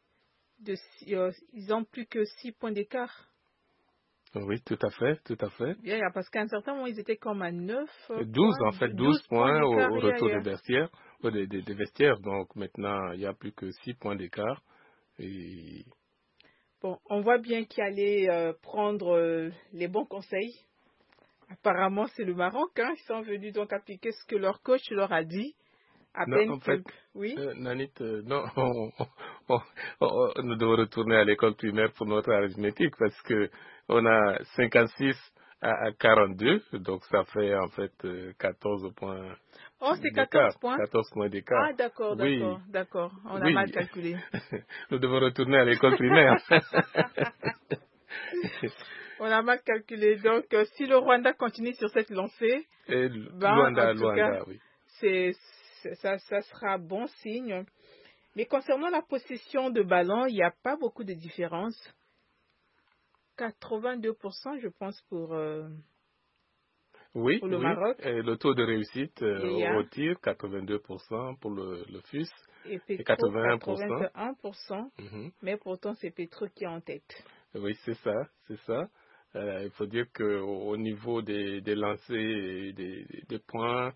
Ils ont plus que 6 points d'écart. Oui, tout à fait. Parce qu'à un certain moment, ils étaient comme à 9 12 points, en fait, 12 points au retour des vestiaires. Donc maintenant, il n'y a plus que 6 points d'écart. Et... Bon, on voit bien qu'ils allaient prendre les bons conseils. Apparemment, c'est le Maroc. Ils sont venus donc appliquer ce que leur coach leur a dit. Oui. Nanit, non, nous devons retourner à l'école primaire pour notre arithmétique parce que on a 56 à 42, donc ça fait en fait 14 points. Oh, c'est 14 points. 14 points d'écart. Ah, d'accord. On a mal calculé. Nous devons retourner à l'école primaire. On a mal calculé. Donc, si le Rwanda continue sur cette lancée, Luanda, oui. Ça sera bon signe. Mais concernant la possession de ballon, il n'y a pas beaucoup de différence. 82%, je pense, pour le Maroc. Et le taux de réussite au tir, 82% pour le FUS. Et Petro, 81%. Mais pourtant, c'est Petro qui est en tête. Oui, c'est ça. Il faut dire qu'au niveau des lancers, des points,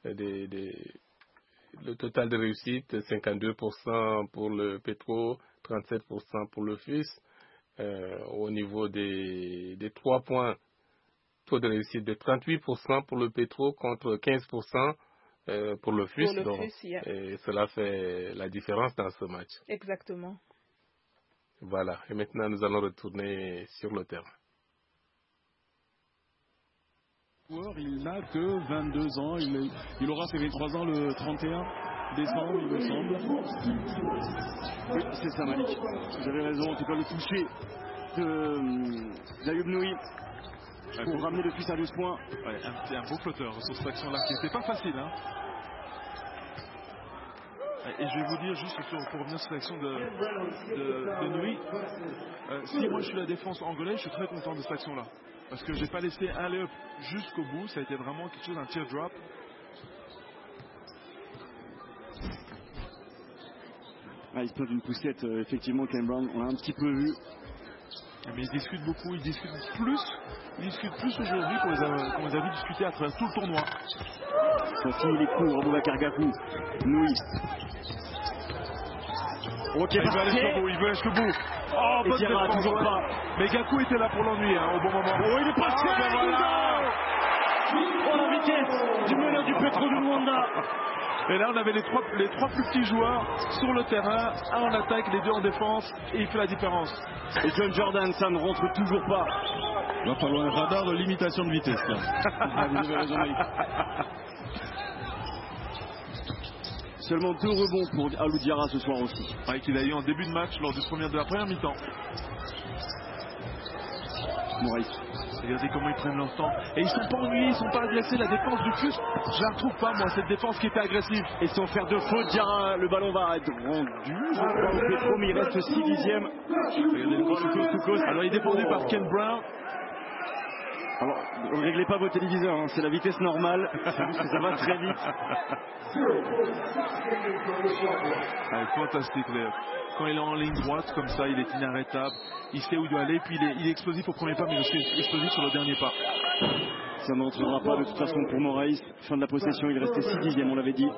le total de réussite, 52% pour le Petro, 37% pour le FUS. Au niveau des 3 points, taux de réussite de 38% pour le Petro contre 15% pour le FUS. Et cela fait la différence dans ce match. Exactement. Voilà. Et maintenant, nous allons retourner sur le terrain. Il n'a que 22 ans, il aura ses 23 ans le 31 décembre, il me semble. Oui, c'est ça, Malik. Vous avez raison, en tout cas le toucher d'Ayoub Noui pour ramener le FUS à 12 points. Ouais, un beau flotteur sur cette action-là, qui n'était pas facile. Et je vais vous dire, juste pour revenir sur l'action de Noui, si moi je suis la défense angolaise, je suis très content de cette action-là. Parce que j'ai pas laissé un lay-up jusqu'au bout, ça a été vraiment quelque chose, un teardrop. Il se plante une poussette, effectivement, Ken Brown, on l'a un petit peu vu. Mais ils discutent beaucoup, ils discutent plus aujourd'hui qu'on les a vu discuter à travers tout le tournoi. Ça finit les cours, Boubacar Gakou, Noui. Ok, il veut aller jusqu'au bout. Oh, bonne défense, toujours pas. Mais Gakou était là pour l'ennui, au bon moment. Oh, il est passé, voilà. Oh, la vitesse du meneur du Petro de Luanda. Et là, on avait les trois plus petits joueurs sur le terrain, un en attaque, les deux en défense, et il fait la différence. Et John Jordan, ça ne rentre toujours pas. Il va falloir un radar de limitation de vitesse. Vous avez raison, Mike. Seulement 2 rebonds pour Alou Diarra ce soir aussi. Qu'il a eu en début de match lors de la première mi-temps. Maurice. Regardez comment ils prennent leur temps. Et ils sont pas ennuyés, ils sont pas agressés. La défense du FUS, je la retrouve pas, moi, cette défense qui était agressive. Et sans faire de faute, Diarra, le ballon va être rendu. Je crois au Petro, mais il reste 6 dixièmes. Regardez le coup. Alors il est défendu par Ken Brown. Alors, ne réglez pas vos téléviseurs, c'est la vitesse normale. C'est juste que ça va très vite. Fantastique, Léo. Quand il est en ligne droite, comme ça, il est inarrêtable. Il sait où il doit aller, puis il est explosif au premier pas, mais il est explosif sur le dernier pas. Ça n'entrera pas de toute façon pour Moraïs. Fin de la possession, il restait 6 dixièmes, on l'avait dit.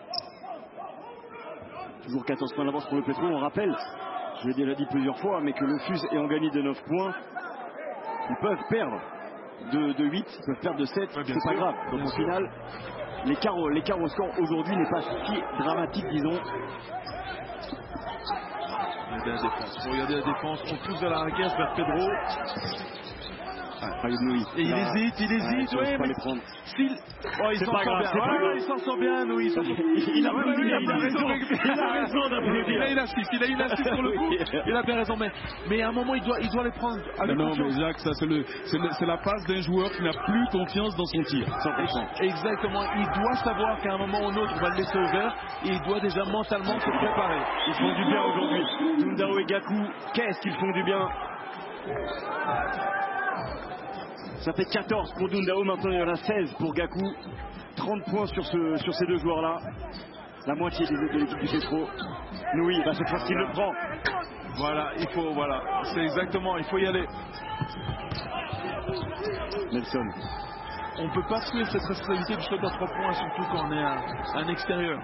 Toujours 14 points d'avance pour le Petro. On rappelle, je l'ai déjà dit plusieurs fois, mais que le FUS ayant gagné de 9 points, ils peuvent perdre de 8, ils peuvent perdre de 7, c'est pas grave. Donc au final, l'écart au score aujourd'hui n'est pas si dramatique, disons. Regardez la défense, on pousse à la raquette vers Pedro. Et il hésite, ouais, mais s'il... Oh, il s'en sort bien. Il s'en sort bien, Louis. Il a raison d'applaudir. Il a une assiste sur le coup. Il a bien raison, mais à un moment, il doit les prendre avec confiance. Non, mais Jacques, ça c'est la passe d'un joueur qui n'a plus confiance dans son tir. 100%. Exactement. Il doit savoir qu'à un moment ou un autre, on va le laisser ouvert et il doit déjà mentalement se préparer. Ils font du bien aujourd'hui. Dundao et Gakou, qu'est-ce qu'ils font du bien. Ça fait 14 pour Dundao, maintenant il y en a 16 pour Gakou. 30 points sur ces deux joueurs-là. La moitié de l'équipe du Petro. Noui, cette fois qu'il le prend. Voilà, c'est exactement, il faut y aller. Nelson. On ne peut pas tuer cette responsabilité du shot à 3 points, surtout quand on est à un extérieur.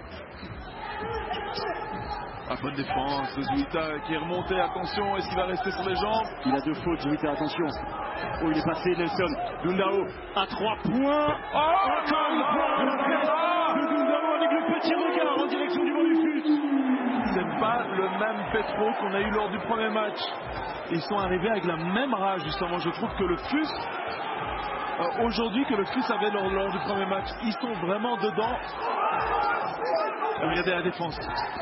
Bonne défense de Zouita qui est remonté, attention, est-ce qu'il va rester sur les jambes? Il a 2 fautes, Zouita, attention. Oh, il est passé, Nelson. Dundao à 3 points. Encore une fois, de Dundao avec le petit regard en direction du banc du FUS. C'est pas le même Petro qu'on a eu lors du premier match. Ils sont arrivés avec la même rage, justement. Je trouve que le FUS, aujourd'hui, que le FUS avait lors du premier match, ils sont vraiment dedans. Regardez la défense.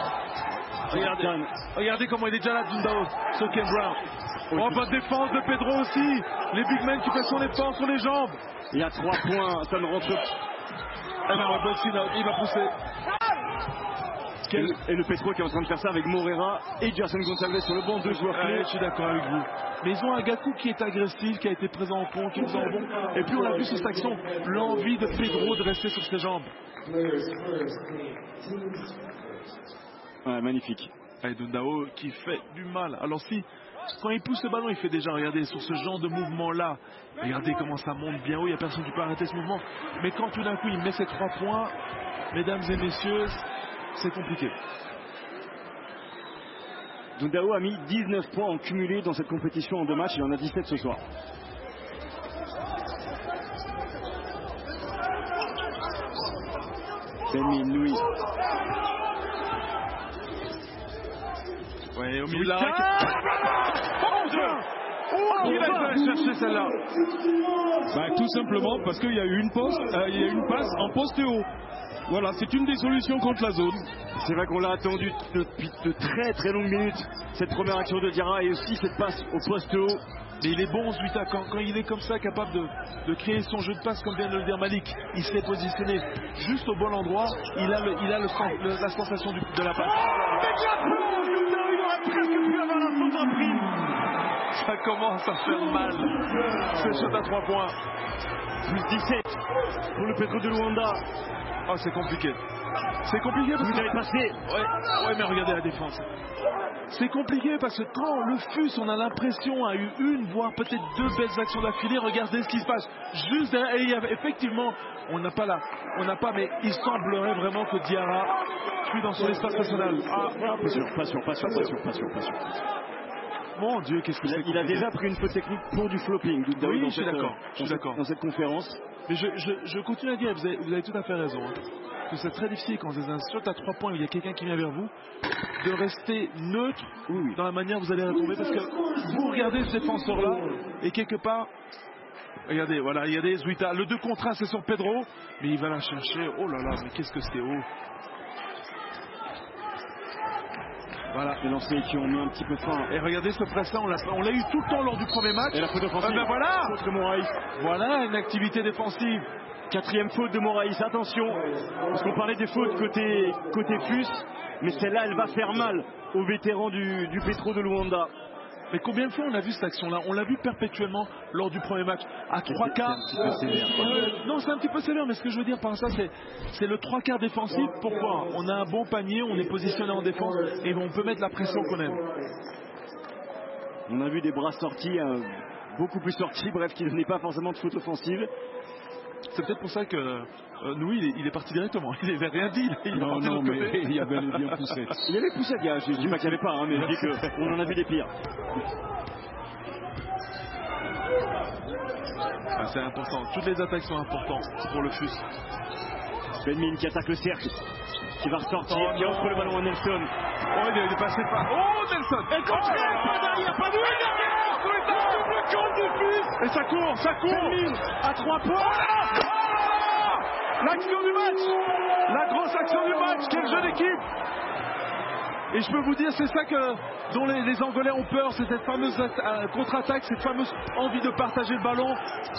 Regardez comment il est déjà là, Dundao. Soken Brown. Bonne défense de Pedro aussi. Les big men qui fait son effort sur les jambes. Il y a 3 points, ça ne rentre pas. Il va pousser. Et le Petro qui est en train de faire ça avec Morera et Gerson Gonçalves sur le banc, 2 joueurs clés. Je suis d'accord avec vous. Mais ils ont un Gakou qui est agressif, qui a été présent au fond, qui est en bon. Et puis on a vu sur cette action l'envie de Pedro de rester sur ses jambes. Ouais, magnifique. Et Dundao qui fait du mal. Alors quand il pousse le ballon, il fait déjà, regardez, sur ce genre de mouvement-là, regardez comment ça monte bien haut, il n'y a personne qui peut arrêter ce mouvement. Mais quand tout d'un coup, il met ses 3 points, mesdames et messieurs, c'est compliqué. Dundao a mis 19 points en cumulé dans cette compétition en 2 matchs, il en a 17 ce soir. Benmin, Louis. Ouais, au milieu de la raquette. Il a été chercher celle-là. Tout simplement parce qu'il y a eu une passe en poste haut. Voilà, c'est une des solutions contre la zone. C'est vrai qu'on l'a attendu depuis de très très longues minutes, cette première action de Diarra et aussi cette passe au poste haut. Mais il est bon, Zouita, quand il est comme ça, capable de créer son jeu de passe, comme vient de le dire Malik. Il s'est positionné juste au bon endroit. Il a la sensation de la passe. Ça commence à faire mal. Ce shot à 3 points. Plus 17 pour le Petro de Luanda. Oh, c'est compliqué. C'est compliqué parce que... passé. Ouais, mais regardez la défense. C'est compliqué parce que quand le FUS, on a l'impression, a eu une, voire peut-être 2 belles actions d'affilée, regardez ce qui se passe. Juste derrière, et il y avait, effectivement, on n'a pas, mais il semblerait vraiment que Diarra fuit dans son espace national. Pas sûr. Mon Dieu, qu'est-ce que c'est? Il a déjà pris une faute technique pour du flopping. Oui, je suis d'accord. Dans cette conférence. Mais je continue à dire, vous avez tout à fait raison. Que c'est très difficile quand vous avez un shot à 3 points où il y a quelqu'un qui vient vers vous, de rester neutre dans la manière dont vous allez retomber, parce que vous regardez ce défenseur-là et quelque part, regardez, voilà, il y a des Zouita. Le 2 contre 1, c'est sur Pedro, mais il va la chercher. Oh là là, mais qu'est-ce que c'est haut. Voilà, les lancers qui ont mis un petit peu de fin. Et regardez ce press-là, on l'a eu tout le temps lors du premier match. Et la faute offensive. Voilà, contre Moraïs. Voilà une activité défensive. 4e faute de Moraïs, attention, parce qu'on parlait des fautes côté FUS, mais celle-là, elle va faire mal aux vétérans du Petro de Luanda. Mais combien de fois on a vu cette action-là? On l'a vu perpétuellement lors du premier match. À 3 quarts. C'est un petit peu sévère. Non, c'est un petit peu sévère, mais ce que je veux dire par ça, c'est le 3 quarts défensif. Pourquoi? On a un bon panier, on est positionné en défense et on peut mettre la pression qu'on aime. On a vu des bras sortis, beaucoup plus sortis, bref, qui ne donnaient pas forcément de faute offensive. C'est peut-être pour ça que nous, il est parti directement. Il n'avait rien dit. Non, mais il y avait bien poussé. Il y avait poussé, je dis pas qu'il n'y avait pas, mais je dis qu'on en a vu des pires. C'est important. Toutes les attaques sont importantes pour le FUS. Benmin qui attaque le cercle, qui va ressortir, qui offre le ballon à Nelson. Oh, il est passé par... Oh, Nelson. Et continue, pas derrière, pas de... Double compte du FUS. Et ça court à 3 points. L'action du match, la grosse action du match, quelle jeune équipe. Et je peux vous dire, c'est ça dont les Angolais ont peur, c'est cette fameuse contre-attaque, cette fameuse envie de partager le ballon.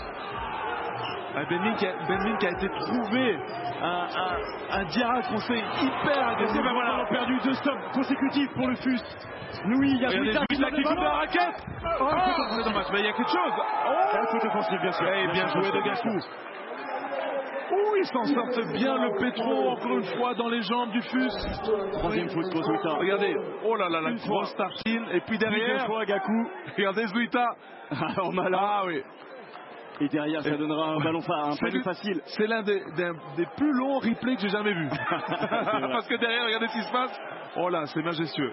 Ben Min qui a été trouvé un Diarra qu'on sait hyper agressif. Ben voilà, on a perdu 2 stops consécutifs pour le FUS. Oui, il y a Zouita qui coupe la raquette. Mais il y a quelque chose. Un coup défensif, bien sûr. Bien joué de Gakou. Ils s'en sortent bien, le Petro, encore une fois, dans les jambes du FUS. Troisième faute pour Zouita. Regardez, oh là là, la grosse tartine. Et puis derrière, Gakou. Regardez Zouita. Alors malin. Oui. Et derrière, ça donnera un ballon panier facile. C'est l'un des plus longs replays que j'ai jamais vu. Parce que derrière, regardez ce qui se passe. Oh là, c'est majestueux.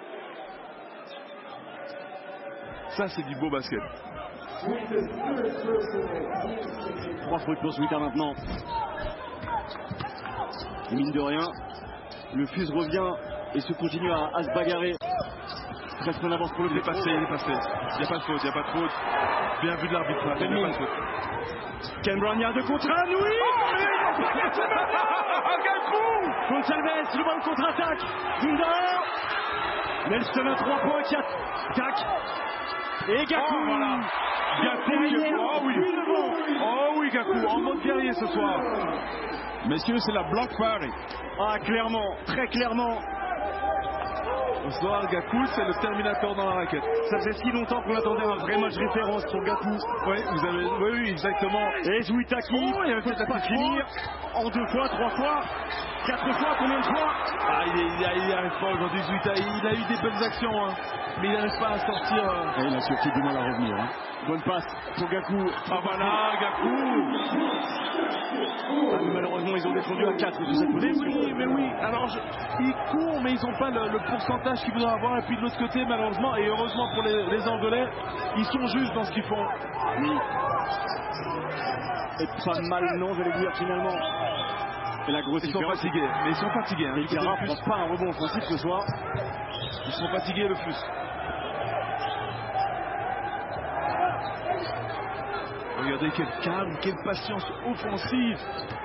Ça, c'est du beau basket. 3 fautes pour Zouita maintenant. Mine de rien, le FUS revient et se continue à se bagarrer. Presque en avance pour le Petro. Il est passé. Il n'y a pas de faute, Bien vu de l'arbitre. Il n'y a pas de faute. Ken Brown, il y a 2 contre 1, oui. Gonçalves, le ballon contre-attaque. Dundao. Nelson à 3 points qui attaque. Et Gakou. Voilà. Gakou. Oh oui, Gakou, en mode guerrier ce soir. Messieurs, c'est la block party. Clairement, très clairement. Ce soir, Gakou, c'est le Terminator dans la raquette. Ça faisait si longtemps qu'on attendait un vrai match référence pour Gakou. Oui, exactement. Et Zouita qui il avait peut-être pas finir en 2 fois, 3 fois, 4 fois, combien de fois? Il arrive pas aujourd'hui, Zouita. Il a eu des belles actions, mais il n'arrive pas à sortir. Et il a surtout du mal à revenir. Bonne passe pour Gakou. Voilà, Gakou. Malheureusement, ils ont défendu à 4 de cette position. Mais oui. Alors, ils courent, mais ils n'ont pas le pourcentage qu'ils voudraient avoir. Et puis de l'autre côté, malheureusement, et heureusement pour les Angolais, ils sont justes dans ce qu'ils font. Oui. Et pas mal, non, j'allais dire finalement. Et la grosse différence. Ils sont fatigués. Les Diarra ne prend pas un rebond offensif ce soir. Ils sont fatigués, le FUS. Regardez quel calme, quelle patience offensive.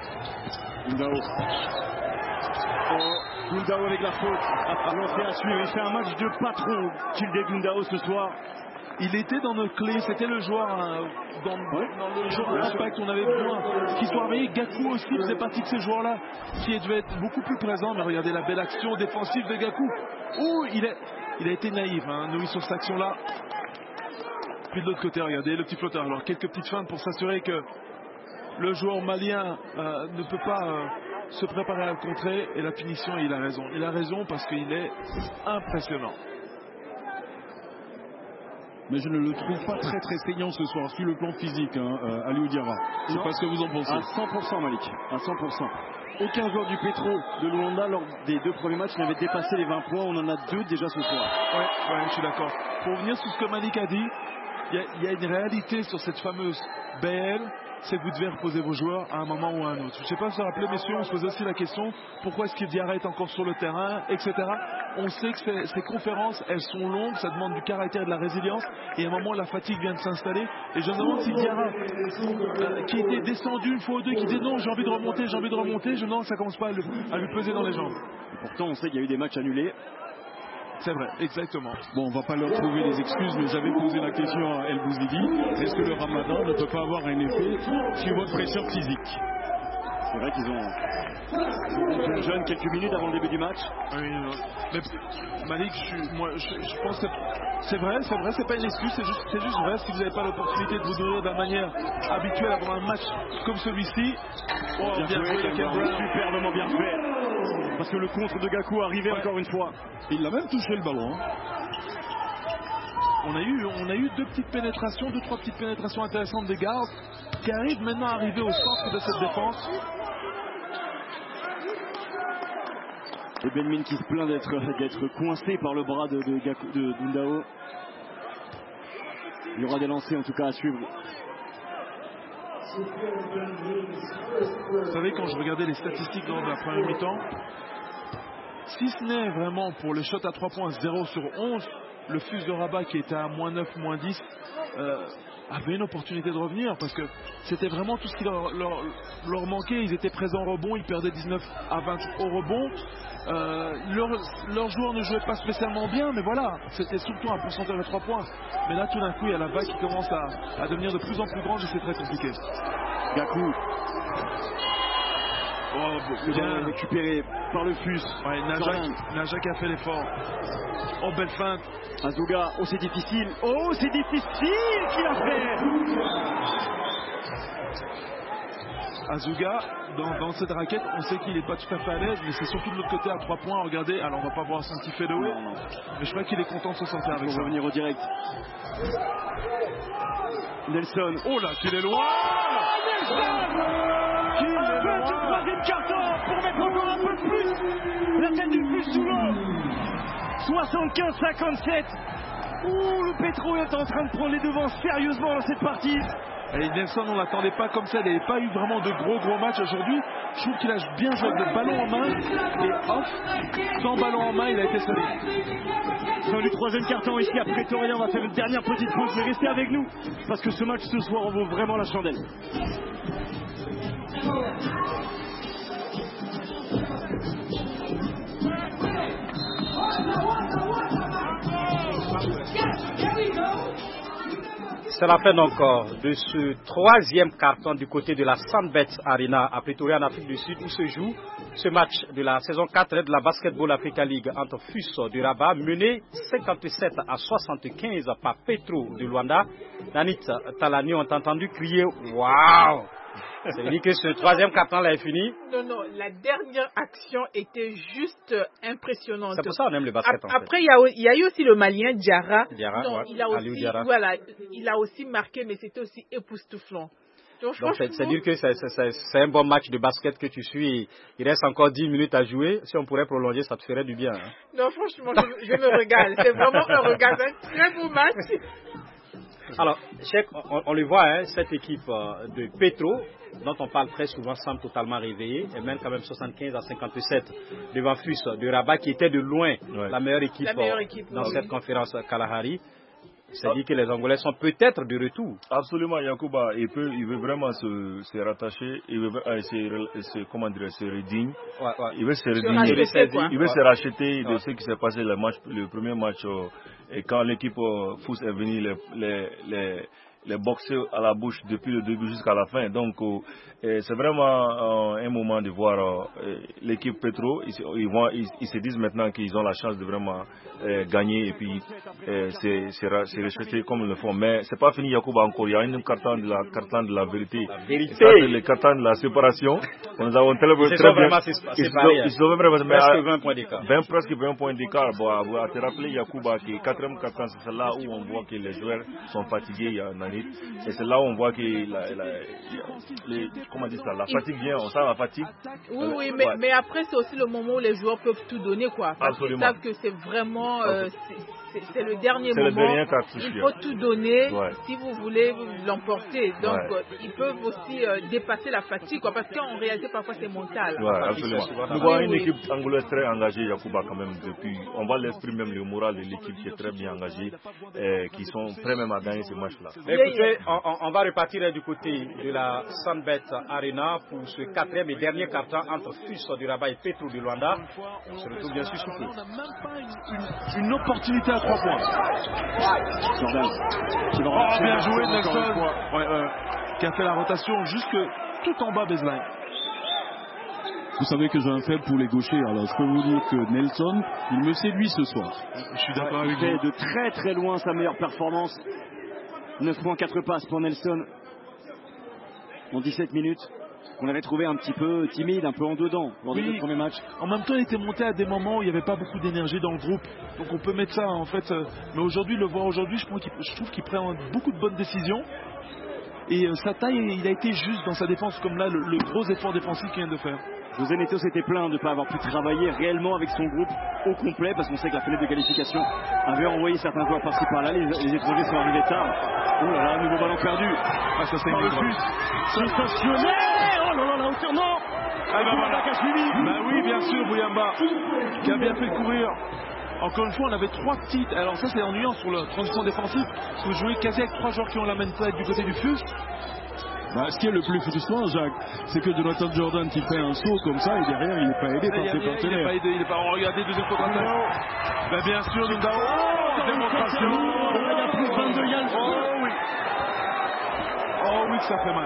Dundao avec la faute. L'entrée à suivre. Il fait un match de patron, Kilde Dundao ce soir. Il était dans nos clés, c'était le joueur dans le joueur d'impact qu'on avait besoin. Qu'il soit réveillé, Gakou aussi faisait partie de ces joueurs-là qui devait être beaucoup plus présent. Mais regardez la belle action défensive de Gakou. Il a été naïf, Noui, sur cette action-là. Puis de l'autre côté, regardez le petit flotteur. Alors quelques petites feintes pour s'assurer que le joueur malien ne peut pas se préparer à le contrer. Et la finition, il a raison. Il a raison parce qu'il est impressionnant. Mais je ne le trouve pas très saignant ce soir sur le plan physique, Aliou Diarra. Je ne sais pas ce que vous en pensez. À 100% Malik, à 100%. Aucun joueur du Petro de Luanda lors des 2 premiers matchs n'avait dépassé les 20 points. On en a 2 déjà ce soir. Ouais, je suis d'accord. Pour revenir sur ce que Malik a dit, il y a une réalité sur cette fameuse BL, c'est que vous devez reposer vos joueurs à un moment ou à un autre. Je ne sais pas si vous vous rappelez, messieurs, on se posait aussi la question, pourquoi est-ce que Diarra est encore sur le terrain, etc. On sait que ces conférences, elles sont longues, ça demande du caractère et de la résilience, et à un moment, la fatigue vient de s'installer. Et je me demande si Diarra, qui était descendu une fois ou deux, qui disait non, j'ai envie de remonter, je me demande si ça commence pas à lui peser dans les jambes. Et pourtant, on sait qu'il y a eu des matchs annulés. C'est vrai, exactement. Bon, on va pas leur trouver des excuses, mais j'avais posé la question à El Bouzidi. Est-ce que le Ramadan ne peut pas avoir un effet sur votre pression physique? C'est vrai qu'ils ont jeune quelques minutes avant le début du match. Oui, mais Malik, je pense que c'est vrai, c'est pas une excuse, c'est juste vrai. Si vous n'avez pas l'opportunité de vous nourrir de la manière habituelle avant un match comme celui-ci, bien joué, superbement bien fait. Parce que le contre de Gakou arrivait encore une fois. Il a même touché le ballon. On a eu 2 petites pénétrations, 2-3 petites pénétrations intéressantes des gardes qui arrivent maintenant à arriver au centre de cette défense. Et Ben Min qui se plaint d'être coincé par le bras de Dundao. Il y aura des lancers en tout cas à suivre. Vous savez, quand je regardais les statistiques dans la première mi-temps, si ce n'est vraiment pour les shots à 3 points 0 sur 11, le FUS de Rabat qui était à -9, -10 avait une opportunité de revenir parce que c'était vraiment tout ce qui leur manquait. Ils étaient présents au rebond, ils perdaient 19 à 20 au rebond. Leurs joueurs ne jouaient pas spécialement bien, mais voilà, c'était surtout un pourcentage de 3 points. Mais là, tout d'un coup, il y a la vague qui commence à devenir de plus en plus grande et c'est très compliqué. Gakou. Bien récupéré par le FUS. Ouais, Naja qui a fait l'effort. Oh, belle feinte. Azouga, oh c'est difficile qu'il a fait. Azouga, dans cette raquette, on sait qu'il n'est pas tout à fait à l'aise, mais c'est surtout de l'autre côté à 3 points. Regardez, alors on va pas voir son petit fadeaway, mais je crois qu'il est content de se sortir avec ça. On va revenir au direct. Nelson. Oh là, qu'il est loin. Troisième carton pour mettre encore un peu plus la tête du FUS sous l'eau. 75-57. Le Petro est en train de prendre les devants sérieusement dans cette partie. Et Nelson, on ne l'attendait pas comme ça. Il n'avait pas eu vraiment de gros matchs aujourd'hui. Je trouve qu'il a bien joué avec le ballon en main. Et off, sans ballon en main, il a été solide. Fin du troisième carton ici à Pretoria. On va faire une dernière petite pause. Mais restez avec nous parce que ce match ce soir en vaut vraiment la chandelle. C'est la fin donc de ce troisième carton du côté de la Sandbet Arena à Pretoria en Afrique du Sud où se joue ce match de la saison 4 de la Basketball Africa League entre FUS de Rabat mené 57 à 75 par Petro de Luanda. Nanit Talani ont entendu crier waouh. Ça veut dire que ce troisième carton là est fini. Non, la dernière action était juste impressionnante. C'est pour ça qu'on aime le basket. Après, il y a eu aussi le Malien Diarra. Ouais, il a aussi marqué, mais c'était aussi époustouflant. Donc c'est-à-dire que c'est un bon match de basket que tu suis. Il reste encore 10 minutes à jouer. Si on pourrait prolonger, ça te ferait du bien. Hein. Non, franchement, je me régale. C'est vraiment un regard, un très beau match. Alors, Cheikh, on le voit, hein, cette équipe de Petro, dont on parle très souvent, semble totalement réveillée, et même quand même 75 à 57 devant FUS de Rabat, qui était de loin la meilleure équipe dans cette conférence Kalahari. C'est-à-dire que les Angolais sont peut-être de retour. Absolument, Yacouba, il veut vraiment se rattacher, il veut se redire. Il veut se redire, il veut se racheter de ce qui s'est passé le premier match. Et quand l'équipe FUS est venue les boxer à la bouche depuis le début jusqu'à la fin. Donc c'est vraiment un moment de voir l'équipe Petro. Ils se disent maintenant qu'ils ont la chance de vraiment gagner et puis c'est respecté comme ils le font. Mais c'est pas fini, Yacouba, encore. Il y a une carton de la vérité. C'est le carton de la séparation. Nous avons très bien. Ils sont vraiment presque 20 points d'écart. Presque 20 points d'écart. Bon, à te rappeler, Yacouba, que le quatrième carton, c'est là où on voit que les joueurs sont fatigués. Et c'est là où on voit que la fatigue vient, on sent la fatigue. Oui, mais après c'est aussi le moment où les joueurs peuvent tout donner, quoi. Parce qu'ils savent que c'est vraiment c'est le dernier moment. Il faut tout donner si vous voulez l'emporter. Donc ils peuvent aussi dépasser la fatigue, quoi, parce qu'en réalité parfois c'est mental. Nous voyons une équipe angolaise très engagée, Yacouba, quand même. Depuis, on voit l'esprit, même le moral de l'équipe qui est très bien engagée, qui sont prêts même à gagner ce match-là. Écoutez, on va repartir du côté de la Sandbet Arena pour ce quatrième et dernier carton entre FUS du Rabat et Petro de Luanda. On se retrouve bien sûr sous peu. On n'a même pas une opportunité à 3 points. Bien joué Nelson, qui a fait la rotation jusque tout en bas baseline. Vous savez que j'ai un faible pour les gauchers, alors je peux vous dire que Nelson, il me séduit ce soir. Je suis d'accord avec vous. Il fait de très très loin sa meilleure performance. 9.4 passes pour Nelson en 17 minutes, qu'on avait trouvé un petit peu timide, un peu en dedans lors des deux premiers matchs. En même temps, il était monté à des moments où il n'y avait pas beaucoup d'énergie dans le groupe. Donc on peut mettre ça en fait. Mais aujourd'hui, le voir aujourd'hui, je trouve qu'il prend beaucoup de bonnes décisions. Et sa taille, il a été juste dans sa défense, comme là, le gros effort défensif qu'il vient de faire. José Neto s'était plaint de ne pas avoir pu travailler réellement avec son groupe au complet, parce qu'on sait que la fenêtre de qualification avait envoyé certains joueurs par-ci par-là. Les étrangers sont arrivés tard. Oh là là, nouveau ballon perdu. Ah, ça c'est une refus. Sensationnel. Oh là là, la hauteur, non. Ah bah voilà qui a suivi. Bah oui, bien sûr, Bouyamba, qui a bien fait courir. Encore une fois, on avait 3 petites. Alors ça, c'est ennuyant sur la transition défensive. Parce que vous jouez quasi avec 3 joueurs qui ont la même taille du côté du FUS. Bah, ce qui est le plus frustrant, Jacques, c'est que Jonathan Jordan qui fait un saut comme ça et derrière il n'est pas aidé par ses partenaires. Il n'est pas aidé, il n'est pas. Regardez, deuxième contre-attaque. Bah, bien sûr, Dundao. Démonstration. Il y a plus 22 Yann. Oh oui. Oh oui, que ça fait mal.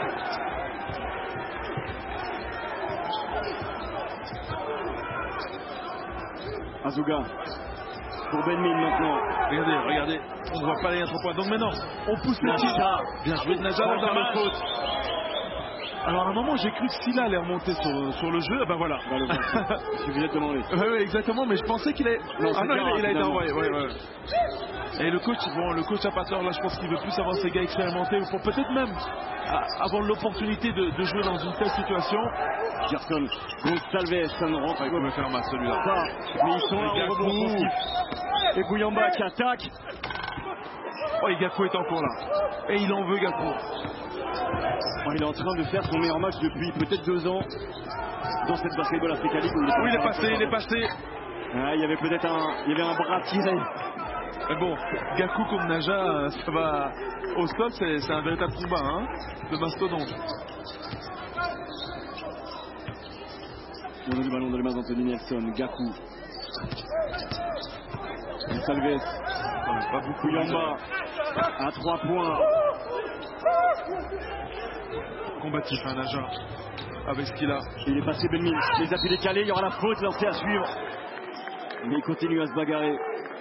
Azuga. Pour Benmin maintenant. Regardez. On ne voit pas les 3 points. Donc maintenant, on pousse le tir. Bien joué de Naja dans la faute. Alors à un moment, j'ai cru que Silla allait remonter sur le jeu. Ben voilà. Je suis obligé de demander. Oui, exactement. Mais je pensais qu'il est. Non, il a été envoyé. Ouais. Et le coach a pas tort. Là, je pense qu'il veut plus avoir ses gars expérimentés pour peut-être même avoir l'opportunité de jouer dans une telle situation. Gerson, Gonçalves, ça ne rentre pas. Il pouvait faire mal celui-là. Mais ils sont là en rebond offensif. Et Bouyamba qui attaque. Oh, et Gakou est encore là. Et il en veut, Gakou. Oh, il est en train de faire son meilleur match depuis peut-être 2 ans dans cette Basketball Africa League. Il est passé. Ah, il y avait peut-être un bras tiré. Mais bon, Gakou comme Naja, ça va au sol, c'est un véritable combat, hein, de mastodonte. On a le ballon dans les mains d'Anthony Nelson. Gakou. Gonçalves. Pas beaucoup. Yamba à 3 points. Combatif, hein, Naja, avec ce qu'il a. Il est passé Benmin. Les appuis décalés, il y aura la faute lancée à suivre. Mais il continue à se bagarrer.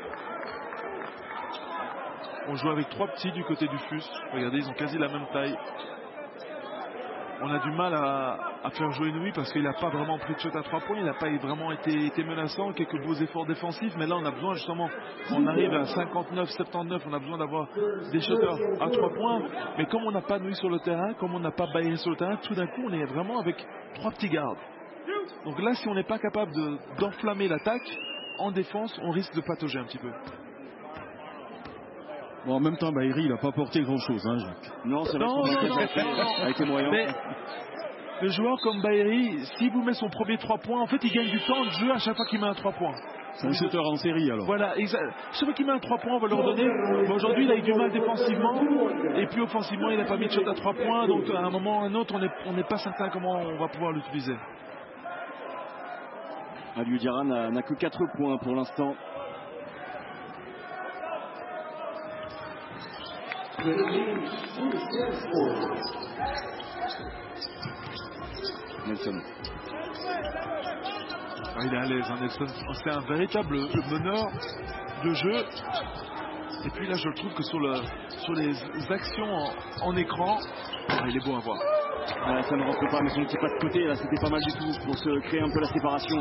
On joue avec 3 petits du côté du FUS. Regardez, ils ont quasi la même taille. On a du mal à faire jouer Nui parce qu'il n'a pas vraiment pris de shot à 3 points. Il n'a pas vraiment été menaçant. Quelques beaux efforts défensifs. Mais là, on a besoin justement, on arrive à 59, 79. On a besoin d'avoir des shooters à 3 points. Mais comme on n'a pas Nui sur le terrain, comme on n'a pas Bailly sur le terrain, tout d'un coup, on est vraiment avec 3 petits gardes. Donc là, si on n'est pas capable d'enflammer l'attaque, en défense, on risque de patauger un petit peu. Bon, en même temps, Baïri, il n'a pas porté grand-chose, hein, Jacques. Non, c'est vrai. A été moyen. Mais le joueur comme Baïri, s'il vous met son premier 3 points, en fait, il gagne du temps de jeu à chaque fois qu'il met un 3 points. C'est un shooter en série, alors. Voilà, chaque fois qu'il met un 3 points, on va leur donner. Mais aujourd'hui, il a eu du mal défensivement. Et puis offensivement, il n'a pas mis de shot à 3 points. Donc à un moment ou à un autre, on n'est pas certain comment on va pouvoir l'utiliser. Aliou Diarra n'a que 4 points pour l'instant. Nelson. Il est à l'aise, hein, Nelson. C'est un véritable meneur de jeu. Et puis là, je trouve que sur les actions en écran, il est beau à voir. Ouais, ça ne rentre pas, mais son petit pas de côté, là, c'était pas mal du tout pour se créer un peu la séparation.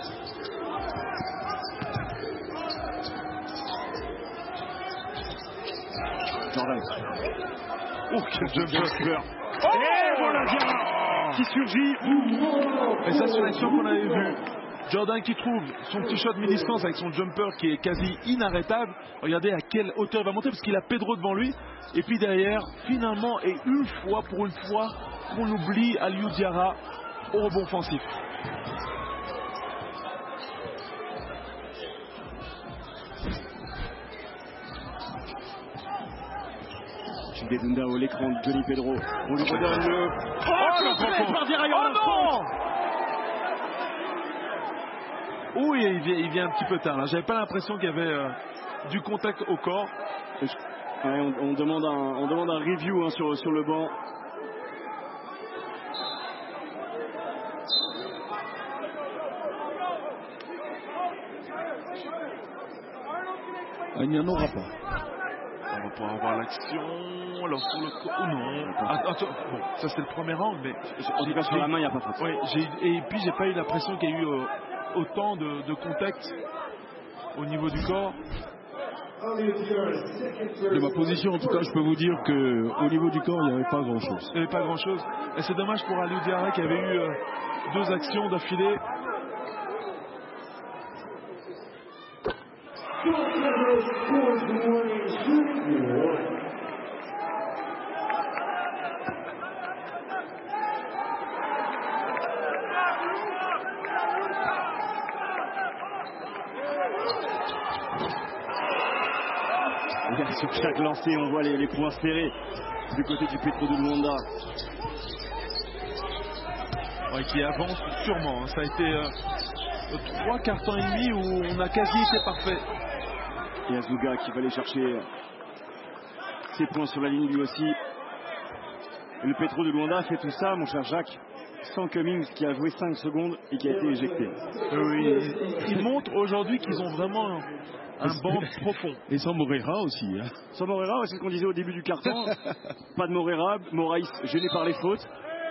Jordan. Oh, quel jumper! Et voilà Diarra qui surgit. Et ça, c'est l'action qu'on avait vue. Jordan qui trouve son petit shot mi-distance avec son jumper qui est quasi inarrêtable. Regardez à quelle hauteur il va monter parce qu'il a Pedro devant lui. Et puis derrière, finalement, et pour une fois, qu'on oublie Aliou Diarra au rebond offensif. Jude Dundao, l'écran de Johnny Pedro. On lui redonne le... le par Diarra. Oh non! Oui, il vient un petit peu tard. Là, j'avais pas l'impression qu'il y avait du contact au corps. Ouais, on demande un review, hein, sur le banc. Il n'y en aura pas. On va pouvoir avoir l'action. Alors sur le corps. Oh non. Attends. Bon, ça c'est le premier angle, mais en tout cas sur la main, il n'y a pas de faute. Oui, et puis j'ai pas eu l'impression qu'il y a eu autant de contact au niveau du corps. De ma position, en tout cas, je peux vous dire qu'au niveau du corps, il n'y avait pas grand-chose. Il n'y avait pas grand-chose. Et c'est dommage pour Aliou Diarra qui avait eu 2 actions d'affilée. sur chaque lancé, on voit les points serrés du côté du Petro de Luanda. Ouais, qui avance sûrement. Ça a été 3 quarts-temps et demi où on a quasi été parfait. Et Azuga qui va aller chercher ses points sur la ligne lui aussi. Et le Petro de Luanda fait tout ça, mon cher Jacques, sans Cummings qui a joué 5 secondes et qui a été éjecté. Oui, ils montrent aujourd'hui qu'ils ont vraiment un banc profond. Et sans Moreira aussi. Hein. Sans Moreira, c'est ce qu'on disait au début du carton. Pas de Moreira, Moraes gêné par les fautes.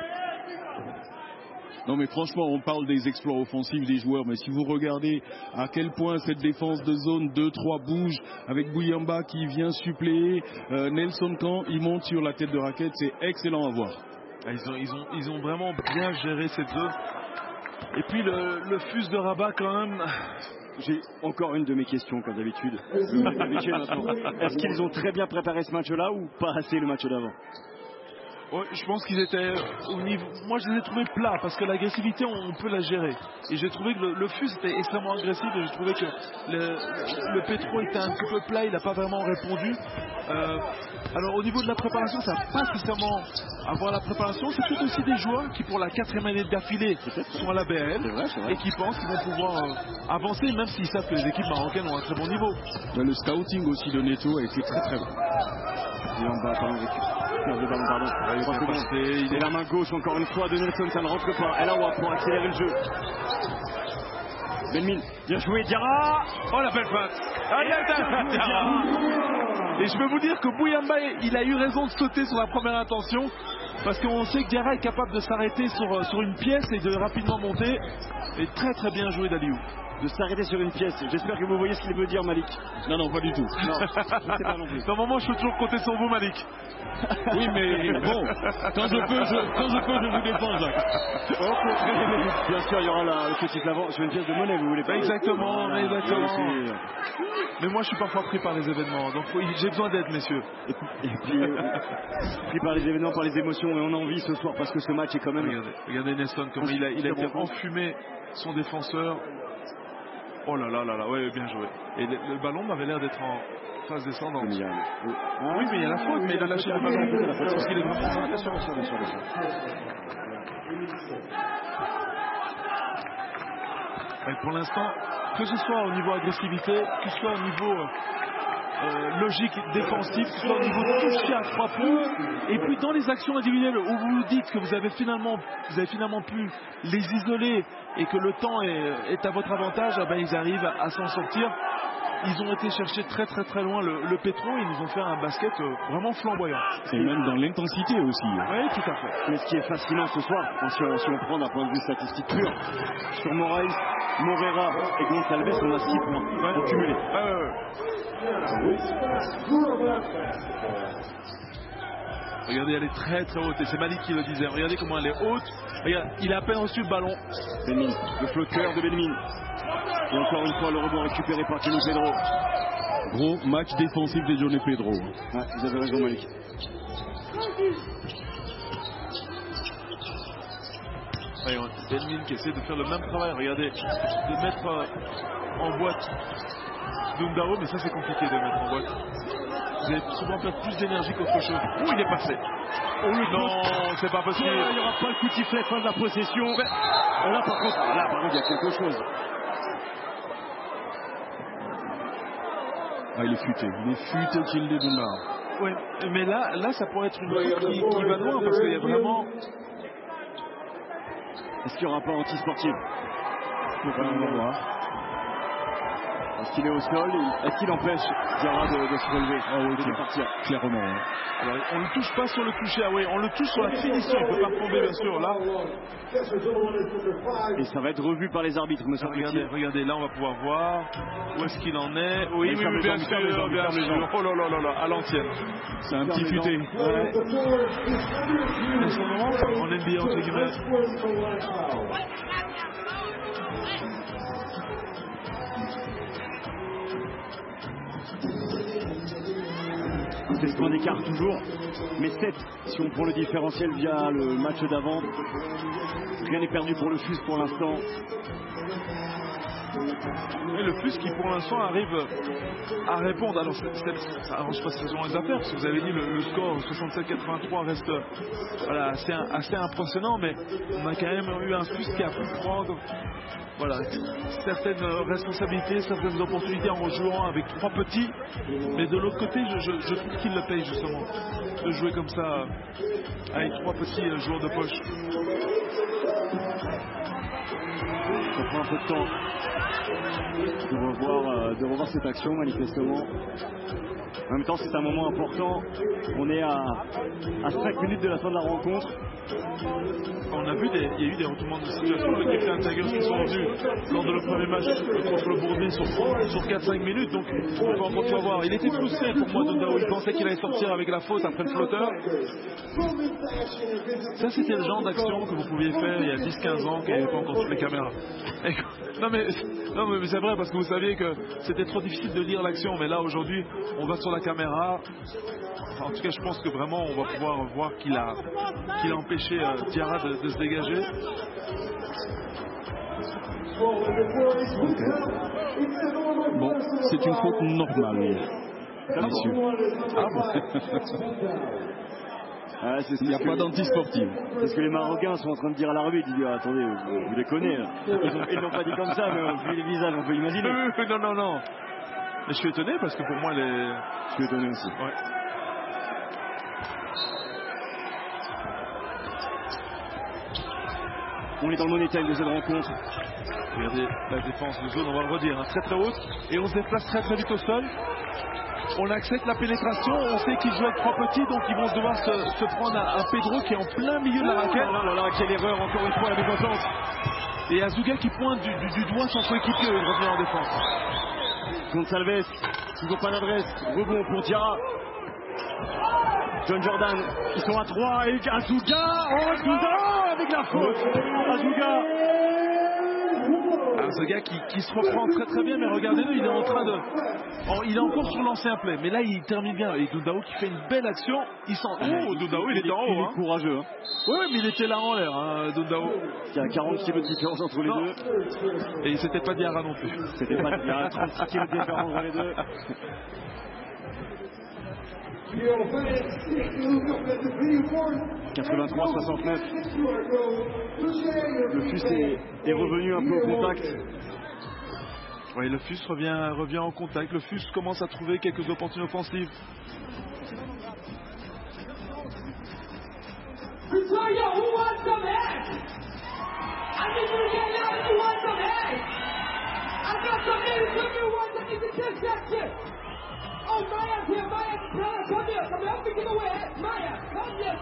Non mais franchement, on parle des exploits offensifs des joueurs, mais si vous regardez à quel point cette défense de zone 2-3 bouge, avec Bouyamba qui vient suppléer, Nelson Kan, il monte sur la tête de raquette, c'est excellent à voir. Ils ont vraiment bien géré cette zone. Et puis le fuse de Rabat quand même. J'ai encore une de mes questions comme d'habitude. Est-ce qu'ils ont très bien préparé ce match-là ou pas assez le match d'avant? Ouais, je pense qu'ils étaient au niveau. Moi, je les ai trouvés plats parce que l'agressivité, on peut la gérer. Et j'ai trouvé que le fuse était extrêmement agressif et j'ai trouvé que le Petro était un petit peu plat, il n'a pas vraiment répondu. Alors, au niveau de la préparation, ça n'a pas spécialement à voir la préparation. C'est peut-être aussi des joueurs qui, pour la 4e année d'affilée, sont à la BL et qui pensent qu'ils vont pouvoir avancer, même s'ils savent que les équipes marocaines ont un très bon niveau. Le scouting aussi de Neto a été très très bon. Et on va le ballon, pardon. Et la main gauche encore une fois de Nelson, ça ne rentre pas. Elawa pour accélérer le jeu. Benmin, bien joué, Diarra. Oh la belle passe. Et je peux vous dire que Bouyamba, il a eu raison de sauter sur la première intention. Parce qu'on sait que Diarra est capable de s'arrêter sur une pièce et de rapidement monter. Et très très bien joué d'Aliou. De s'arrêter sur une pièce. J'espère que vous voyez ce qu'il veut dire, Malik. Non, pas du tout. Non, je sais pas non plus. Dans un moment, je peux toujours compter sur vous, Malik. Oui, mais bon, quand je peux, je vous défends, Jacques. Bien sûr, il y aura le petit avant sur une pièce de monnaie, vous voulez pas? Exactement. Mais moi, je suis parfois pris par les événements, donc j'ai besoin d'aide, messieurs. Et puis, pris par les événements, par les émotions, et on a envie ce soir parce que ce match est quand même. Regardez Nelson, comment il a été enfumé, son défenseur. Oh là là, ouais, bien joué. Et le ballon m'avait l'air d'être en phase descendante. Oui, mais il y a la faute, mais il a lâché le ballon. Parce qu'il est vraiment en concentration. Pour l'instant, que ce soit au niveau agressivité, que ce soit au niveau logique défensif, que ce soit au niveau touché à 3 points, et puis dans les actions individuelles où vous vous dites que vous avez finalement pu les isoler et que le temps est à votre avantage, ils arrivent à s'en sortir. Ils ont été chercher très très très loin le Petro et ils nous ont fait un basket vraiment flamboyant. Et même dans l'intensité aussi. Oui, tout à fait. Mais ce qui est fascinant ce soir, si on prend d'un point de vue statistique pur, sur Moraes, Moreira et Gonçalves, on a 6 points en cumulé. Regardez, elle est très très haute et c'est Malik qui le disait. Regardez comment elle est haute. Regarde, il a à peine reçu le ballon. Benmin, le flotteur de Benmin. Et encore une fois, le rebond récupéré par Johnny Pedro. Gros match défensif de Johnny Pedro. Ouais, vous avez raison, Malik. Benmin qui essaie de faire le même travail. Regardez, de mettre en boîte Dundao, mais ça c'est compliqué de mettre en boîte. Vous allez souvent perdre plus d'énergie qu'autre chose. Où il est passé? Non, c'est pas possible. Il n'y aura pas le coup de sifflet fin de la possession. Là par contre, il y a quelque chose. Il est futé. Il est futé qu'il est Dundao. Oui, mais là ça pourrait être une chose qui va loin parce qu'il y a vraiment. Est-ce qu'il n'y aura pas anti-sportif? On va voir. Est-ce qu'il est au sol? Est-ce qu'il empêche Diarra de se relever? De partir. Clairement. Hein. Alors, on ne le touche pas sur le toucher. Ah oui, on le touche sur la finition. Il ne peut pas tomber, bien sûr. Là. Et ça va être revu par les arbitres, monsieur. Regardez, là, on va pouvoir voir où est-ce qu'il en est. Oui, bien sûr. Oh là, à l'ancienne. C'est un petit futé. Ouais. En ce moment, en NBA, entre guillemets. C'est ce point d'écart toujours, mais 7 si on prend le différentiel via le match d'avant. Rien n'est perdu pour le FUS pour l'instant. Et le FUS qui pour l'instant arrive à répondre. Alors ça arrange pas spécialement les affaires, parce que vous avez dit le score 67-83 reste voilà, assez impressionnant, mais on a quand même eu un FUS qui a pu prendre voilà, certaines responsabilités, certaines opportunités en jouant avec 3 petits, mais de l'autre côté je trouve qu'il le paye justement de jouer comme ça avec 3 petits joueurs de poche. Ça prend un peu de temps de revoir cette action manifestement. En même temps c'est un moment important. On est à 5 minutes de la fin de la rencontre. On a vu il y a eu des retournements de situation. Les Captain Tigers qui sont venus lors de le premier match contre le Bourgogne sur 4-5 minutes. Donc on peut encore tout voir. Il était frustré pour moi Dundao. Il pensait qu'il allait sortir avec la faute après le flotteur. Ça c'était le genre d'action que vous pouviez faire il y a 10-15 ans qu'il n'y avait pas encore toutes les caméras. Non mais c'est vrai, parce que vous saviez que c'était trop difficile de lire l'action, mais là aujourd'hui on va sur la caméra. En tout cas je pense que vraiment on va pouvoir voir qu'il a empêché Diarra de se dégager. Okay. Bon, c'est une faute normale, messieurs. Ah, il n'y a pas d'anti-sportive. C'est ce que les Marocains sont en train de dire à l'arbitre. Ils disent attendez, vous déconnez là. Ils n'ont pas dit comme ça, mais vu les visages, on peut imaginer. Non. Mais je suis étonné parce que pour moi, je suis étonné aussi. Ouais. On est dans le money time de cette rencontre. Regardez la défense de zone, on va le redire, hein, très très haute. Et on se déplace très vite au sol. On accepte la pénétration, on sait qu'ils jouent avec 3 petits, donc ils vont devoir se prendre un Pedro qui est en plein milieu de la raquette. Oh là, quelle erreur, encore une fois, la défense. Et Azuga qui pointe du doigt son coéquipier, il revient en défense. Gonçalves, toujours pas d'adresse, rebond pour Diarra. John Jordan, ils sont à 3 et Azuga, avec la faute. Azuga qui se reprend très bien, mais regardez-le, il est en train de... il est encore sur l'ancien play, mais là il termine bien. Et Dundao qui fait une belle action. Dundao il était en haut. Il est courageux. Oui, mais il était là en l'air, Dundao. Il y a 40 kg de différence entre les deux. Et c'était pas Diarra non plus. C'était pas Diarra, 36 kg de différence entre les deux. 83-69. Le FUS est revenu un peu au contact. Oui, le FUS revient en contact. Le FUS commence à trouver quelques opportunités offensives. Oh, Maya's here, come here, help me get away. Maya, come here,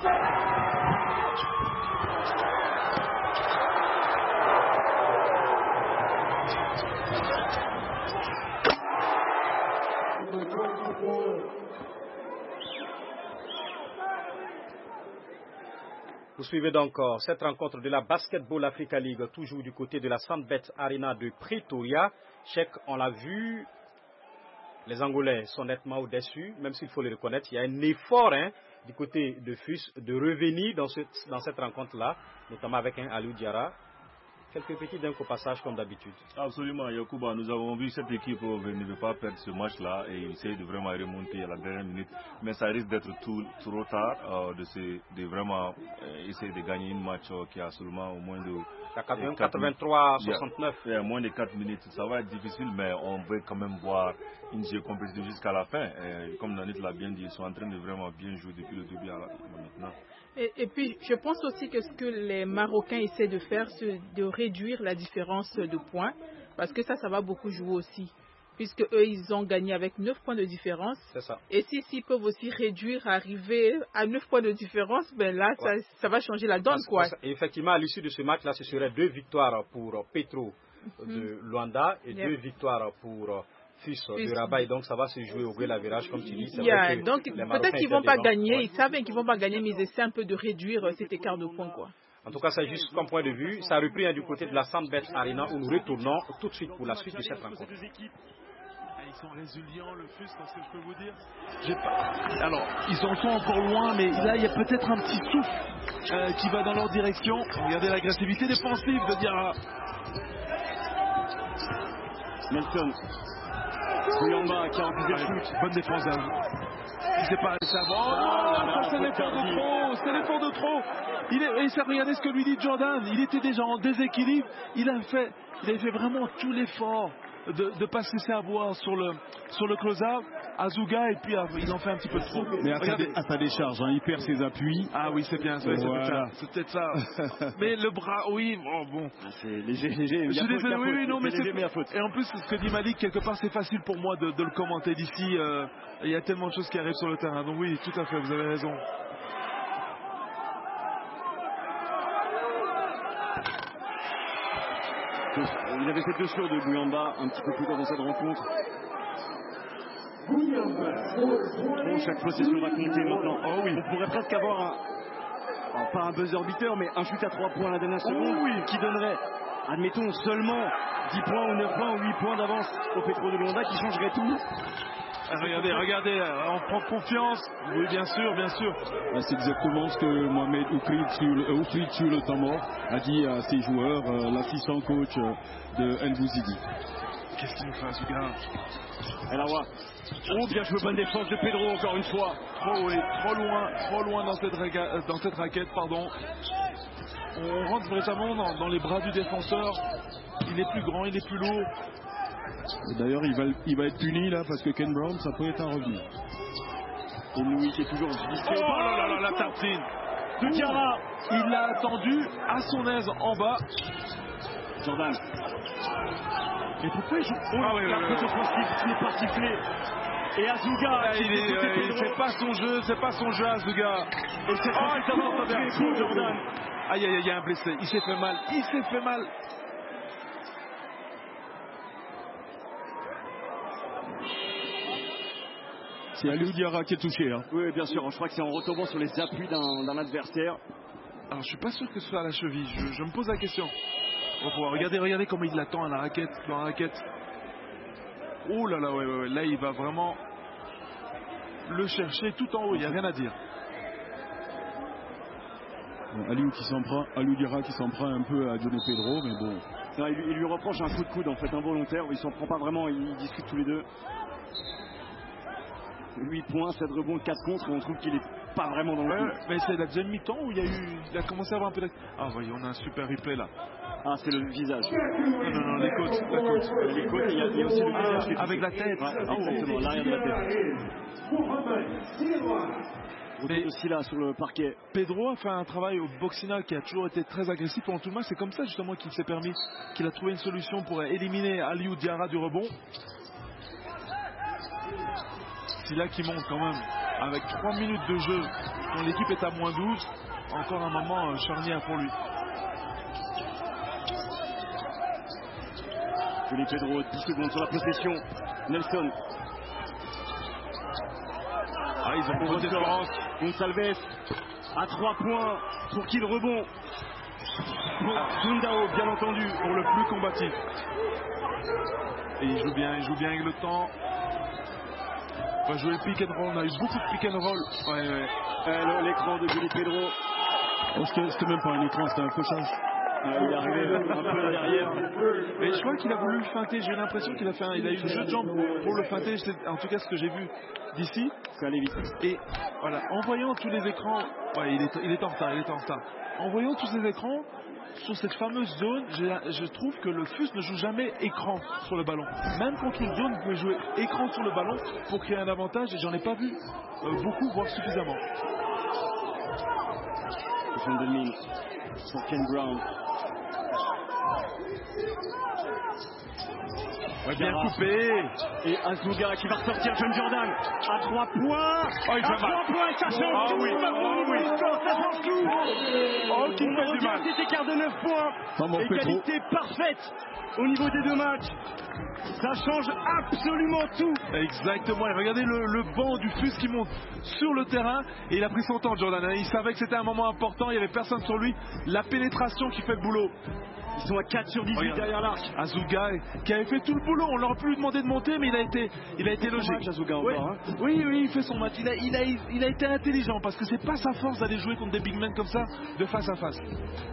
Vous suivez donc cette rencontre de la Basketball Africa League, toujours du côté de la Sandbet Arena de Pretoria. Cheikh, on l'a vu, les Angolais sont nettement au-dessus, même s'il faut le reconnaître. Il y a un effort du côté de FUS de revenir dans cette rencontre-là, notamment avec un Aliou Diarra. Quelques petits dingues au passage comme d'habitude. Absolument, Yacouba, nous avons vu cette équipe ne veut pas perdre ce match-là et essayer de vraiment remonter à la dernière minute. Mais ça risque d'être trop tard de vraiment essayer de gagner une match qui a seulement au moins de... 83-69. Moins de 4 minutes. Ça va être difficile, mais on veut quand même voir une jeu compétitive jusqu'à la fin. Comme Nanit l'a bien dit, ils sont en train de vraiment bien jouer depuis le début à maintenant. Et puis, je pense aussi que ce que les Marocains essaient de faire, c'est de réduire la différence de points, parce que ça va beaucoup jouer aussi. Puisque eux, ils ont gagné avec 9 points de différence. C'est ça. Et s'ils peuvent aussi réduire, arriver à 9 points de différence, ben là, ouais, ça va changer la donne, quoi. Et effectivement, à l'issue de ce match-là, ce serait 2 victoires pour Petro de Luanda et 2 victoires pour FUS de Rabat. Donc, ça va se jouer au gré la virage, comme tu dis. Donc, peut-être qu'ils ne vont pas gagner. Ils savent qu'ils ne vont pas gagner, mais ils essaient un peu de réduire cet écart de points, quoi. En tout cas, c'est juste comme point de vue. Ça a repris du côté de la Sandbet Arena où nous retournons tout de suite pour la suite de cette rencontre. Ils sont résilients, le FUS, parce que je peux vous dire. Alors, ils en sont encore loin, mais là, il y a peut-être un petit souffle qui va dans leur direction. Regardez l'agressivité défensive de Diarra. Nelson. Bouyamba qui a refusé le shoot. Bonne défense d'Azou. Il s'est pas laissé avoir. Ça c'est l'effort de trop. C'est l'effort de trop. Regardez ce que lui dit Jordan. Il était déjà en déséquilibre. Il avait fait vraiment tout l'effort de pas se laisser avoir sur le close-out. Azuga, et puis il en fait un petit peu trop. Mais à sa décharge, hein, il perd ses appuis. Ah oui, c'est bien, voilà. C'est peut-être ça. Mais le bras, oui, bon. C'est léger. Je suis désolé, oui, non, mais c'est léger, faute. Et en plus, ce que dit Malik, quelque part, c'est facile pour moi de le commenter d'ici. Il y a tellement de choses qui arrivent sur le terrain. Donc oui, tout à fait, vous avez raison. Il avait fait 2 sur de Bouyamba un petit peu plus tôt dans cette rencontre. Bon, chaque possession va compter maintenant. Oh oui, on pourrait presque avoir pas un buzzer beater, mais un shoot à 3 points à la dernière seconde, qui donnerait, admettons, seulement 10 points ou 9 points ou 8 points d'avance au Petro de Luanda, qui changerait tout. Regardez, on prend confiance. Oui, bien sûr. C'est exactement ce que Mohamed Oufrid sur le temps mort a dit à ses joueurs, l'assistant coach de Nbouzidi. Qu'est-ce qu'il nous fait, ce gars? Elawa. Oh, bien joué, bonne défense de Pedro encore une fois. Trop loin dans cette raquette, pardon. On rentre véritablement dans les bras du défenseur. Il est plus grand, il est plus lourd. D'ailleurs, il va être puni là parce que Ken Brown, ça peut être un revenu. Et Louis qui est toujours vicieux. Oh là là, la tartine de Diarra. Il l'a attendu à son aise en bas. Jordan. Et pourquoi il joue l'arbitre offensif n'est pas sifflé? Et Azuga, il fait pas son jeu Azuga. Et c'est pas Jordan. Aïe, il y a un blessé. Il s'est fait mal. C'est Aliou Diarra qui est touché. Hein. Oui, bien sûr. Je crois que c'est en retombant sur les appuis d'un adversaire. Alors, je suis pas sûr que ce soit à la cheville. Je me pose la question. On va pouvoir regardez comme il l'attend à la raquette, dans la raquette. Oh là là, ouais. Là, il va vraiment le chercher tout en haut. Il n'y a rien à dire. Aliou Diarra qui s'en prend un peu à Johnny Pedro, mais bon. Non, il lui reproche un coup de coude en fait involontaire. Il s'en prend pas vraiment. Ils discutent tous les deux. 8 points, 7 rebonds, 4 contre, et on trouve qu'il est pas vraiment dans le coup. Mais c'est la deuxième mi-temps où il a commencé à avoir un peu d'activité. Ah voyez, on a un super replay là. Ah, c'est le visage. Non, les côtes. Les côtes, il y a aussi le visage qui est avec la tête. Exactement, l'arrière de la tête. Mais aussi là sur le parquet. Pedro a fait un travail au boxinal qui a toujours été très agressif pendant tout le match. C'est comme ça justement qu'il s'est permis, qu'il a trouvé une solution pour éliminer Aliou Diarra du rebond. C'est là qui monte quand même avec 3 minutes de jeu quand l'équipe est à moins 12. Encore un moment charnière pour lui. Johnny Pedro, 10 secondes sur la possession. Nelson. Ils ont une différence. Gonçalves à 3 points pour qui le rebond. Dundao, bien entendu, pour le plus combatif. Et il joue bien avec le temps. On va jouer le pick and roll, on a eu beaucoup de pick and roll. Ouais. L'écran de Johnny Pedro. Oh, c'était même pas un écran, c'était un fauchage. Il est arrivé un peu derrière. Mais je crois qu'il a voulu le feinter. J'ai l'impression qu'il a eu le jeu de jambes pour le feinter. En tout cas, ce que j'ai vu d'ici. Ça allait vite. Et voilà, en voyant tous les écrans, il est en retard. En voyant tous ces écrans, sur cette fameuse zone, je trouve que le FUS ne joue jamais écran sur le ballon. Même contre une zone, vous pouvez jouer écran sur le ballon pour créer un avantage, et j'en ai pas vu beaucoup, voire suffisamment. Pour Ken Brown. Bien coupé. Et Azuga qui va ressortir John Jordan à 3 points. Il fait mal. 3 points, ça change tout. Ça change tout. Qui fait du mal. Cet écart de 9 points. Égalité parfaite au niveau des deux matchs. Ça change absolument tout. Exactement. Et regardez le banc du FUS qui monte sur le terrain. Et il a pris son temps, Jordan. Il savait que c'était un moment important. Il n'y avait personne sur lui. La pénétration qui fait le boulot. Ils sont à 4 sur 18 derrière l'arc. Azuga qui avait fait tout le boulot. On leur a plus demandé de monter, mais il a été logique. Azuga oui. encore, hein. Oui, il fait son match. Il a été intelligent parce que c'est pas sa force d'aller jouer contre des big men comme ça de face à face.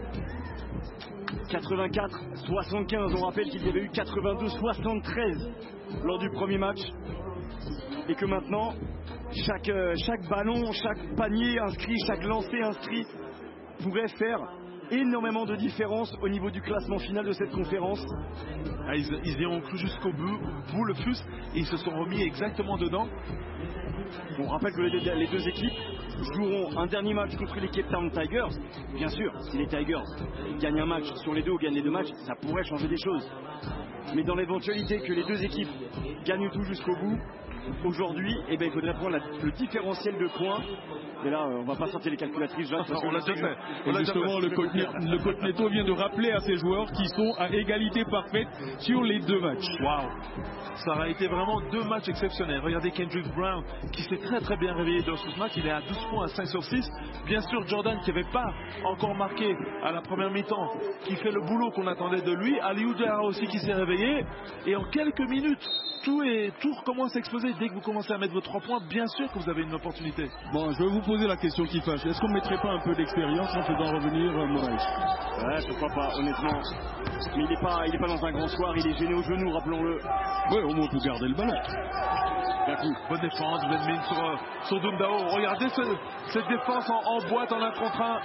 84-75, on rappelle qu'il y avait eu 82-73 lors du premier match et que maintenant chaque ballon, chaque panier inscrit, chaque lancer inscrit pourrait faire énormément de différence au niveau du classement final de cette conférence. Ah, ils y ont cru jusqu'au bout le FUS, et ils se sont remis exactement dedans. On rappelle que les deux équipes joueront un dernier match contre les Cape Town Tigers. Bien sûr, si les Tigers gagnent un match sur les deux ou gagnent les deux matchs, ça pourrait changer des choses. Mais dans l'éventualité que les deux équipes gagnent tout jusqu'au bout, aujourd'hui, il faudrait prendre le différentiel de points. Et là, on va pas sortir les calculatrices, Jacques. On l'a déjà fait. Et justement, le coach Neto vient de rappeler à ses joueurs qu'ils sont à égalité parfaite sur les deux matchs. Waouh! Ça a été vraiment deux matchs exceptionnels. Regardez Kendrick Brown qui s'est très très bien réveillé dans ce match. Il est à 12 points, à 5 sur 6. Bien sûr, Jordan qui n'avait pas encore marqué à la première mi-temps, qui fait le boulot qu'on attendait de lui. Aliou Diarra aussi qui s'est réveillé. Et en quelques minutes, tout recommence à exploser. Dès que vous commencez à mettre vos 3 points, bien sûr que vous avez une opportunité. Bon, je vais vous poser la question qui fâche. Est-ce qu'on ne mettrait pas un peu d'expérience en faisant revenir Moraes? Ouais, pourquoi pas, honnêtement. Mais il est pas dans un grand soir, il est gêné au genou, rappelons-le. Oui, au moins pour garder le ballon. Bonne défense, vous êtes mis sur Dundao. Regardez cette défense en boîte, en 1 contre 1.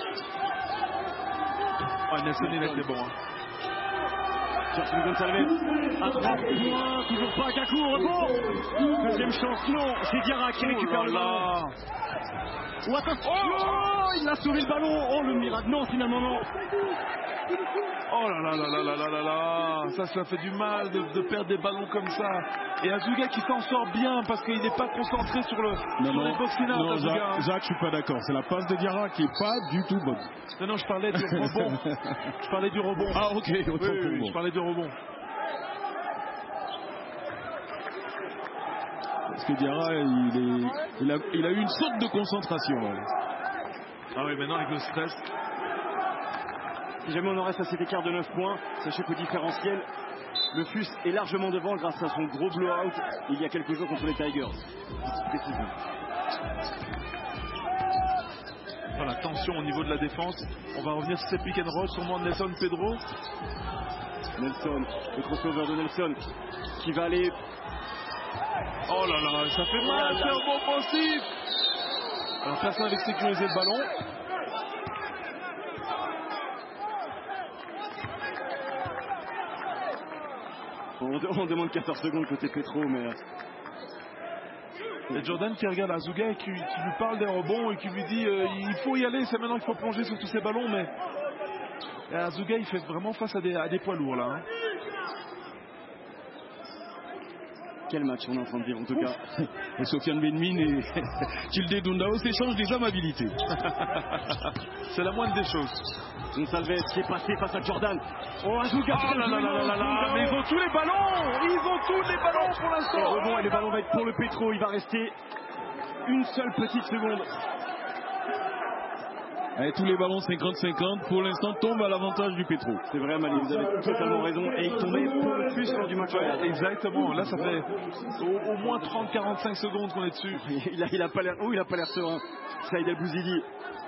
Oh, Nelson, il a été bon. Cherche Gonçalves à 3 points, toujours pas Kakou au rebond. Deuxième chance, non, c'est Diarra qui récupère le ballon. Oh, attention, il a sauvé le ballon. Oh, le miracle, non, finalement non. Oh là là là là là là là là, ça fait du mal de perdre des ballons comme ça. Et Azuga qui s'en sort bien parce qu'il n'est pas concentré sur les boxinards. Non, Jacques, je suis pas d'accord. C'est la passe de Diarra qui est pas du tout bonne. Non, je parlais du rebond. Je parlais du rebond. Ah, ok, autant pour moi. Je parlais du rebond. Parce que Diarra, il a eu une saute de concentration. Ah oui, maintenant avec le stress. Si jamais on reste à cet écart de 9 points, sachez qu'au différentiel, le FUS est largement devant grâce à son gros blowout il y a quelques jours contre les Tigers. Précision. Voilà, tension au niveau de la défense. On va revenir sur ces pick and roll, sûrement Nelson Pedro. Nelson, le crossover de Nelson qui va aller. Oh là là, ça fait mal, c'est un bon offensif. Alors personne n'avait sécurisé le ballon. On demande 14 secondes côté Petro, mais... Et Jordan qui regarde Azuga et qui lui parle des rebonds et qui lui dit il faut y aller, c'est maintenant qu'il faut plonger sur tous ces ballons, mais Azuga il fait vraiment face à des poids lourds là. Hein. Quel match on est en train de vivre en tout cas. Et Sofiane Benmin et Tilde Dundao s'échangent des amabilités. C'est la moindre des choses. Gonçalves qui est passé face à Jordan. Oh, Azuga. Oh là là là là là. Mais ils ont tous les ballons. Ils ont tous les ballons pour l'instant. Rebond et les ballons vont être pour le Petro. Il va rester une seule petite seconde. Et tous les ballons 50-50 pour l'instant tombent à l'avantage du Petro. C'est vrai, Mali, vous avez totalement raison. Et il tombait pour le plus lors du match. Exactement. Là, ça fait au moins 30-45 secondes qu'on est dessus. Il a pas l'air serein. Saïd El Bouzidi.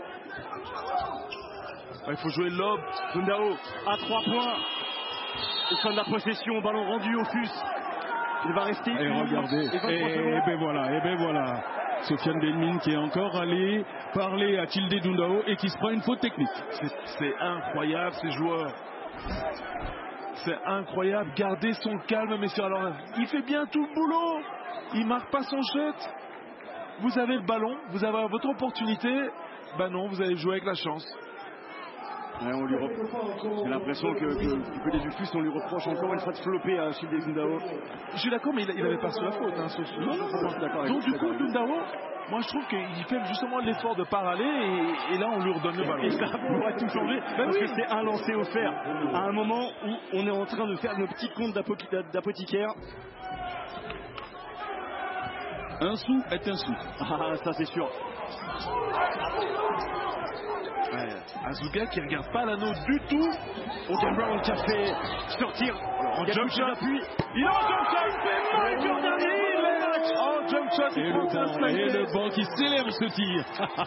Il faut jouer le lob. Dundao à 3 points. Au fin de la possession, ballon rendu au FUS. Il va rester. Et regardez. Et ben voilà. Sofiane Benmin qui est encore allé parler à Tilde Dundao et qui se prend une faute technique. C'est incroyable ces joueurs. C'est incroyable. Gardez son calme, messieurs. Alors, il fait bien tout le boulot. Il marque pas son shot. Vous avez le ballon, vous avez votre opportunité. Ben non, vous allez jouer avec la chance. Ouais, j'ai l'impression que du côté du FUS, on lui reproche encore une fois de flopper à Tilde Dundao. Je suis d'accord, mais il n'avait pas sur la faute. Hein, donc du coup, Dundao, moi je trouve qu'il fait justement l'effort de ne pas aller et là on lui redonne le ballon. Et ça pourrait tout changer parce que c'est un lancer offert à un moment où on est en train de faire nos petits comptes d'apothicaire. Un sou est un sou. Ah, ça c'est sûr. Azuga qui regarde pas l'anneau du tout. Ken Brown qui a fait sortir en jump shot d'appui. Il est en jump shot. Jordan Hill en jump shot. Et le banc qui célèbre ce tir.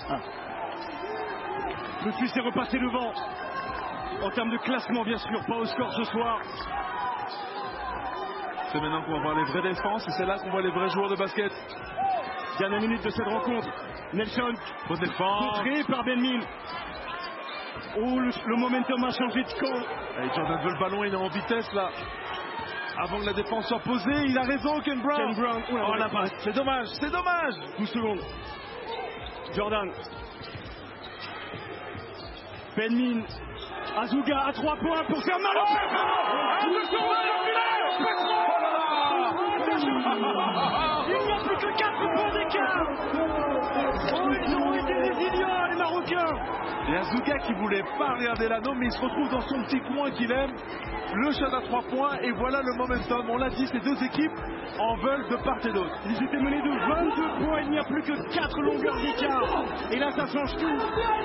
Le Suisse est repassé devant. En termes de classement, bien sûr, pas au score ce soir. C'est maintenant qu'on va voir les vraies défenses et c'est là qu'on voit les vrais joueurs de basket. Dernière minute de cette rencontre. Nelson, contré par Ben Min. Oh, le momentum a changé de camp. Et Jordan veut le ballon, il est en vitesse là. Avant que la défense soit posée, il a raison, Ken Brown. Oh la passe. C'est dommage, c'est dommage. 12 secondes. Jordan. Ben Min. Azuga à 3 points pour faire mal au Il n'y a plus que 4 points d'écart. Oh, ils ont été résilients, les Marocains. Et Azuga qui voulait pas regarder l'anneau, mais il se retrouve dans son petit coin qu'il aime. Le shot à 3 points et voilà le momentum. On l'a dit, ces deux équipes en veulent de part et d'autre. Ils étaient menés de 22 points, il n'y a plus que 4 longueurs d'écart. Et là, ça change tout.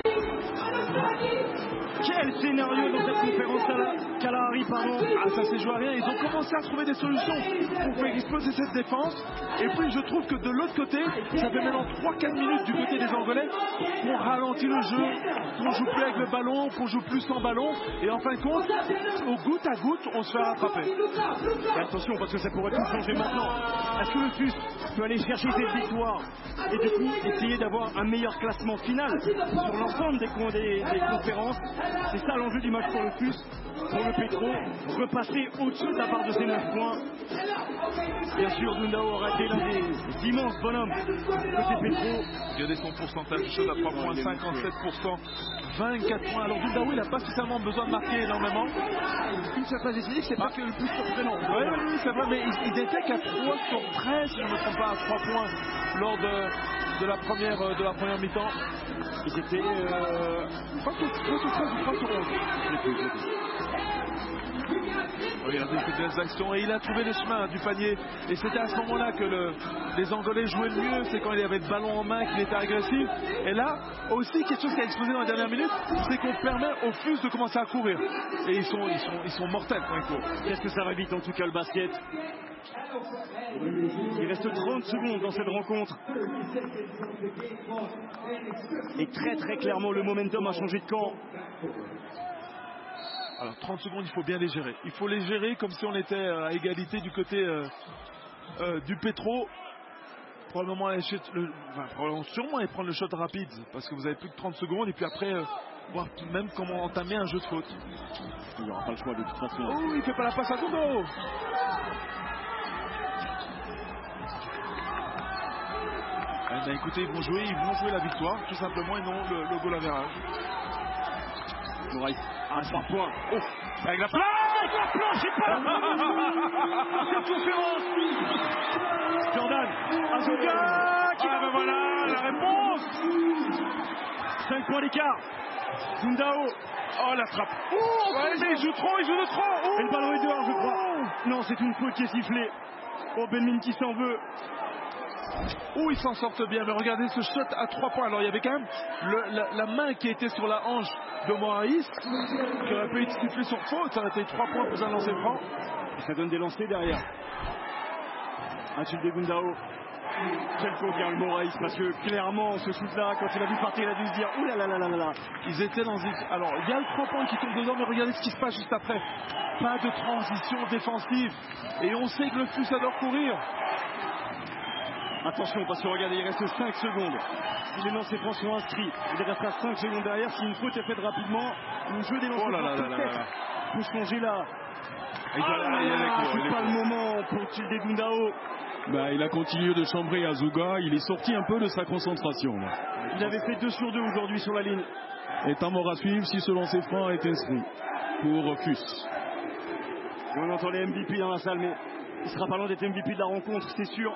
Quel scénario dans cette conférence Kalahari, pardon. Ah, ça s'est joué à rien. Ils ont commencé à trouver des solutions pour faire exploser cette défense. Et puis je trouve que de l'autre côté, ça fait maintenant 3-4 minutes du côté des Angolais qu'on ralentit le jeu, qu'on joue plus avec le ballon, qu'on joue plus sans ballon. Et en fin de compte, au goutte à goutte, on se fait rattraper. Et attention, parce que ça pourrait tout changer maintenant. Est-ce que le FUS peut aller chercher cette victoire et du coup essayer d'avoir un meilleur classement final sur l'ensemble des conférences? C'est ça l'enjeu du match pour le FUS, pour le Petro, repasser au-dessus de la barre de ses 9 points. Bien sûr, Dundao aura été l'un des immenses bonhommes côté Petro. Regardez son pourcentage de shot à 3 points, 57%, 24 points. Alors Dundao, il n'a pas spécialement besoin de marquer énormément. Une seule phase décisive, c'est pas que le plus surprenant. Oui, c'est vrai, mais il était qu'à 3 sur 13, si je ne me trompe pas, à 3 points lors de la première mi-temps. Ils étaient 3 sur 13 ou 3 sur 11. Regardez ces belles actions et il a trouvé les chemins du panier et c'était à ce moment-là que les Angolais jouaient le mieux, c'est quand il avait le ballon en main qu'il était agressif. Et là aussi quelque chose qui a explosé dans les dernières minutes, c'est qu'on permet aux FUS de commencer à courir et ils sont mortels quand ils courent. Qu'est-ce que ça va vite en tout cas le basket. Il reste 30 secondes dans cette rencontre et très très clairement le momentum a changé de camp. Alors 30 secondes, il faut bien les gérer. Il faut les gérer comme si on était à égalité du côté du Petro. Probablement sûrement aller prendre le shot rapide parce que vous avez plus que 30 secondes et puis après voir même comment entamer un jeu de faute. Il n'y aura pas le choix de toute façon. Oh, il fait pas la passe à Dundao. Eh bien, écoutez, ils vont jouer la victoire tout simplement et non le goal average. Moraïs à 3 points. Oh, avec la planche, c'est pas cette conférence. Jordan, Azuga qui ben voilà la réponse. 5 points d'écart. Dundao. Oh la frappe. Oh, ouais, mais il joue de trop. Oh. Et le ballon est dehors, je crois. Non, c'est une faute qui est sifflée. Oh, Ben Min qui s'en veut. Oh, ils s'en sortent bien, mais regardez ce shot à 3 points. Alors il y avait quand même la main qui était sur la hanche de Moraïs, qui aurait pu être sifflé sur faute. Ça aurait été 3 points pour un lancer franc. Et ça donne des lancers derrière. Achille de Dundao. Quel coquin le Moraïs, parce que clairement ce shoot là, quand il a vu partir, il a dû se dire ouh là là là là là. Ils étaient dans une... Alors il y a le 3 points qui tombe dedans, mais regardez ce qui se passe juste après. Pas de transition défensive. Et on sait que le FUS adore courir. Attention, parce que regardez, il reste 5 secondes. Si les lancers francs sont inscrits, il restera 5 secondes derrière. Si une faute est faite rapidement, le jeu des lancers francs peut changer là. C'est pas le moment pour Tilde Dundao. Bah, il a continué de chambrer Azuga, il est sorti un peu de sa concentration. Là. Il avait fait 2 sur 2 aujourd'hui sur la ligne. Et temps mort à suivre si ce lancer franc est inscrit pour FUS. Et on entend les MVP dans la salle, mais il sera pas loin d'être MVP de la rencontre, c'est sûr.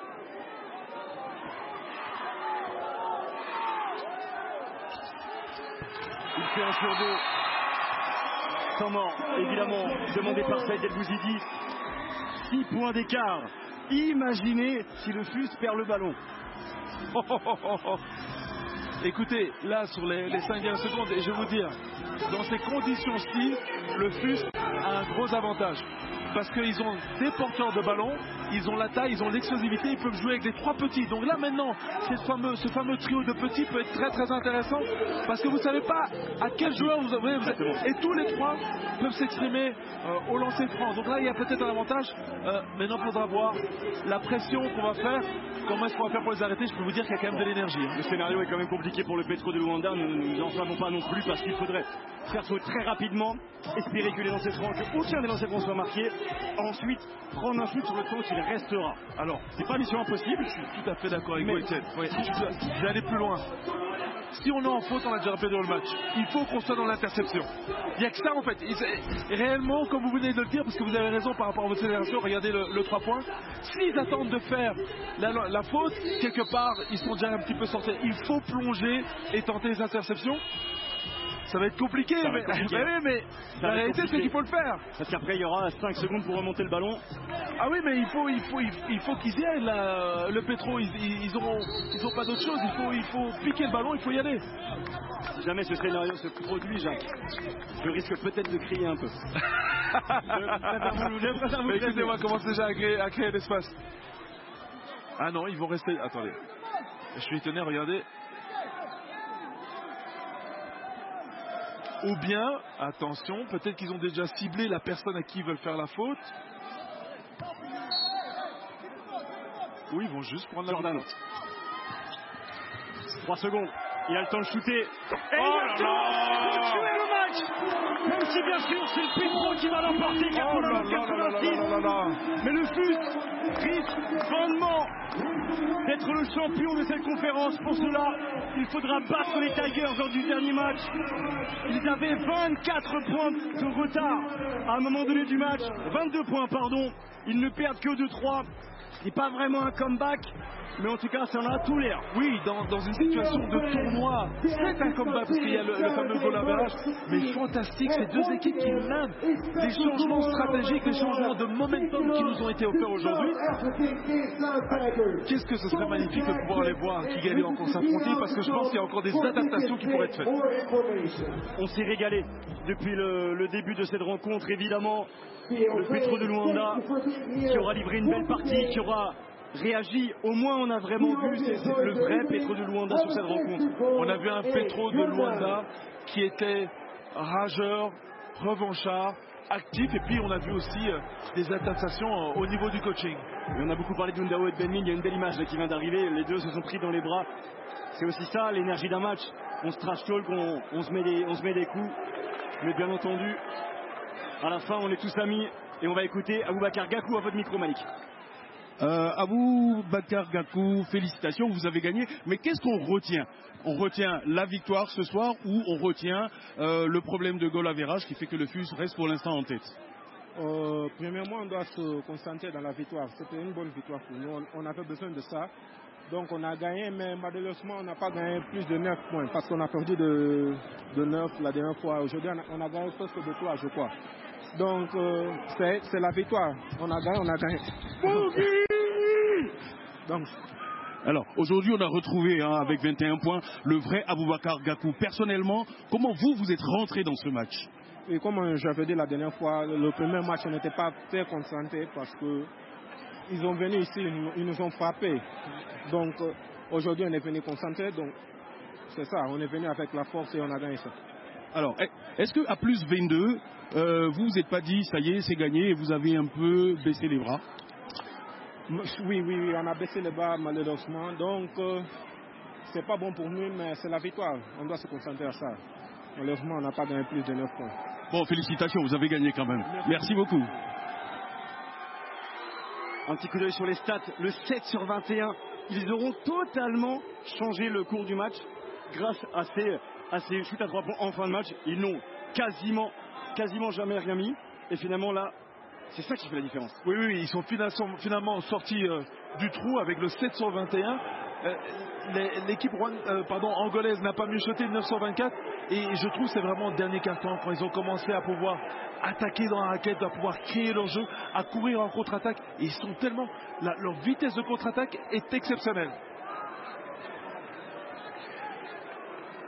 Il fait 1 sur 2. Temps mort, évidemment, demandé par Saïd El Bouzidi. 6 points d'écart. Imaginez si le FUS perd le ballon. Écoutez, là sur les 5 dernières secondes, et je vais vous dire, dans ces conditions-ci, le FUS a un gros avantage. Parce qu'ils ont des porteurs de ballon, ils ont la taille, ils ont l'explosivité, ils peuvent jouer avec les 3 petits. Donc là maintenant, ce fameux trio de petits peut être très très intéressant parce que vous ne savez pas à quel joueur vous avez. Et tous les 3 peuvent s'exprimer au lancer franc. Donc là il y a peut-être un avantage. Maintenant il faudra voir la pression qu'on va faire. Comment est-ce qu'on va faire pour les arrêter? Je peux vous dire qu'il y a quand même de l'énergie. Le scénario est quand même compliqué pour le Petro de Luanda. Nous n'en savons pas non plus parce qu'il faudrait faire jouer très rapidement, espérer que les lancers francs, que aucun des lancers francs soit marqué. Ensuite, prendre un shoot sur le temps qu'il restera. Alors, c'est pas mission impossible. Je suis tout à fait d'accord avec vous, Etienne. Oui, je vais aller plus loin. Si on est en faute, on a déjà perdu le match. Il faut qu'on soit dans l'interception. Il n'y a que ça en fait. Et réellement, comme vous venez de le dire, parce que vous avez raison par rapport à votre génération, regardez le 3 points. S'ils attendent de faire la faute, quelque part, ils sont déjà un petit peu sortis. Il faut plonger et tenter les interceptions. Ça va être compliqué, mais la réalité c'est qu'il faut le faire. Parce qu'après il y aura 5 secondes pour remonter le ballon. Ah oui, mais il faut qu'ils y aillent là. Le Petro, ils ont pas d'autre chose. Il faut piquer le ballon, il faut y aller. Si jamais ce scénario se produit, Jacques, je risque peut-être de crier un peu. Écoutez-moi, commence déjà à créer l'espace. Ah non, ils vont rester. Attendez. Je suis étonné, regardez. Ou bien, attention, peut-être qu'ils ont déjà ciblé la personne à qui ils veulent faire la faute. Ou ils vont juste prendre la faute. 3 secondes. Il a le temps de shooter. Et il a le temps de tuer le match. Même si bien sûr c'est le Petro qui va l'emporter 86. Mais le FUS risque grandement d'être le champion de cette conférence. Pour cela, il faudra battre les Tigers lors du dernier match. Ils avaient 24 points de retard à un moment donné du match. 22 points, pardon. Ils ne perdent que 2-3. Ce n'est pas vraiment un comeback, mais en tout cas, ça en a tout l'air. Oui, dans une situation de tournoi, c'est un comeback parce qu'il y a le fameux goal average. Mais fantastique, ces 2 équipes qui mènent les changements stratégiques, les changements de momentum qui nous ont été offerts aujourd'hui. Qu'est-ce que ce serait magnifique de pouvoir les voir qui gagnent encore s'affronter parce que je pense qu'il y a encore des adaptations qui pourraient être faites. On s'est régalé depuis le début de cette rencontre, évidemment. Le Petro de Luanda qui aura livré une belle partie, qui aura réagi. Au moins, on a vraiment vu le vrai Petro de Luanda sur cette rencontre. On a vu un Petro de Luanda qui était rageur, revanchard, actif, et puis on a vu aussi des adaptations au niveau du coaching. Et on a beaucoup parlé de Ndao et de Benming. Il y a une belle image là, qui vient d'arriver. Les deux se sont pris dans les bras. C'est aussi ça, l'énergie d'un match. On se trash talk, on se met des coups. Mais bien entendu, à la fin, on est tous amis et on va écouter Aboubakar Gakou à votre micro, Malik. Aboubakar Gakou, félicitations, vous avez gagné. Mais qu'est-ce qu'on retient? On retient la victoire ce soir ou on retient le problème de goal average qui fait que le FUS reste pour l'instant en tête? Premièrement, on doit se concentrer dans la victoire. C'était une bonne victoire pour nous. On avait besoin de ça. Donc on a gagné, mais malheureusement on n'a pas gagné plus de 9 points parce qu'on a perdu de 9 la dernière fois. Aujourd'hui on a gagné presque de 3, je crois. Donc c'est la victoire. On a gagné. Donc, alors aujourd'hui on a retrouvé avec 21 points le vrai Aboubakar Gakou. Personnellement, comment vous êtes rentré dans ce match? Et comme j'avais dit la dernière fois, le premier match on n'était pas très concentré parce que ils ont venu ici, ils nous ont frappés. Donc aujourd'hui on est venu concentrer, donc c'est ça, on est venu avec la force et on a gagné ça. Alors, est-ce qu'à plus 22, vous n'êtes pas dit, ça y est, c'est gagné, et vous avez un peu baissé les bras? Oui, on a baissé les bras malheureusement, donc c'est pas bon pour nous, mais c'est la victoire, on doit se concentrer à ça. Malheureusement, on n'a pas gagné plus de 9 points. Bon, félicitations, vous avez gagné quand même. Merci beaucoup. Un petit coup d'œil sur les stats, le 7 sur 21, ils auront totalement changé le cours du match grâce à ces shoots à 3 points en fin de match. Ils n'ont quasiment jamais rien mis. Et finalement là, c'est ça qui fait la différence. Oui, ils sont finalement sortis du trou avec le 7 sur 21. L'équipe angolaise n'a pas mieux shooté, 9 sur 24. Et je trouve que c'est vraiment le dernier carton quand ils ont commencé à pouvoir attaquer dans la raquette, à pouvoir créer leur jeu, à courir en contre-attaque. Et ils sont tellement... leur vitesse de contre-attaque est exceptionnelle.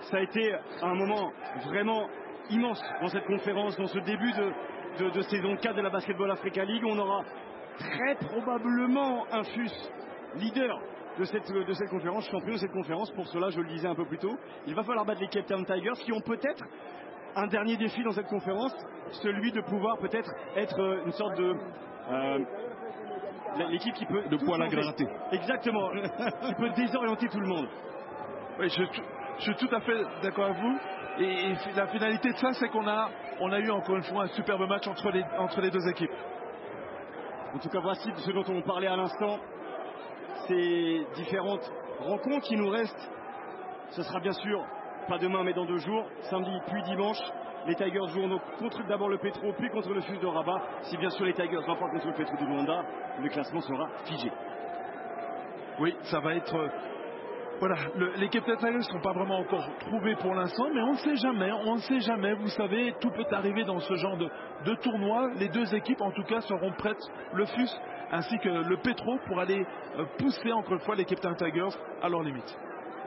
Ça a été un moment vraiment immense dans cette conférence, dans ce début de saison 4 de la Basketball Africa League. On aura très probablement un FUS leader de cette conférence, champion de cette conférence. Pour cela, je le disais un peu plus tôt, il va falloir battre les Cape Town Tigers qui ont peut-être un dernier défi dans cette conférence, celui de pouvoir peut-être être une sorte de l'équipe qui peut de poil à gratter. Exactement, qui peut désorienter tout le monde. Oui, je suis tout à fait d'accord avec vous. Et la finalité de ça, c'est qu'on a eu encore une fois un superbe match entre les deux équipes. En tout cas, voici ce dont on parlait à l'instant. Ces différentes rencontres qui nous restent. Ce sera bien sûr pas demain mais dans 2 jours, samedi puis dimanche. Les Tigers joueront contre d'abord le Petro puis contre le FUS de Rabat. Si bien sûr les Tigers remportent contre le Petro du Luanda, le classement sera figé. Oui, ça va être... Voilà, les Cape Town Tigers ne sont pas vraiment encore trouvés pour l'instant, mais on ne sait jamais, vous savez, tout peut arriver dans ce genre de tournoi. Les 2 équipes en tout cas seront prêtes, le FUS ainsi que le Petro, pour aller pousser encore une fois les Cape Town Tigers à leur limite.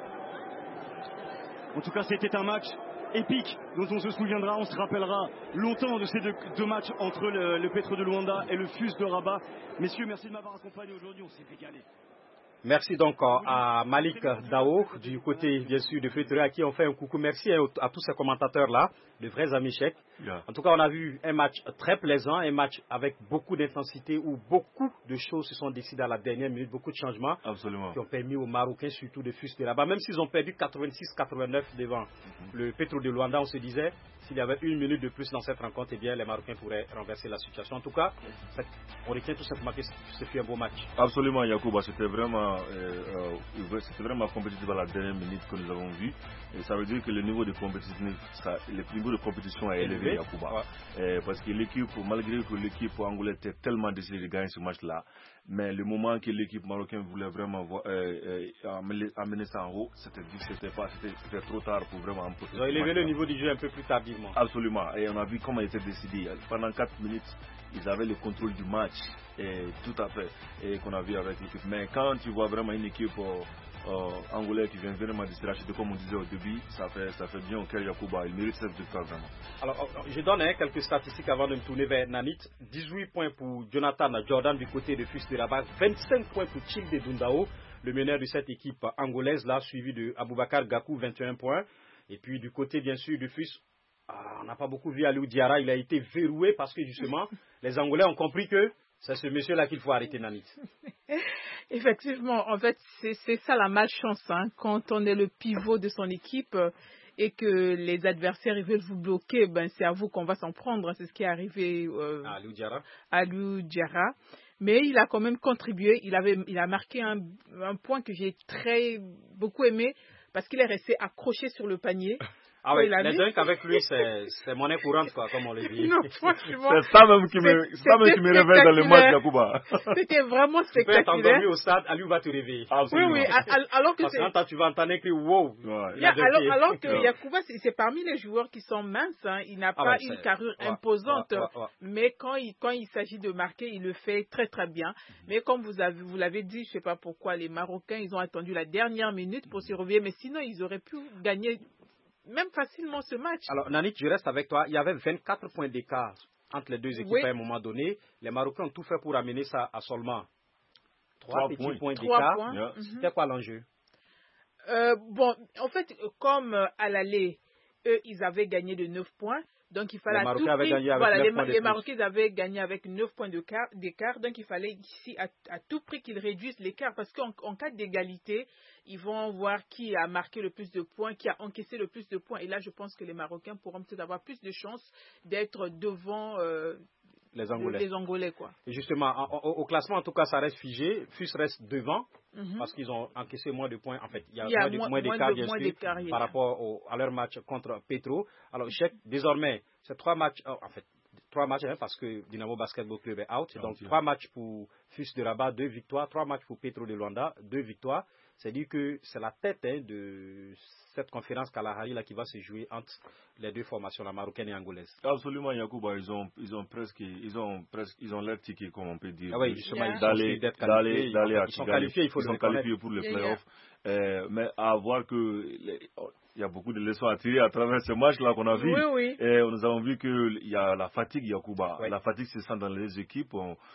En tout cas, c'était un match épique dont on se souviendra, on se rappellera longtemps de ces deux matchs entre le Petro de Luanda et le FUS de Rabat. Messieurs, merci de m'avoir accompagné aujourd'hui, on s'est régalé. Merci donc à Malik Dao du côté bien sûr de Fédéré à qui on fait un coucou. Merci à tous ces commentateurs-là, de vrais amis chèques. Yeah. En tout cas, on a vu un match très plaisant, un match avec beaucoup d'intensité où beaucoup de choses se sont décidées à la dernière minute, beaucoup de changements qui ont permis aux Marocains surtout de fuster là-bas. Même s'ils ont perdu 86-89 devant le Petro de Luanda, on se disait s'il y avait 1 minute de plus dans cette rencontre, eh bien les Marocains pourraient renverser la situation. En tout cas, on retient tout simplement que ce fut un beau match. Absolument, Yacouba, c'était vraiment compétitif à la dernière minute que nous avons vu. Et ça veut dire que le niveau de compétition a élevé, Yacouba. Ouais. Parce que l'équipe, malgré que l'équipe angolaise était tellement décidée de gagner ce match-là, mais le moment que l'équipe marocaine voulait vraiment amener ça en haut, c'était trop tard pour vraiment emporter. Ils ont élevé le niveau du jeu un peu plus tardivement. Absolument. Et on a vu comment ils étaient décidés. Pendant 4 minutes, ils avaient le contrôle du match. Et tout à fait. Et qu'on a vu avec l'équipe. Mais quand tu vois vraiment une équipe angolaise qui vient vraiment de se racheter, comme on disait au début, ça fait bien au cœur Yacouba. Il mérite cette victoire vraiment. Alors, je donne quelques statistiques avant de me tourner vers Nanit. 18 points pour Jonathan Jordan du côté de FUS de Rabat. 25 points pour Childe Dundao, le meneur de cette équipe angolaise là, suivi de Aboubakar Gakou, 21 points. Et puis du côté bien sûr de FUS, on n'a pas beaucoup vu Aliou Diarra. Il a été verroué parce que justement, les Angolais ont compris que c'est ce monsieur-là qu'il faut arrêter, Nanit. Effectivement, en fait, c'est ça la malchance. Hein. Quand on est le pivot de son équipe et que les adversaires ils veulent vous bloquer, c'est à vous qu'on va s'en prendre. C'est ce qui est arrivé à Aliou Diarra. Mais il a quand même contribué. Il a marqué un point que j'ai beaucoup aimé parce qu'il est resté accroché sur le panier. Ah oui, les dunks avec lui, c'est monnaie courante, quoi, comme on le dit. Non, franchement. C'est ça même qui me réveille dans le match, Yacouba. C'était vraiment spectaculaire. Tu peux être endormi au stade, Aliou va te réveiller. Absolument. Oui, alors que parce que quand tu vas entendre écrire wow. Ouais. Alors que Yacouba, c'est parmi les joueurs qui sont minces, hein. Il n'a pas une carrure imposante. Mais quand il s'agit de marquer, il le fait très très bien. Mais comme vous l'avez dit, je sais pas pourquoi, les Marocains, ils ont attendu la dernière minute pour se réveiller. Mais sinon, ils auraient pu gagner même facilement ce match. Alors, Nanit, je reste avec toi. Il y avait 24 points d'écart entre les deux équipes à un moment donné. Les Marocains ont tout fait pour amener ça à seulement 3 petits points d'écart. C'était quoi l'enjeu? Bon, en fait, comme à l'aller, eux, ils avaient gagné de 9 points. Donc, il fallait les Marocains avaient gagné avec 9 points les Marocains avaient gagné avec 9 points d'écart. Donc, il fallait ici à tout prix qu'ils réduisent l'écart. Parce qu'en cas d'égalité, ils vont voir qui a marqué le plus de points, qui a encaissé le plus de points. Et là, je pense que les Marocains pourront peut-être avoir plus de chances d'être devant les Angolais, quoi. Et justement, au classement, en tout cas, ça reste figé. FUS reste devant parce qu'ils ont encaissé moins de points. En fait, il y a moins d'écart, bien sûr, par rapport à leur match contre Petro. Alors, désormais, c'est 3 matchs, parce que Dynamo Basketball Club est out. Donc, 3 matchs pour FUS de Rabat, 2 victoires. 3 matchs pour Petro de Luanda, 2 victoires. C'est-à-dire que c'est la tête de cette conférence Kalahari là qui va se jouer entre les deux formations, la marocaine et angolaise. Absolument, Yacouba, ils ont leur ticket, comme on peut dire. Ah oui, justement, d'aller à ils sont qualifiés, ils sont qualifiés pour les playoffs. Mais à voir que il y a beaucoup de leçons à tirer à travers ce match-là qu'on a vu. Oui. Et nous avons vu qu'il y a la fatigue, Yacouba. Oui. La fatigue se sent dans les équipes,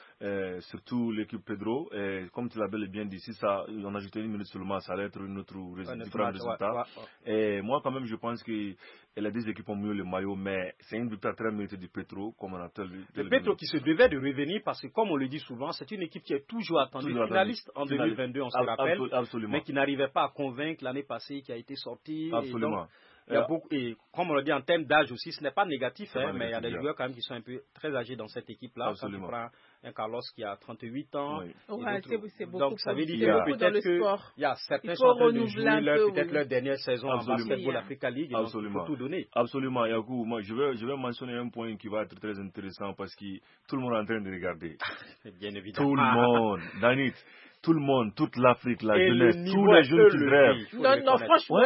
surtout l'équipe Pedro. Et comme tu l'as bien dit, si ça, on a ajouté 1 minute seulement, ça allait être un autre résultat. Et moi, quand même, je pense que les deux équipes ont mieux le maillot, mais c'est une victoire très méritée du Petro, comme on a le Petro qui se devait de revenir, parce que comme on le dit souvent, c'est une équipe qui est toujours attendue, finaliste en 2022, on se rappelle, mais qui n'arrivait pas à convaincre l'année passée, qui a été sortie. Absolument. Et comme on le dit en termes d'âge aussi, ce n'est pas négatif, mais il y a des joueurs quand même qui sont un peu très âgés dans cette équipe-là. Quand tu prends un Carlos qui a 38 ans. C'est beaucoup. Donc ça veut dire que peut-être qu'il y a certains sont en train de jouer peut-être leur dernière saison en Basketball Africa League. Il faut tout donner. Absolument, Yakou. Moi, je vais mentionner un point qui va être très intéressant parce que tout le monde est en train de regarder. Bien évidemment. Tout le monde. Danit. Tout le monde, toute l'Afrique, la jeunesse, tous les jeunes qui rêvent. Non, franchement,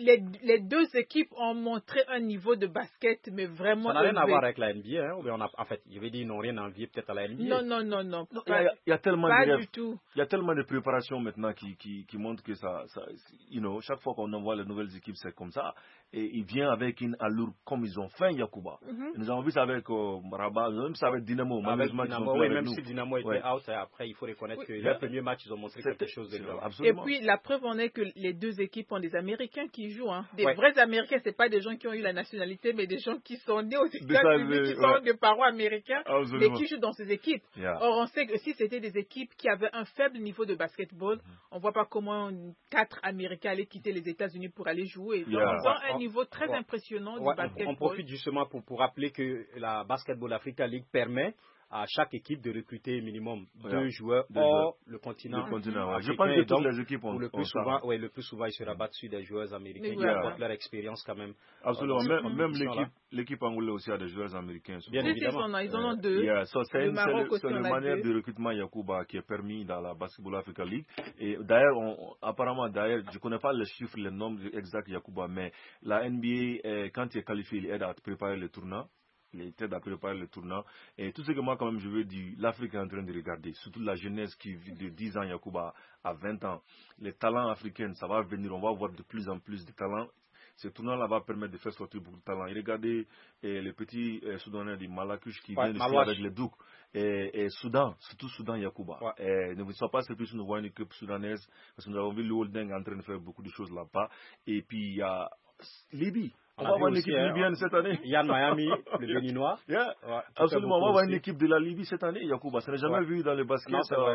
les deux équipes ont montré un niveau de basket, mais vraiment. Ça n'a rien à voir avec la NBA, hein? En fait, je vais dire, ils n'ont rien à envier peut-être à la NBA. Non. Il y a tellement pas de rêves. Du tout. Il y a tellement de préparations maintenant qui montrent que ça chaque fois qu'on envoie les nouvelles équipes, c'est comme ça. Et il vient avec une allure comme ils ont fait, Yacouba. Nous avons vu ça avec Rabat, même ça avec Dynamo. Même si Dynamo était out, après, il faut reconnaître que leur premier match, ils ont montré quelque chose de grand. Et puis, la preuve en est que les deux équipes ont des Américains qui jouent. Des vrais Américains, c'est pas des gens qui ont eu la nationalité, mais des gens qui sont nés aux États-Unis, qui sont de parents américains, mais qui jouent dans ces équipes. Or, on sait que si c'était des équipes qui avaient un faible niveau de basketball, on voit pas comment 4 Américains allaient quitter les États-Unis pour aller jouer. Donc, ils ont un niveau très impressionnant du basketball. On profite justement pour rappeler que la Basketball Africa League permet à chaque équipe de recruter minimum 2 joueurs hors le continent. Je pense que toutes les équipes ont le plus souvent, ils se rabattent sur des joueurs américains qui apportent leur expérience quand même. Absolument. Même l'équipe angolaise aussi a des joueurs américains. Bien évidemment. Ils en ont 2. C'est une manière de recrutement Yacouba qui est permis dans la Basketball Africa League. Et d'ailleurs, apparemment, je ne connais pas les chiffres, les nombres exacts Yacouba, mais la NBA, quand il est qualifié, il aide à préparer le tournoi. Il t'aide à préparer le tournoi. Et tout ce que moi, quand même, je veux dire, l'Afrique est en train de regarder, surtout la jeunesse qui vit de 10 ans, Yacouba, à 20 ans. Les talents africains, ça va venir, on va voir de plus en plus de talents. Ce tournoi-là va permettre de faire sortir beaucoup de talents. Et regardez les petits Soudanais du Malakush qui viennent ici avec les Douks. Et Soudan, surtout Soudan, Yacouba. Ne vous soyez pas surpris si nous voyons une équipe soudanaise, parce que nous avons vu le Holding en train de faire beaucoup de choses là-bas. Et puis, il y a Libye. On va avoir une équipe libyenne cette année. Yann Miami, le Béninois. Absolument, on va avoir une équipe de la Libye cette année, Yacouba. Ça n'est jamais vu dans le basket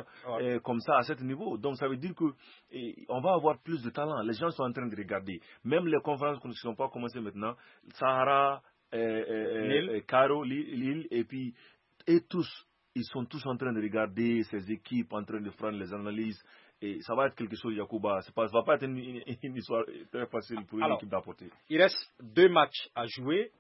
comme ça, à ce niveau. Donc, ça veut dire qu'on va avoir plus de talent. Les gens sont en train de regarder. Même les conférences qui ne sont pas commencées maintenant, Sahara, Cairo, Lille, et puis, tous, ils sont tous en train de regarder ces équipes, en train de prendre les analyses. Et ça va être quelque chose, Yacouba. Ça ne va pas être une histoire très facile pour une équipe d'apporter. Il reste 2 matchs à jouer.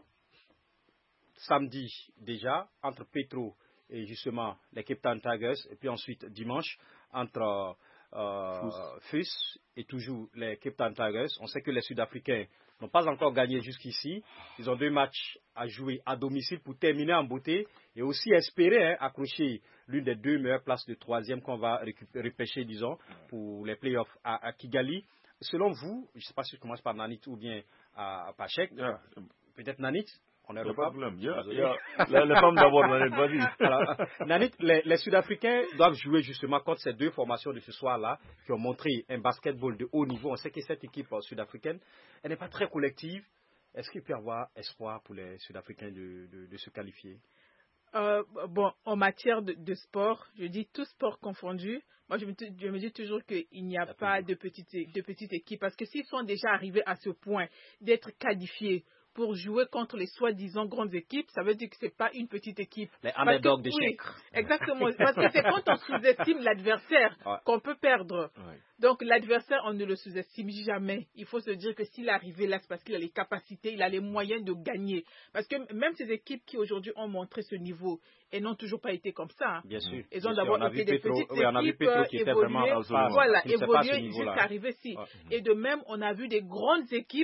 Samedi déjà, entre Petro et justement l'équipe Tigers. Et puis ensuite dimanche, entre FUS et toujours l'équipe Tigers. On sait que les Sud-Africains n'ont pas encore gagné jusqu'ici. Ils ont 2 matchs à jouer à domicile pour terminer en beauté et aussi espérer accrocher l'une des 2 meilleures places de 3e qu'on va repêcher, disons, pour les playoffs à Kigali. Selon vous, je ne sais pas si je commence par Nanit ou bien à Pachek, peut-être Nanit. On a pas de problème. Les femmes d'abord, Nanit, vas-y. Alors, Nanit, les Sud-Africains doivent jouer justement contre ces 2 formations de ce soir-là qui ont montré un basketball de haut niveau. On sait que cette équipe sud-africaine, elle n'est pas très collective. Est-ce qu'il peut y avoir espoir pour les Sud-Africains de se qualifier? En matière de sport, je dis tout sport confondu. Moi, je me dis toujours qu'il n'y a pas de petites équipes. Parce que s'ils sont déjà arrivés à ce point d'être qualifiés pour jouer contre les soi-disant grandes équipes, ça veut dire que c'est pas une petite équipe. Les underdogs des chèques. Exactement. Parce que c'est quand on sous-estime l'adversaire qu'on peut perdre. Donc l'adversaire, on ne le sous-estime jamais. Il faut se dire que s'il est arrivé là, c'est parce qu'il a les capacités, il a les moyens de gagner. Parce que même ces équipes qui aujourd'hui ont montré ce niveau, elles n'ont toujours pas été comme ça. Bien sûr. Elles ont d'abord été des petites équipes évoluer jusqu'à arriver ici. Et de même, on a vu des grandes équipes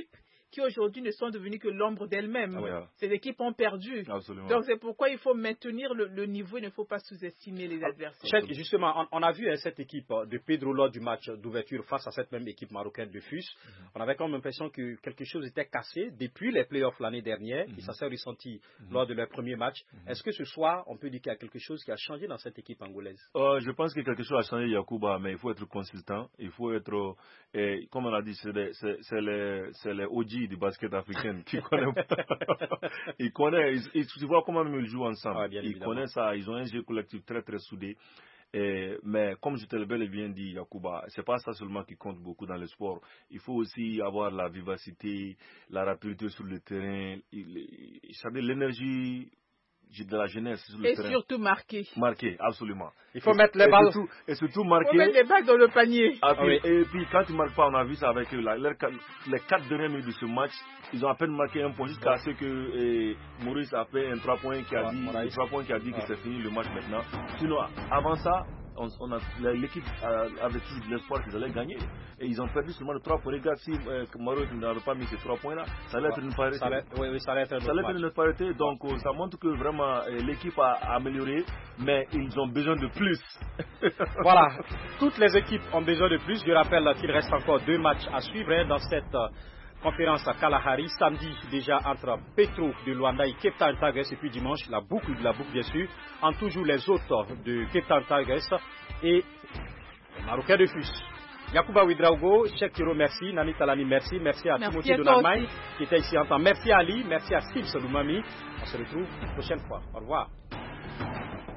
qui aujourd'hui ne sont devenues que l'ombre d'elles-mêmes. Ces équipes ont perdu. Absolument. Donc c'est pourquoi il faut maintenir le niveau, il ne faut pas sous-estimer les adversaires. Justement, on a vu cette équipe de Pedro lors du match d'ouverture face à cette même équipe marocaine de FUS. On avait quand même l'impression que quelque chose était cassé depuis les playoffs l'année dernière, et ça s'est ressenti lors de leur premier match. Est-ce que ce soir, on peut dire qu'il y a quelque chose qui a changé dans cette équipe angolaise? Je pense que quelque chose a changé, Yacouba, mais il faut être consistant. Il faut être, comme on a dit, c'est les OG du basket africain qui connaissent. Tu vois comment ils jouent ensemble. Ils connaissent ça. Ils ont un jeu collectif très très soudé. Mais comme je te l'ai bien dit, Yacouba, c'est pas ça seulement qui compte beaucoup dans le sport. Il faut aussi avoir la vivacité, la rapidité sur le terrain, l'énergie de la jeunesse sur le terrain. Et surtout marquer. Marquer, absolument. Il faut mettre les balles. Et surtout marquer. Il faut mettre les balles dans le panier. Et puis quand ils ne marquent pas, on a vu ça avec eux. Les 4 dernières minutes de ce match, ils ont à peine marqué un point jusqu'à ce que Maurice a fait un 3 points qui a dit que c'est fini le match maintenant. Sinon, avant ça, l'équipe avait toujours de l'espoir qu'ils allaient gagner. Et ils ont perdu seulement de 3 points. Regarde, si Maurice n'avait pas mis ces 3 points-là, ça allait être une parité. Ça allait être une parité. Donc, ça montre que vraiment l'équipe a amélioré, mais ils ont besoin de plus. Voilà, toutes les équipes ont besoin de plus. Je rappelle qu'il reste encore 2 matchs à suivre dans cette conférence à Kalahari. Samedi déjà entre Petro de Luanda et Cape Town Tigers, et puis dimanche la boucle bien sûr, en toujours les autres de Cape Town Tigers et les Marocains de FUS. Yacouba Ouedraogo, Cheikh Tiro, merci. Nani Talani, merci. Merci à Timothée Donalmaï qui était ici en temps. Merci à Ali, merci à Steve Saloumami. On se retrouve la prochaine fois. Au revoir.